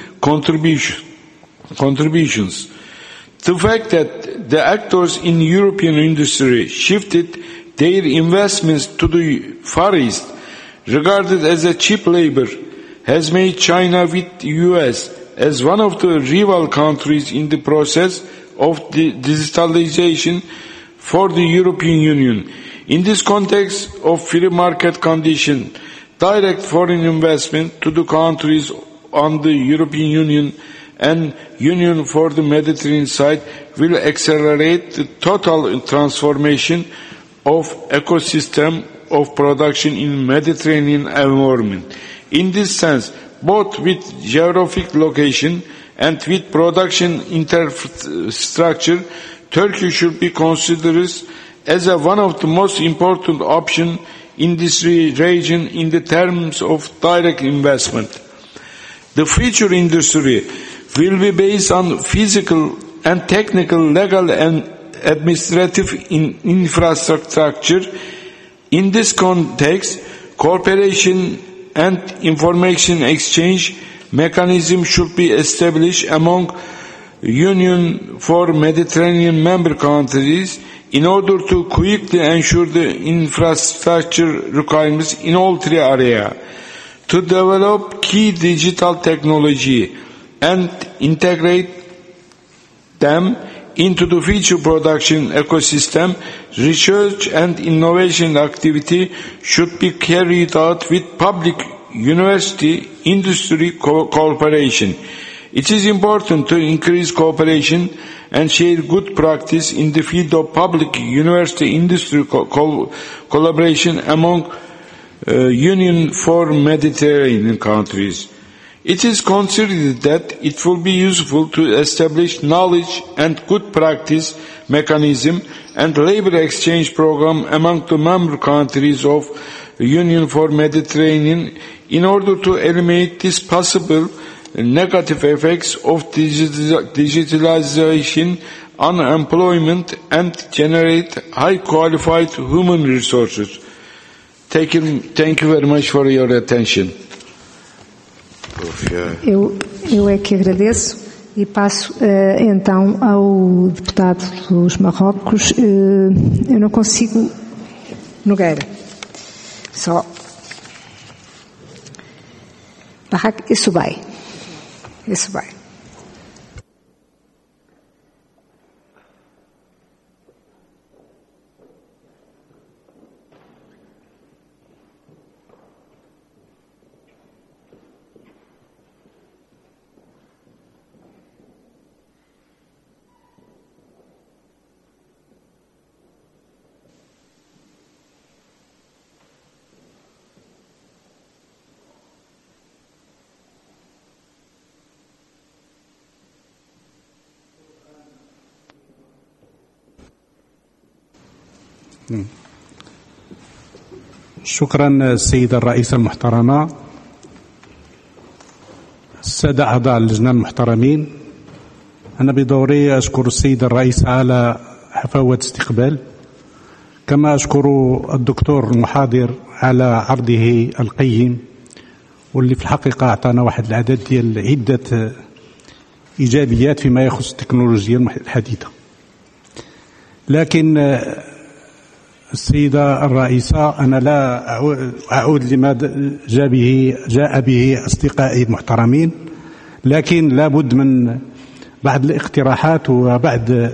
contributions. The fact that the actors in European industry shifted their investments to the Far East, regarded as a cheap labor, has made China with the US as one of the rival countries in the process of the digitalization for the European Union. In this context of free market conditions, direct foreign investment to the countries on the European Union and Union for the Mediterranean side will accelerate the total transformation of ecosystem of production in Mediterranean environment. In this sense, both with geographic location and with production infrastructure, Turkey should be considered as one of the most important options industry region in the terms of direct investment. The future industry will be based on physical and technical, legal and administrative infrastructure. In this context, cooperation and information exchange mechanism should be established among Union for Mediterranean member countries in order to quickly ensure the infrastructure requirements in all three areas, to develop key digital technology and integrate them into the future production ecosystem. Research and innovation activity should be carried out with public university industry cooperation. It is important to increase cooperation and share good practice in the field of public university industry collaboration among Union for Mediterranean countries. It is considered that it will be useful to establish knowledge and good practice mechanism and labor exchange program among the member countries of Union for Mediterranean in order to eliminate these possible negative effects of digitalization, unemployment, and generate high qualified human resources. Thank you very much for your attention. Eu é que agradeço e passo então ao deputado dos Marrocos. Eu não consigo. Nogueira. Só. Barraca. Isso vai. Isso vai. شكرا السيدة الرئيسة المحترمة، السادة أعضاء اللجنة المحترمين. أنا بدوري أشكر السيدة الرئيسة على حفاوة استقبال، كما أشكر الدكتور المحاضر على عرضه القيم، واللي في الحقيقة أعطانا واحد العدد ديال عدة إيجابيات فيما يخص التكنولوجيا الحديثة. لكن السيدة الرئيسة أنا لا أعود لما جاء به أصدقائي المحترمين، لكن لابد من بعض الاقتراحات وبعض،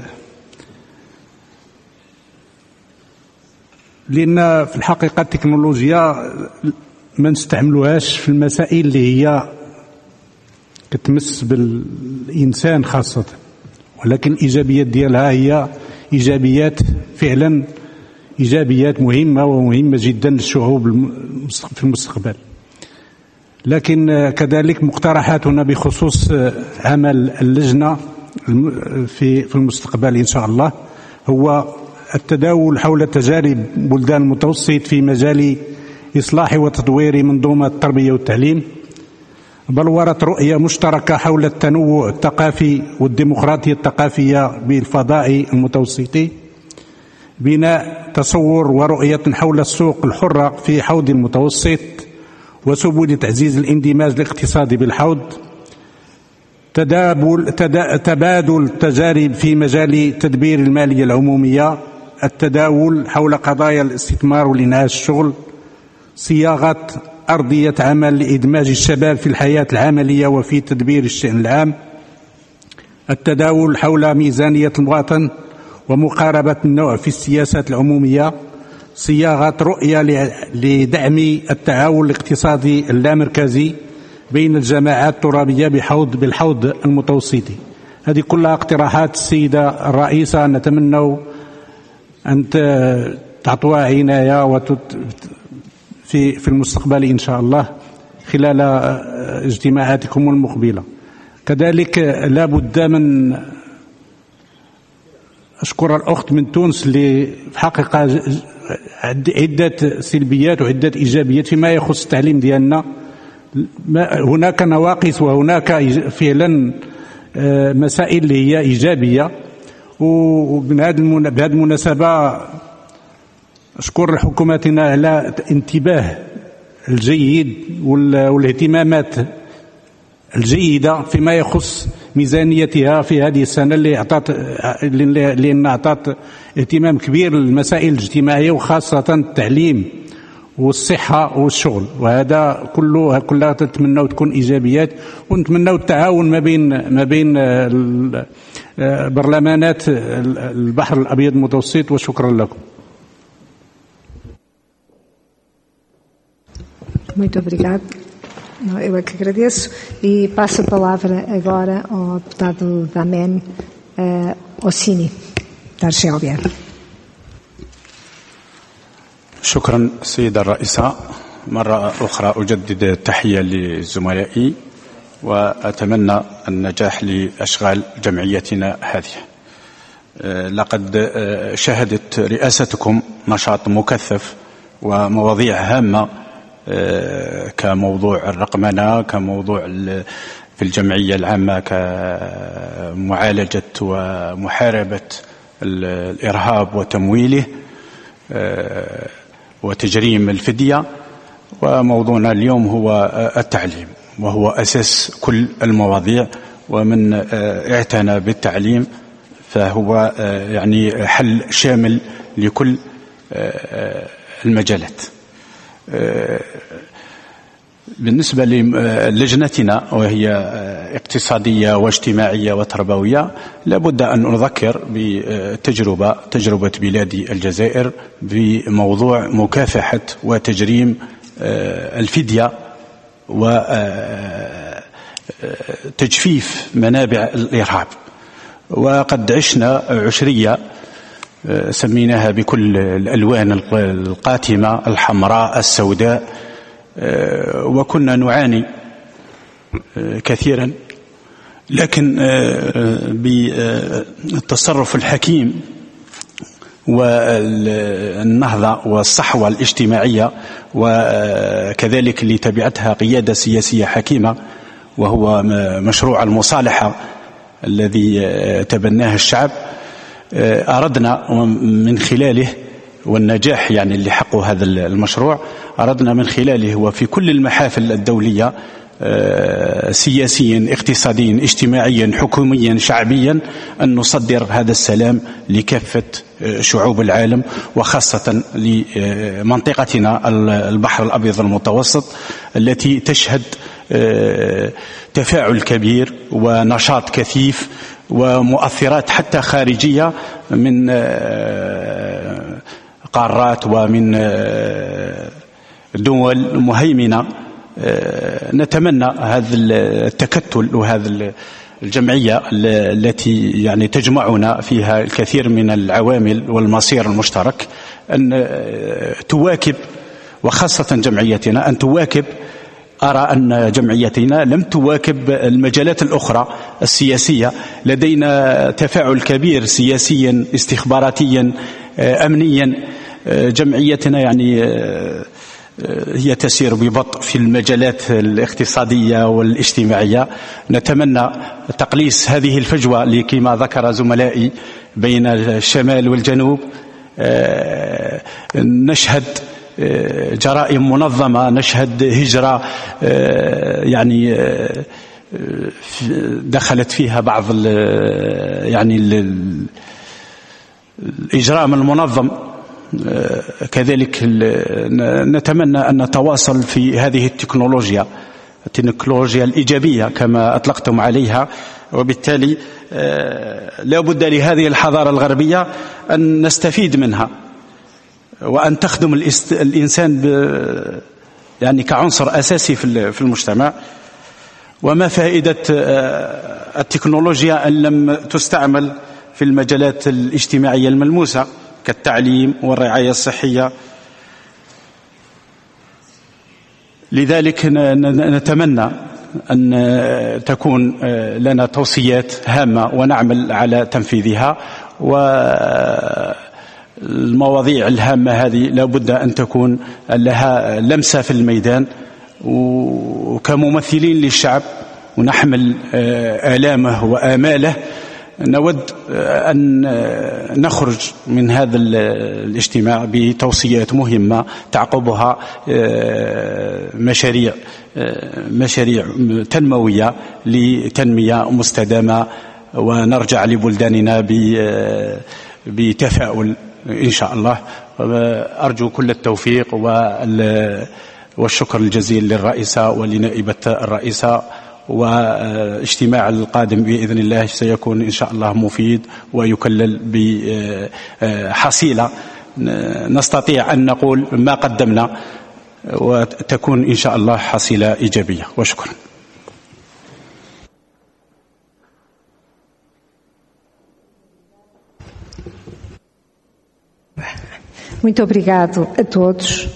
لأن في الحقيقة التكنولوجيا ما نستعملوهاش في المسائل اللي هي كتمس بالإنسان خاصة، ولكن الإيجابيات ديالها هي إيجابيات فعلا إيجابيات مهمة ومهمة جدا للشعوب في المستقبل. لكن كذلك مقترحاتنا بخصوص عمل اللجنة في المستقبل إن شاء الله هو التداول حول تجارب بلدان المتوسط في مجال إصلاح وتطوير منظومة التربية والتعليم، بلورة رؤية مشتركة حول التنوع الثقافي والديمقراطية الثقافية بالفضاء المتوسطي، بناء تصور ورؤية حول السوق الحرة في حوض المتوسط وسبل تعزيز الاندماج الاقتصادي بالحوض، تبادل تجارب في مجال تدبير المالية العمومية، التداول حول قضايا الاستثمار والإنعاش الشغل، صياغة أرضية عمل لإدماج الشباب في الحياة العملية وفي تدبير الشأن العام، التداول حول ميزانية المواطن ومقاربة النوع في السياسات العمومية، صياغة رؤية لدعم التعاون الاقتصادي اللامركزي بين الجماعات الترابية بالحوض المتوسطي. هذه كلها اقتراحات السيدة الرئيسة نتمنى أن تعطوها عناية في المستقبل إن شاء الله خلال اجتماعاتكم المقبلة. كذلك لا بد من أشكر الأخت من تونس اللي في حقيقة عدة سلبيات وعدة إيجابيات فيما يخص التعليم ديالنا. هناك نواقص وهناك فعلا مسائل اللي هي إيجابية. وبهذه المناسبة أشكر حكومتنا على الانتباه الجيد والاهتمامات الجيدة فيما يخص ميزانيتها في هذه السنة اللي أعطت اهتمام كبير للمسائل الاجتماعية وخاصة التعليم والصحة والشغل، وهذا كلها تتمنى تكون إيجابيات، ونتمنى التعاون ما بين برلمانات البحر الأبيض المتوسط. وشكرا لكم. Muito obrigado. Eu é que agradeço e passo a palavra agora ao deputado Damen Ossini, da Argélia. شكرا سيدة الرئيسة. مرة أخرى أجدد التحية لزملائي وأتمنى النجاح لأشغال جمعيتنا هذه. لقد شهدت رئاستكم نشاط مكثف ومواضيع هامة كموضوع الرقمنة، كموضوع في الجمعية العامة كمعالجة ومحاربة الإرهاب وتمويله وتجريم الفدية. وموضوعنا اليوم هو التعليم، وهو أساس كل المواضيع، ومن اعتنى بالتعليم فهو يعني حل شامل لكل المجالات. بالنسبة للجنتنا وهي اقتصادية واجتماعية وتربوية، لابد أن نذكر بتجربة بلادي الجزائر بموضوع مكافحة وتجريم الفدية وتجفيف منابع الإرهاب. وقد عشنا عشرية سميناها بكل الألوان القاتمة، الحمراء السوداء، وكنا نعاني كثيرا، لكن بالتصرف الحكيم والنهضة والصحوة الاجتماعية، وكذلك اللي تبعتها قيادة سياسية حكيمة، وهو مشروع المصالحة الذي تبناه الشعب، أردنا من خلاله، والنجاح يعني اللي حقه هذا المشروع، أردنا من خلاله وفي كل المحافل الدولية سياسيا اقتصاديا اجتماعيا حكوميا شعبيا أن نصدر هذا السلام لكافة شعوب العالم، وخاصة لمنطقتنا البحر الأبيض المتوسط التي تشهد تفاعل كبير ونشاط كثيف ومؤثرات حتى خارجية من قارات ومن دول مهيمنة. نتمنى هذا التكتل وهذا الجمعية التي يعني تجمعنا فيها الكثير من العوامل والمصير المشترك أن تواكب، وخاصة جمعيتنا أن تواكب. أرى أن جمعيتنا لم تواكب المجالات الأخرى السياسية، لدينا تفاعل كبير سياسيا استخباراتيا أمنيا. جمعيتنا يعني هي تسير ببطء في المجالات الاقتصادية والاجتماعية. نتمنى تقليص هذه الفجوة كما ذكر زملائي بين الشمال والجنوب. نشهد جرائم منظمة، نشهد هجرة يعني دخلت فيها بعض يعني الإجرام المنظم. كذلك نتمنى أن نتواصل في هذه التكنولوجيا الإيجابية كما أطلقتم عليها، وبالتالي لا بد لهذه الحضارة الغربية أن نستفيد منها وأن تخدم الإنسان يعني كعنصر أساسي في المجتمع. وما فائدة التكنولوجيا أن لم تستعمل في المجالات الاجتماعية الملموسة كالتعليم والرعاية الصحية؟ لذلك نتمنى أن تكون لنا توصيات هامة ونعمل على تنفيذها. والمواضيع الهامة هذه لابد أن تكون لها لمسة في الميدان، وكممثلين للشعب ونحمل آلامه وآماله نود أن نخرج من هذا الاجتماع بتوصيات مهمة تعقبها مشاريع تنموية لتنمية مستدامة، ونرجع لبلداننا بتفاؤل إن شاء الله. أرجو كل التوفيق والشكر الجزيل للرئيسة ولنائبة الرئيسة، واجتماع القادم بإذن الله سيكون إن شاء الله مفيد ويكلل بحصيلة نستطيع أن نقول ما قدمنا، وتكون إن شاء الله حصيلة إيجابية. وشكرا. Muito obrigado a todos.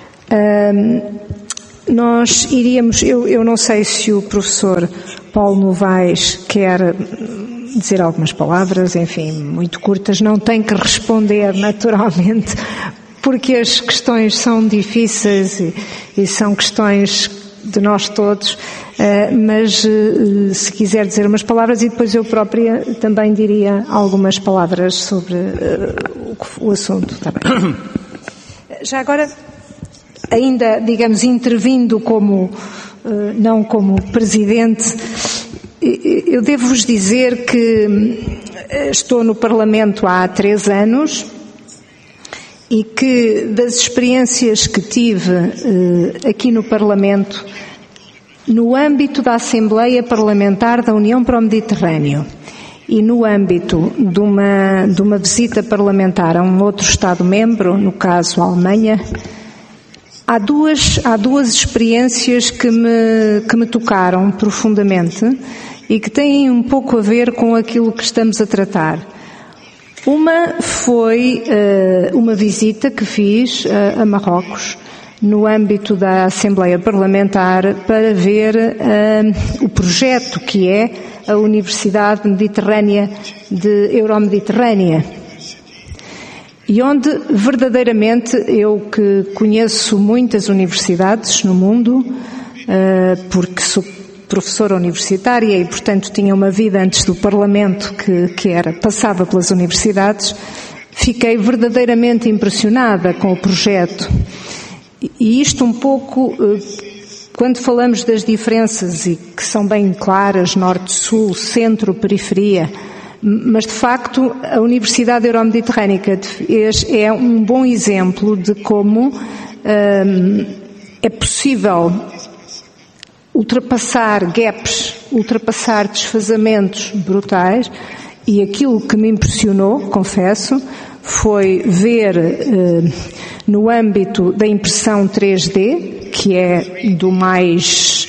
Nós iríamos, eu não sei se o professor Paulo Novaes quer dizer algumas palavras, enfim, muito curtas, não tem que responder naturalmente, porque as questões são difíceis e são questões de nós todos, mas se quiser dizer umas palavras, e depois eu própria também diria algumas palavras sobre o assunto. Tá bem. Já agora, ainda, digamos, intervindo como, não como presidente, eu devo-vos dizer que estou no Parlamento há 3 anos e que das experiências que tive aqui no Parlamento, no âmbito da Assembleia Parlamentar da União para o Mediterrâneo e no âmbito de uma visita parlamentar a um outro Estado-membro, no caso a Alemanha, há duas experiências que me tocaram profundamente e que têm um pouco a ver com aquilo que estamos a tratar. Uma foi uma visita que fiz a Marrocos, no âmbito da Assembleia Parlamentar, para ver o projeto que é a Universidade Mediterrânea de Euromediterrânea. E onde verdadeiramente eu que conheço muitas universidades no mundo, porque sou professora universitária e portanto tinha uma vida antes do Parlamento passava pelas universidades, fiquei verdadeiramente impressionada com o projeto. E isto um pouco, quando falamos das diferenças, e que são bem claras, norte-sul, centro-periferia, mas de facto a Universidade Euromediterrânica é um bom exemplo de como é possível ultrapassar gaps, ultrapassar desfazamentos brutais, e aquilo que me impressionou, confesso, foi ver no âmbito da impressão 3D, que é do mais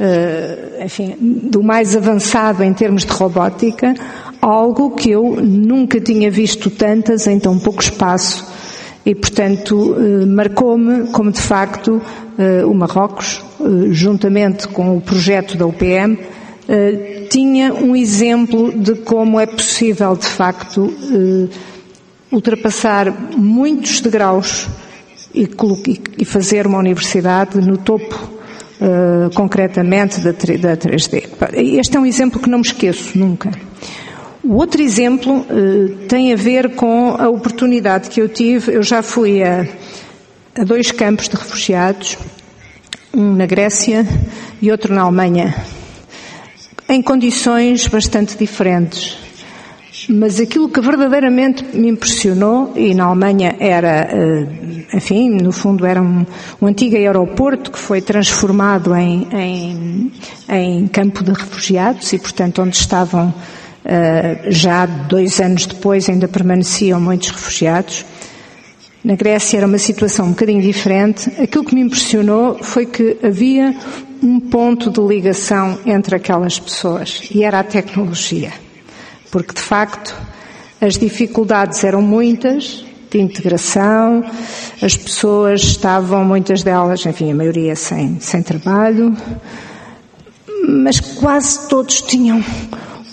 avançado em termos de robótica, algo que eu nunca tinha visto tantas em tão pouco espaço, e portanto marcou-me como de facto o Marrocos, juntamente com o projeto da UPM, tinha um exemplo de como é possível de facto ultrapassar muitos degraus e fazer uma universidade no topo, concretamente da 3D. Este é um exemplo que não me esqueço nunca. O outro exemplo tem a ver com a oportunidade que eu tive. Eu já fui a 2 campos de refugiados, um na Grécia e outro na Alemanha, em condições bastante diferentes. Mas aquilo que verdadeiramente me impressionou, e na Alemanha era, no fundo era um antigo aeroporto que foi transformado em campo de refugiados, e portanto onde estavam, já 2 anos depois ainda permaneciam muitos refugiados. Na Grécia era uma situação um bocadinho diferente. Aquilo que me impressionou foi que havia um ponto de ligação entre aquelas pessoas, e era a tecnologia. Porque, de facto, as dificuldades eram muitas, de integração, as pessoas estavam, muitas delas, enfim, a maioria sem trabalho, mas quase todos tinham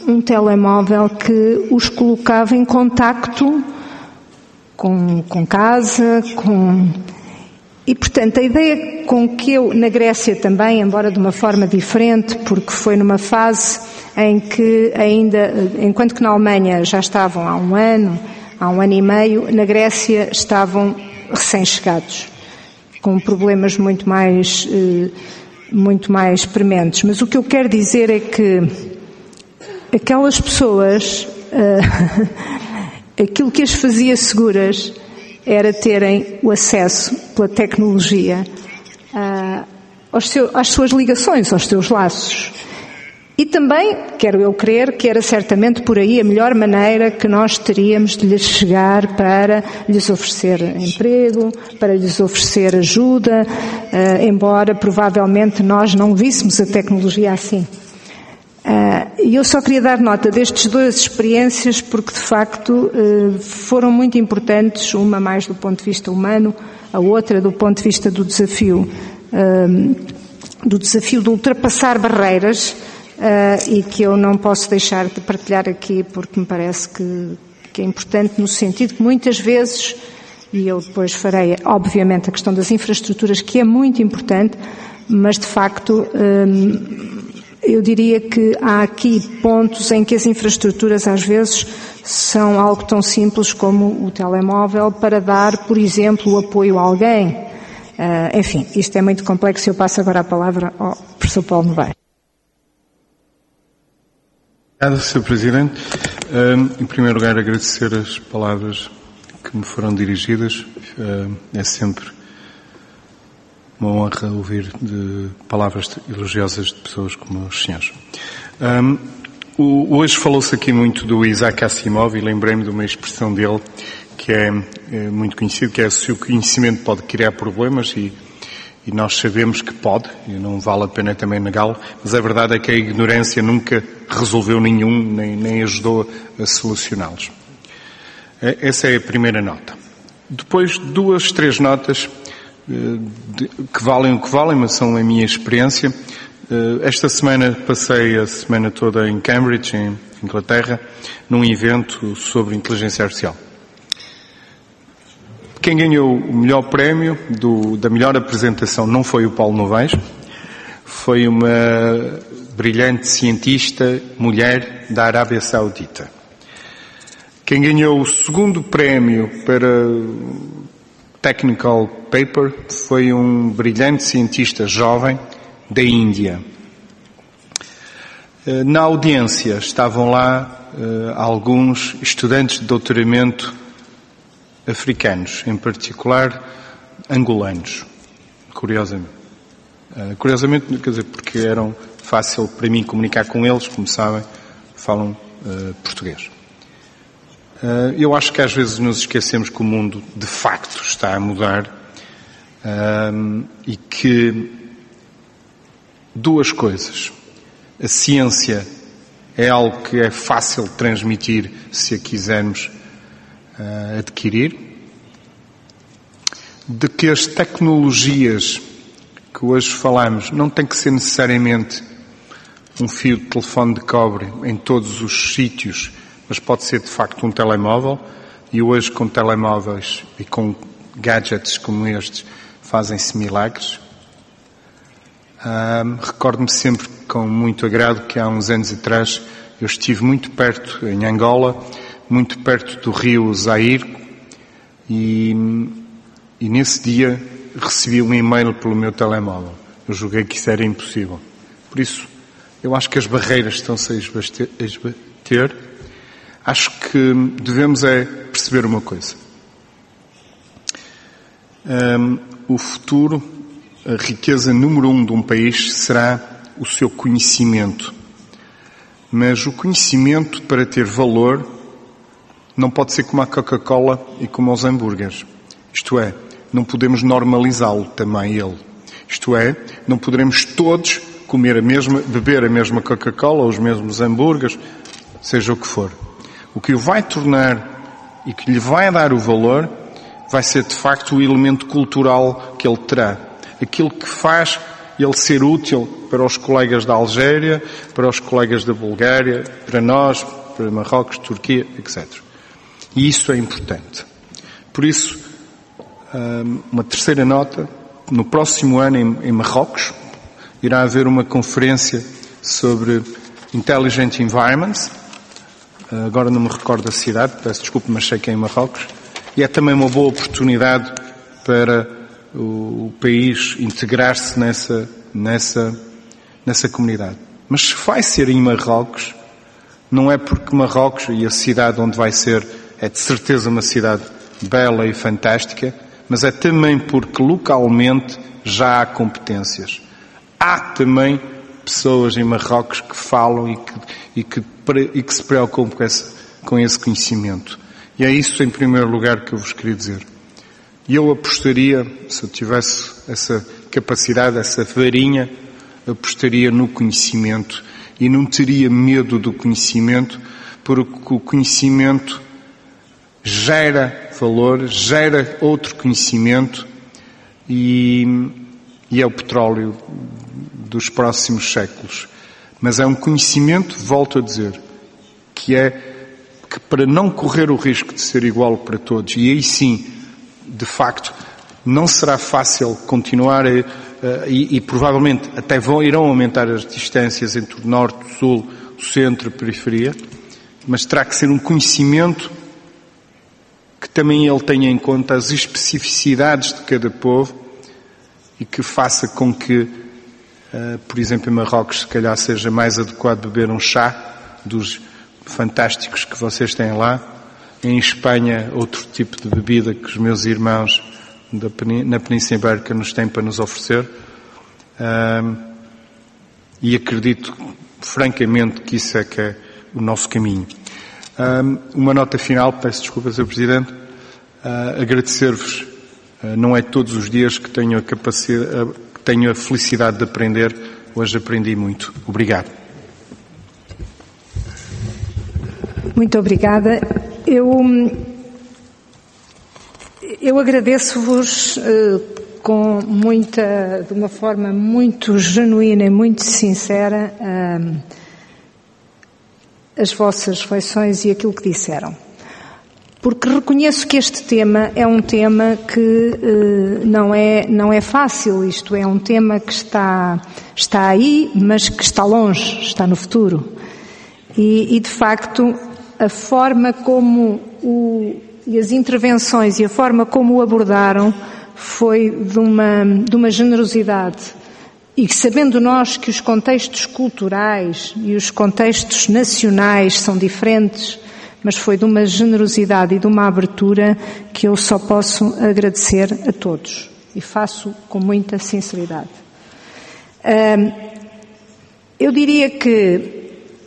um telemóvel que os colocava em contacto com casa, E, portanto, a ideia com que eu, na Grécia também, embora de uma forma diferente, porque foi numa fase em que ainda, enquanto que na Alemanha já estavam há um ano e meio, na Grécia estavam recém-chegados, com problemas muito mais prementes. Mas o que eu quero dizer é que aquelas pessoas, aquilo que as fazia seguras era terem o acesso pela tecnologia às suas ligações, aos seus laços. E também, quero eu crer, que era certamente por aí a melhor maneira que nós teríamos de lhes chegar para lhes oferecer emprego, para lhes oferecer ajuda, embora provavelmente nós não víssemos a tecnologia assim. E eu só queria dar nota destas duas experiências porque, de facto, foram muito importantes, uma mais do ponto de vista humano, a outra do ponto de vista do desafio de ultrapassar barreiras, e que eu não posso deixar de partilhar aqui porque me parece que é importante no sentido que muitas vezes, e eu depois farei, obviamente, a questão das infraestruturas, que é muito importante, mas, de facto, eu diria que há aqui pontos em que as infraestruturas às vezes são algo tão simples como o telemóvel para dar, por exemplo, o apoio a alguém. Enfim, isto é muito complexo e eu passo agora a palavra ao professor Paulo Novaes. Obrigado, Sr. Presidente. Em primeiro lugar, agradecer as palavras que me foram dirigidas. É sempre uma honra ouvir de palavras elogiosas de pessoas como os senhores. Hoje falou-se aqui muito do Isaac Asimov e lembrei-me de uma expressão dele que é muito conhecida, que é: se o conhecimento pode criar problemas, e nós sabemos que pode, e não vale a pena também negá-lo, mas a verdade é que a ignorância nunca resolveu nenhum, nem ajudou a solucioná-los. Essa é a primeira nota. Depois, 2, 3 notas que valem o que valem, mas são a minha experiência. Esta semana passei a semana toda em Cambridge, em Inglaterra, num evento sobre inteligência artificial. Quem ganhou o melhor prémio da melhor apresentação não foi o Paulo Novaes, foi uma brilhante cientista mulher da Arábia Saudita. Quem ganhou o segundo prémio para Technical Paper foi um brilhante cientista jovem da Índia. Na audiência estavam lá alguns estudantes de doutoramento africanos, em particular angolanos, curiosamente. Curiosamente, quer dizer, porque era fácil para mim comunicar com eles, como sabem, falam português. Eu acho que às vezes nos esquecemos que o mundo de facto está a mudar e que duas coisas. A ciência é algo que é fácil de transmitir se a quisermos adquirir, de que as tecnologias que hoje falamos não tem que ser necessariamente um fio de telefone de cobre em todos os sítios, mas pode ser de facto um telemóvel, e hoje com telemóveis e com gadgets como estes fazem-se milagres. Recordo-me sempre com muito agrado que há uns anos atrás eu estive muito perto, em Angola, muito perto do rio Zaire, e nesse dia recebi um e-mail pelo meu telemóvel. Eu julguei que isso era impossível. Por isso, eu acho que as barreiras estão-se a esbater. Acho que devemos perceber uma coisa. O futuro, a riqueza número 1 de um país será o seu conhecimento. Mas o conhecimento, para ter valor, não pode ser como a Coca-Cola e como os hambúrgueres. Isto é, não podemos normalizá-lo também ele. Isto é, não poderemos todos beber a mesma Coca-Cola ou os mesmos hambúrgueres, seja o que for. O que o vai tornar e que lhe vai dar o valor vai ser de facto o elemento cultural que ele terá. Aquilo que faz ele ser útil para os colegas da Algéria, para os colegas da Bulgária, para nós, para Marrocos, Turquia, etc. E isso é importante. Por isso, uma terceira nota, no próximo ano em Marrocos, irá haver uma conferência sobre Intelligent Environments, agora não me recordo da cidade, peço desculpa, mas sei que é em Marrocos, e é também uma boa oportunidade para o país integrar-se nessa comunidade. Mas se vai ser em Marrocos, não é porque Marrocos e a cidade onde vai ser é de certeza uma cidade bela e fantástica, mas é também porque localmente já há competências. Há também pessoas em Marrocos que falam e que se preocupam com esse conhecimento. E é isso, em primeiro lugar, que eu vos queria dizer. E eu apostaria, se eu tivesse essa capacidade, essa varinha, apostaria no conhecimento e não teria medo do conhecimento, porque o conhecimento gera valor, gera outro conhecimento e é o petróleo dos próximos séculos. Mas é um conhecimento, volto a dizer, que para não correr o risco de ser igual para todos, e aí sim, de facto, não será fácil continuar e provavelmente até irão aumentar as distâncias entre o norte, o sul, o centro e a periferia, mas terá que ser um conhecimento que também ele tenha em conta as especificidades de cada povo e que faça com que, por exemplo, em Marrocos, se calhar seja mais adequado beber um chá dos fantásticos que vocês têm lá. Em Espanha, outro tipo de bebida que os meus irmãos na Península Ibérica nos têm para nos oferecer. E acredito, francamente, que isso é que é o nosso caminho. Uma nota final, peço desculpa, Sr. Presidente. Agradecer-vos. Não é todos os dias que tenho a capacidade, que tenho a felicidade de aprender. Hoje aprendi muito. Obrigado. Muito obrigada. Eu agradeço-vos de uma forma muito genuína e muito sincera as vossas reflexões e aquilo que disseram. Porque reconheço que este tema é um tema que não é fácil, isto é um tema que está aí, mas que está longe, está no futuro. E de facto, a forma como e as intervenções e a forma como o abordaram foi de uma generosidade. E sabendo nós que os contextos culturais e os contextos nacionais são diferentes, mas foi de uma generosidade e de uma abertura que eu só posso agradecer a todos. E faço com muita sinceridade. Eu diria que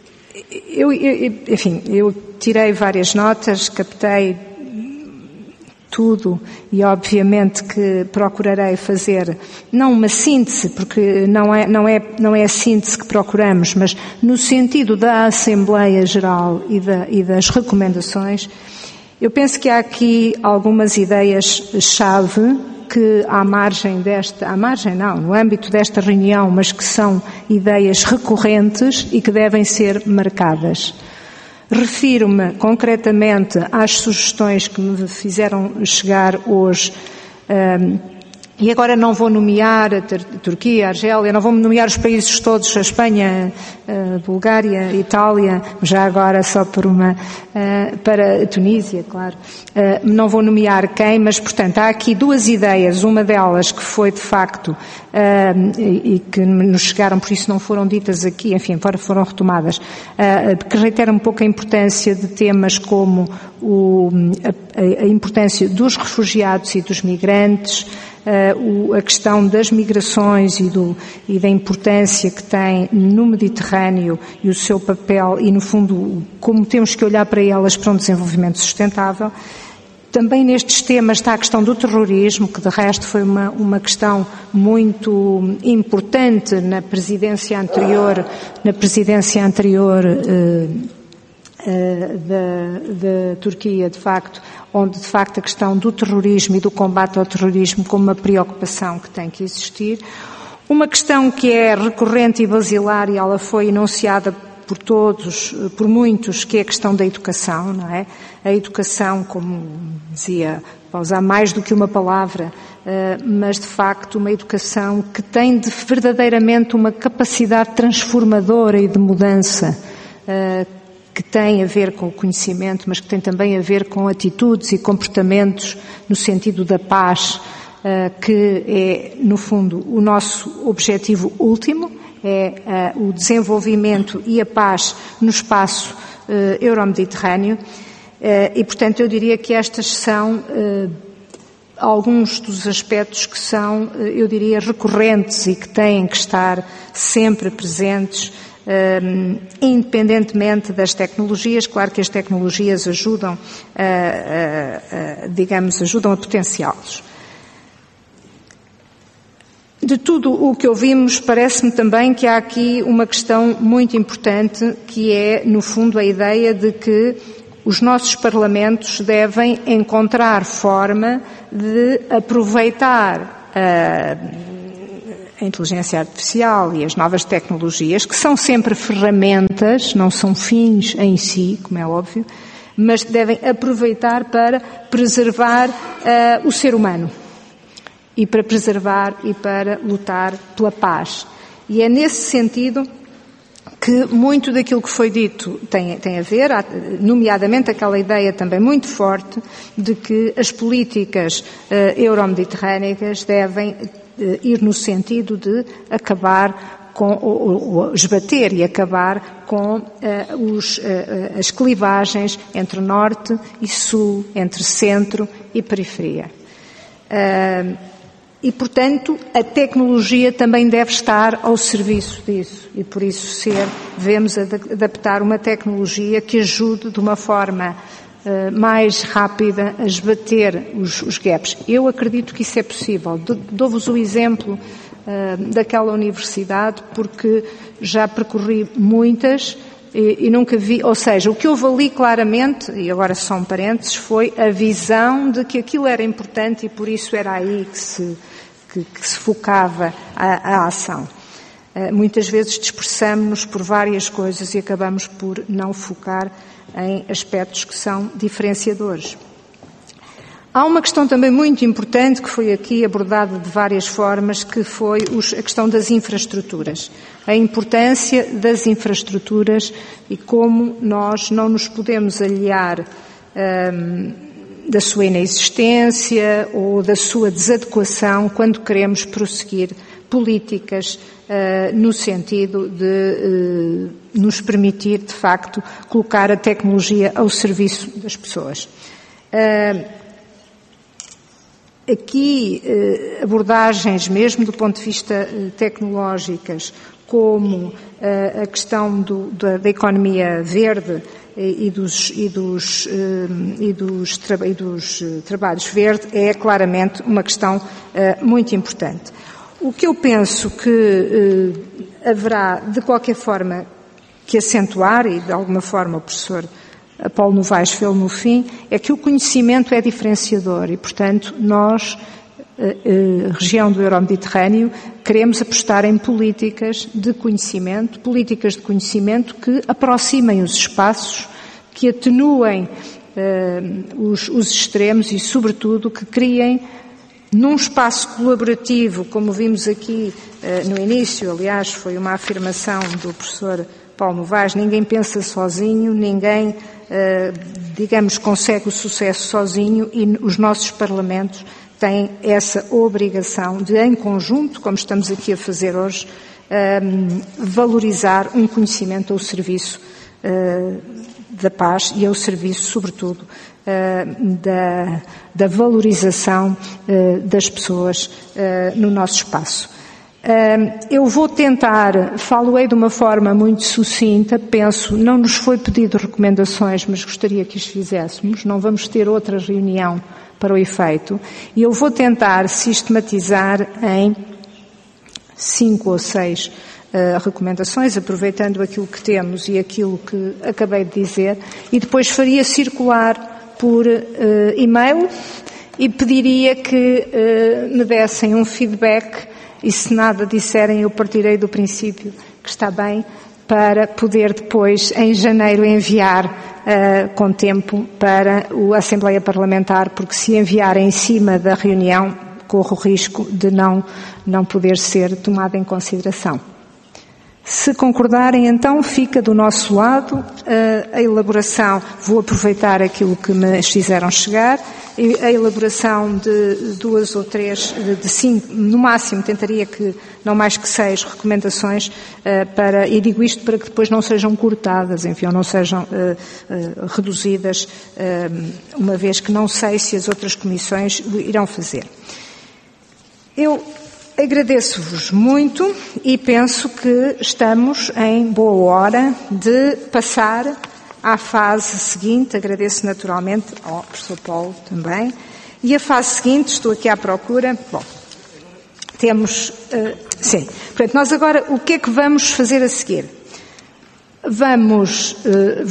eu tirei várias notas, captei tudo e obviamente que procurarei fazer, não uma síntese, porque não é a síntese que procuramos, mas no sentido da Assembleia Geral e das recomendações, eu penso que há aqui algumas ideias-chave que no âmbito desta reunião, mas que são ideias recorrentes e que devem ser marcadas. Refiro-me concretamente às sugestões que me fizeram chegar hoje, e agora não vou nomear a Turquia, a Argélia, não vou nomear os países todos, a Espanha, a Bulgária, a Itália, já agora só para a Tunísia, claro. Não vou nomear quem, mas portanto há aqui duas ideias, uma delas que foi de facto, e que nos chegaram, por isso não foram ditas aqui, enfim, foram retomadas, que reiteram um pouco a importância de temas como a importância dos refugiados e dos migrantes, a questão das migrações e da importância que tem no Mediterrâneo e o seu papel e, no fundo, como temos que olhar para elas para um desenvolvimento sustentável. Também nestes temas está a questão do terrorismo, que de resto foi uma questão muito importante na presidência anterior da Turquia, de facto, onde de facto a questão do terrorismo e do combate ao terrorismo como uma preocupação que tem que existir. Uma questão que é recorrente e basilar, e ela foi enunciada por todos, por muitos, que é a questão da educação, não é? A educação, como dizia, para usar mais do que uma palavra, mas de facto uma educação que tem verdadeiramente uma capacidade transformadora e de mudança, que tem a ver com o conhecimento, mas que tem também a ver com atitudes e comportamentos no sentido da paz, que é, no fundo, o nosso objetivo último, é o desenvolvimento e a paz no espaço euro-mediterrâneo. E, portanto, eu diria que estas são alguns dos aspectos que são, eu diria, recorrentes e que têm que estar sempre presentes, independentemente das tecnologias. Claro que as tecnologias ajudam, ajudam a potenciá-los. De tudo o que ouvimos, parece-me também que há aqui uma questão muito importante, que é, no fundo, a ideia de que os nossos parlamentos devem encontrar forma de aproveitar a inteligência artificial e as novas tecnologias, que são sempre ferramentas, não são fins em si, como é óbvio, mas devem aproveitar para preservar o ser humano e para preservar e para lutar pela paz. E é nesse sentido que muito daquilo que foi dito tem a ver, nomeadamente aquela ideia também muito forte de que as políticas euro-mediterrâneas devem ir no sentido de acabar com, ou esbater e acabar com as clivagens entre norte e sul, entre centro e periferia. E, portanto, a tecnologia também deve estar ao serviço disso e, por isso, devemos adaptar uma tecnologia que ajude de uma forma mais rápida a esbater os gaps. Eu acredito que isso é possível. Dou-vos o exemplo daquela universidade, porque já percorri muitas e nunca vi, ou seja, o que houve ali claramente, e agora só um parênteses, foi a visão de que aquilo era importante e por isso era aí que se focava a ação. Muitas vezes dispersamos-nos por várias coisas e acabamos por não focar em aspectos que são diferenciadores. Há uma questão também muito importante que foi aqui abordada de várias formas, que foi a questão das infraestruturas. A importância das infraestruturas e como nós não nos podemos aliar da sua inexistência ou da sua desadequação quando queremos prosseguir políticas no sentido de nos permitir, de facto, colocar a tecnologia ao serviço das pessoas. Aqui, abordagens mesmo do ponto de vista tecnológicas, como a questão da economia verde e dos trabalhos verdes, é claramente uma questão muito importante. O que eu penso que haverá, de qualquer forma, que acentuar, e de alguma forma o professor Paulo Novaes fez no fim, é que o conhecimento é diferenciador e, portanto, nós, região do Euro-Mediterrâneo, queremos apostar em políticas de conhecimento que aproximem os espaços, que atenuem os extremos e, sobretudo, que criem num espaço colaborativo, como vimos aqui no início, aliás, foi uma afirmação do professor Paulo Novaes, ninguém pensa sozinho, ninguém, consegue o sucesso sozinho e os nossos parlamentos têm essa obrigação de, em conjunto, como estamos aqui a fazer hoje, valorizar um conhecimento ao serviço da paz e ao serviço, sobretudo, da valorização das pessoas no nosso espaço. Eu vou tentar, falo-ei de uma forma muito sucinta, penso, não nos foi pedido recomendações, mas gostaria que as fizéssemos, não vamos ter outra reunião para o efeito, e eu vou tentar sistematizar em 5 ou 6 recomendações, aproveitando aquilo que temos e aquilo que acabei de dizer, e depois faria circular por e-mail e pediria que me dessem um feedback e se nada disserem eu partirei do princípio que está bem, para poder depois, em janeiro, enviar com tempo para a Assembleia Parlamentar, porque se enviar em cima da reunião, corro o risco de não poder ser tomada em consideração. Se concordarem, então, fica do nosso lado a elaboração, vou aproveitar aquilo que me fizeram chegar, a elaboração de 2 ou 3, de 5, no máximo tentaria que não mais que 6 recomendações e digo isto para que depois não sejam cortadas, enfim, ou não sejam reduzidas, uma vez que não sei se as outras comissões irão fazer. Eu agradeço-vos muito e penso que estamos em boa hora de passar à fase seguinte. Agradeço naturalmente ao professor Paulo também. E a fase seguinte, estou aqui à procura. Bom, temos... sim. Portanto, nós agora, o que é que vamos fazer a seguir? Vamos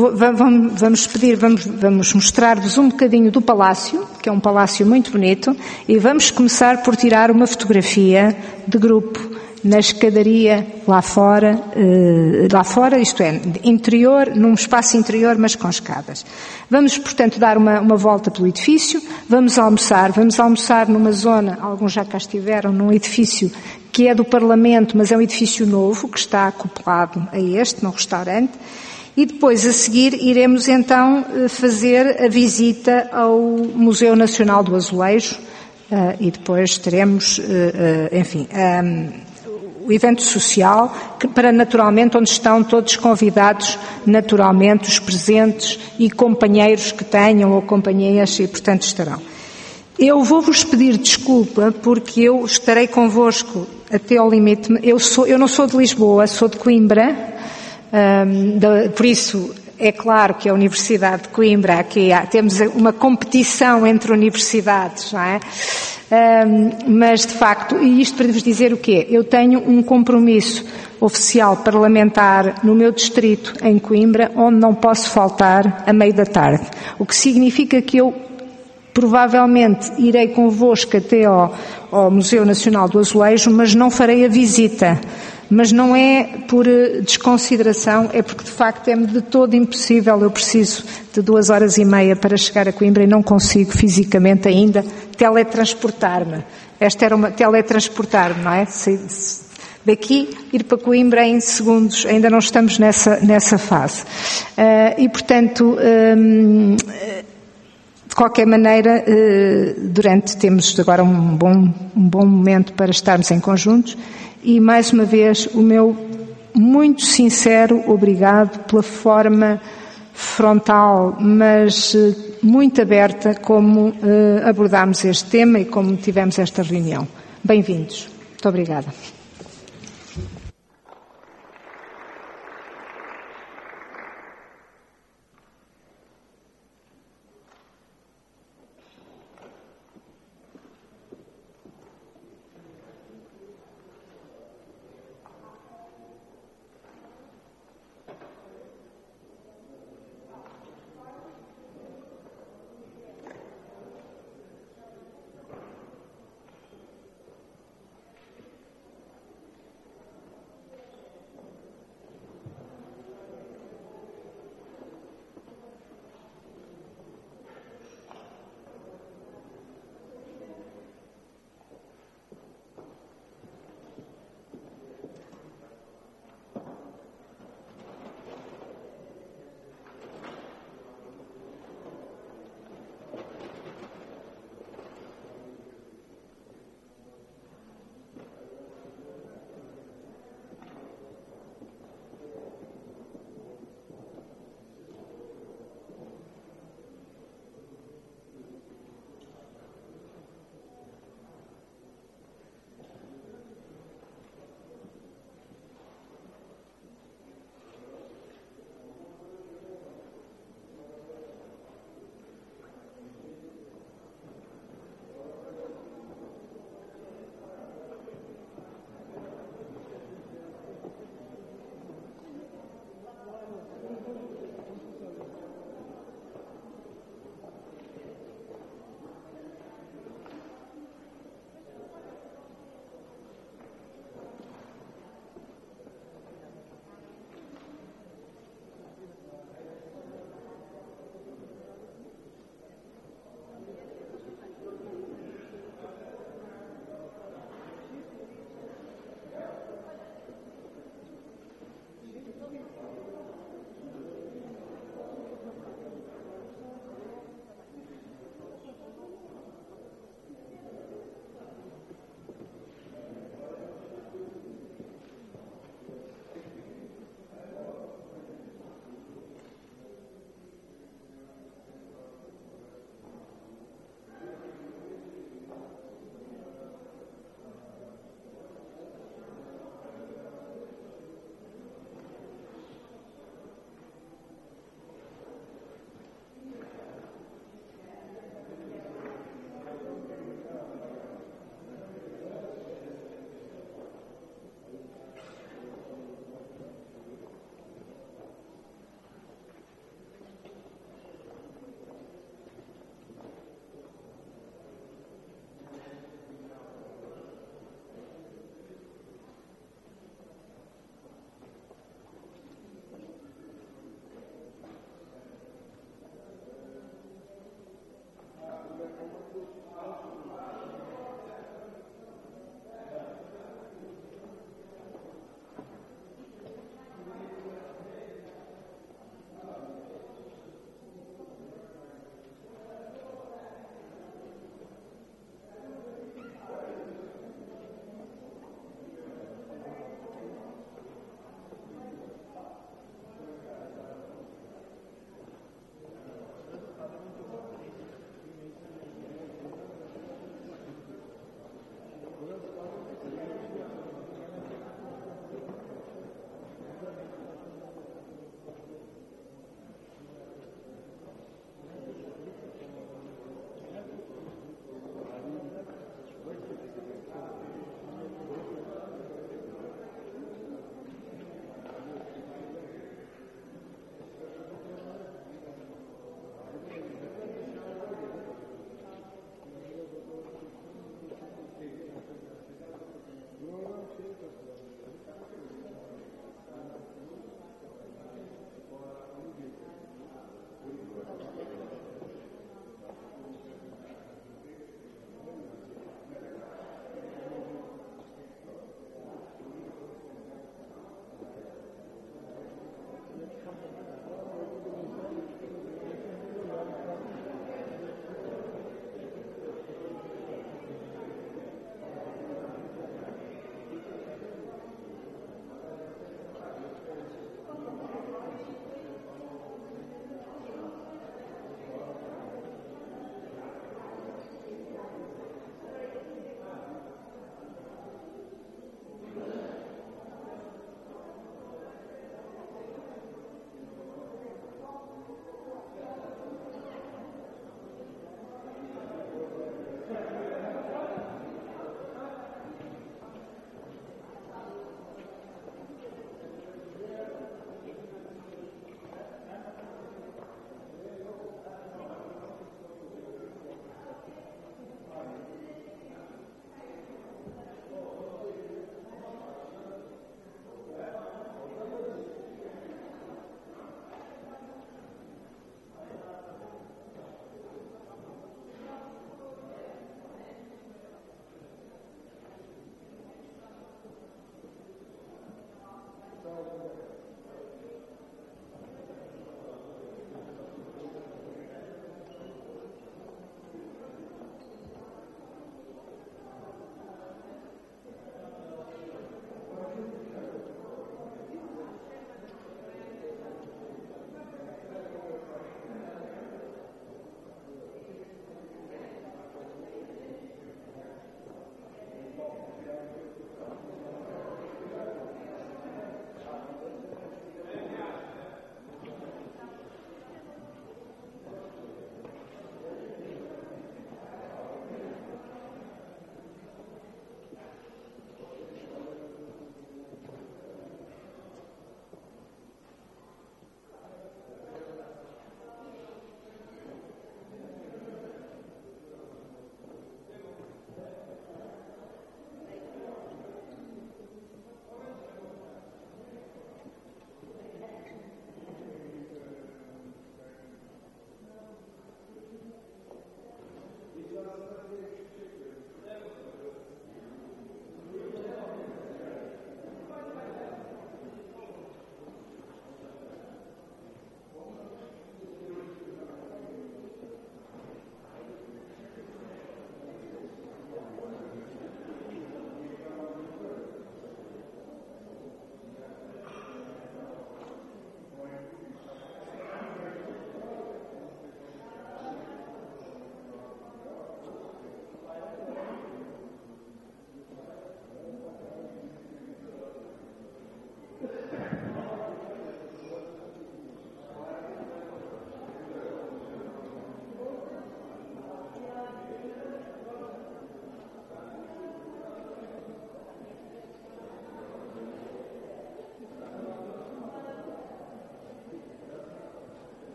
mostrar-vos um bocadinho do palácio, que é um palácio muito bonito, e vamos começar por tirar uma fotografia de grupo na escadaria lá fora, isto é, interior, num espaço interior, mas com escadas. Vamos, portanto, dar uma volta pelo edifício, vamos almoçar numa zona, alguns já cá estiveram, num edifício que é do Parlamento, mas é um edifício novo, que está acoplado a este, num restaurante, e depois, a seguir, iremos então fazer a visita ao Museu Nacional do Azulejo, e depois teremos, enfim, o evento social, para naturalmente, onde estão todos convidados, naturalmente, os presentes e companheiros que tenham, ou companheiras, e portanto estarão. Eu vou-vos pedir desculpa, porque eu estarei convosco até ao limite. Eu não sou de Lisboa, sou de Coimbra, por isso é claro que a Universidade de Coimbra, aqui temos uma competição entre universidades, não é? Mas de facto, e isto para vos dizer o quê? Eu tenho um compromisso oficial parlamentar no meu distrito, em Coimbra, onde não posso faltar a meio da tarde. O que significa que eu provavelmente irei convosco até ao Museu Nacional do Azulejo, mas não farei a visita. Mas não é por desconsideração, é porque de facto é-me de todo impossível. Eu preciso de 2 horas e meia para chegar a Coimbra e não consigo fisicamente ainda teletransportar-me. Esta era uma teletransportar-me, não é? Daqui, ir para Coimbra em segundos, ainda não estamos nessa fase. E portanto, de qualquer maneira, temos agora um bom momento para estarmos em conjuntos. E, mais uma vez, o meu muito sincero obrigado pela forma frontal, mas muito aberta, como abordámos este tema e como tivemos esta reunião. Bem-vindos. Muito obrigada.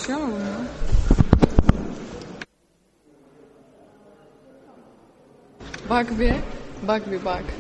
funziona o não? Bak bir. Bak bir bak.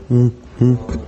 Mm-hmm.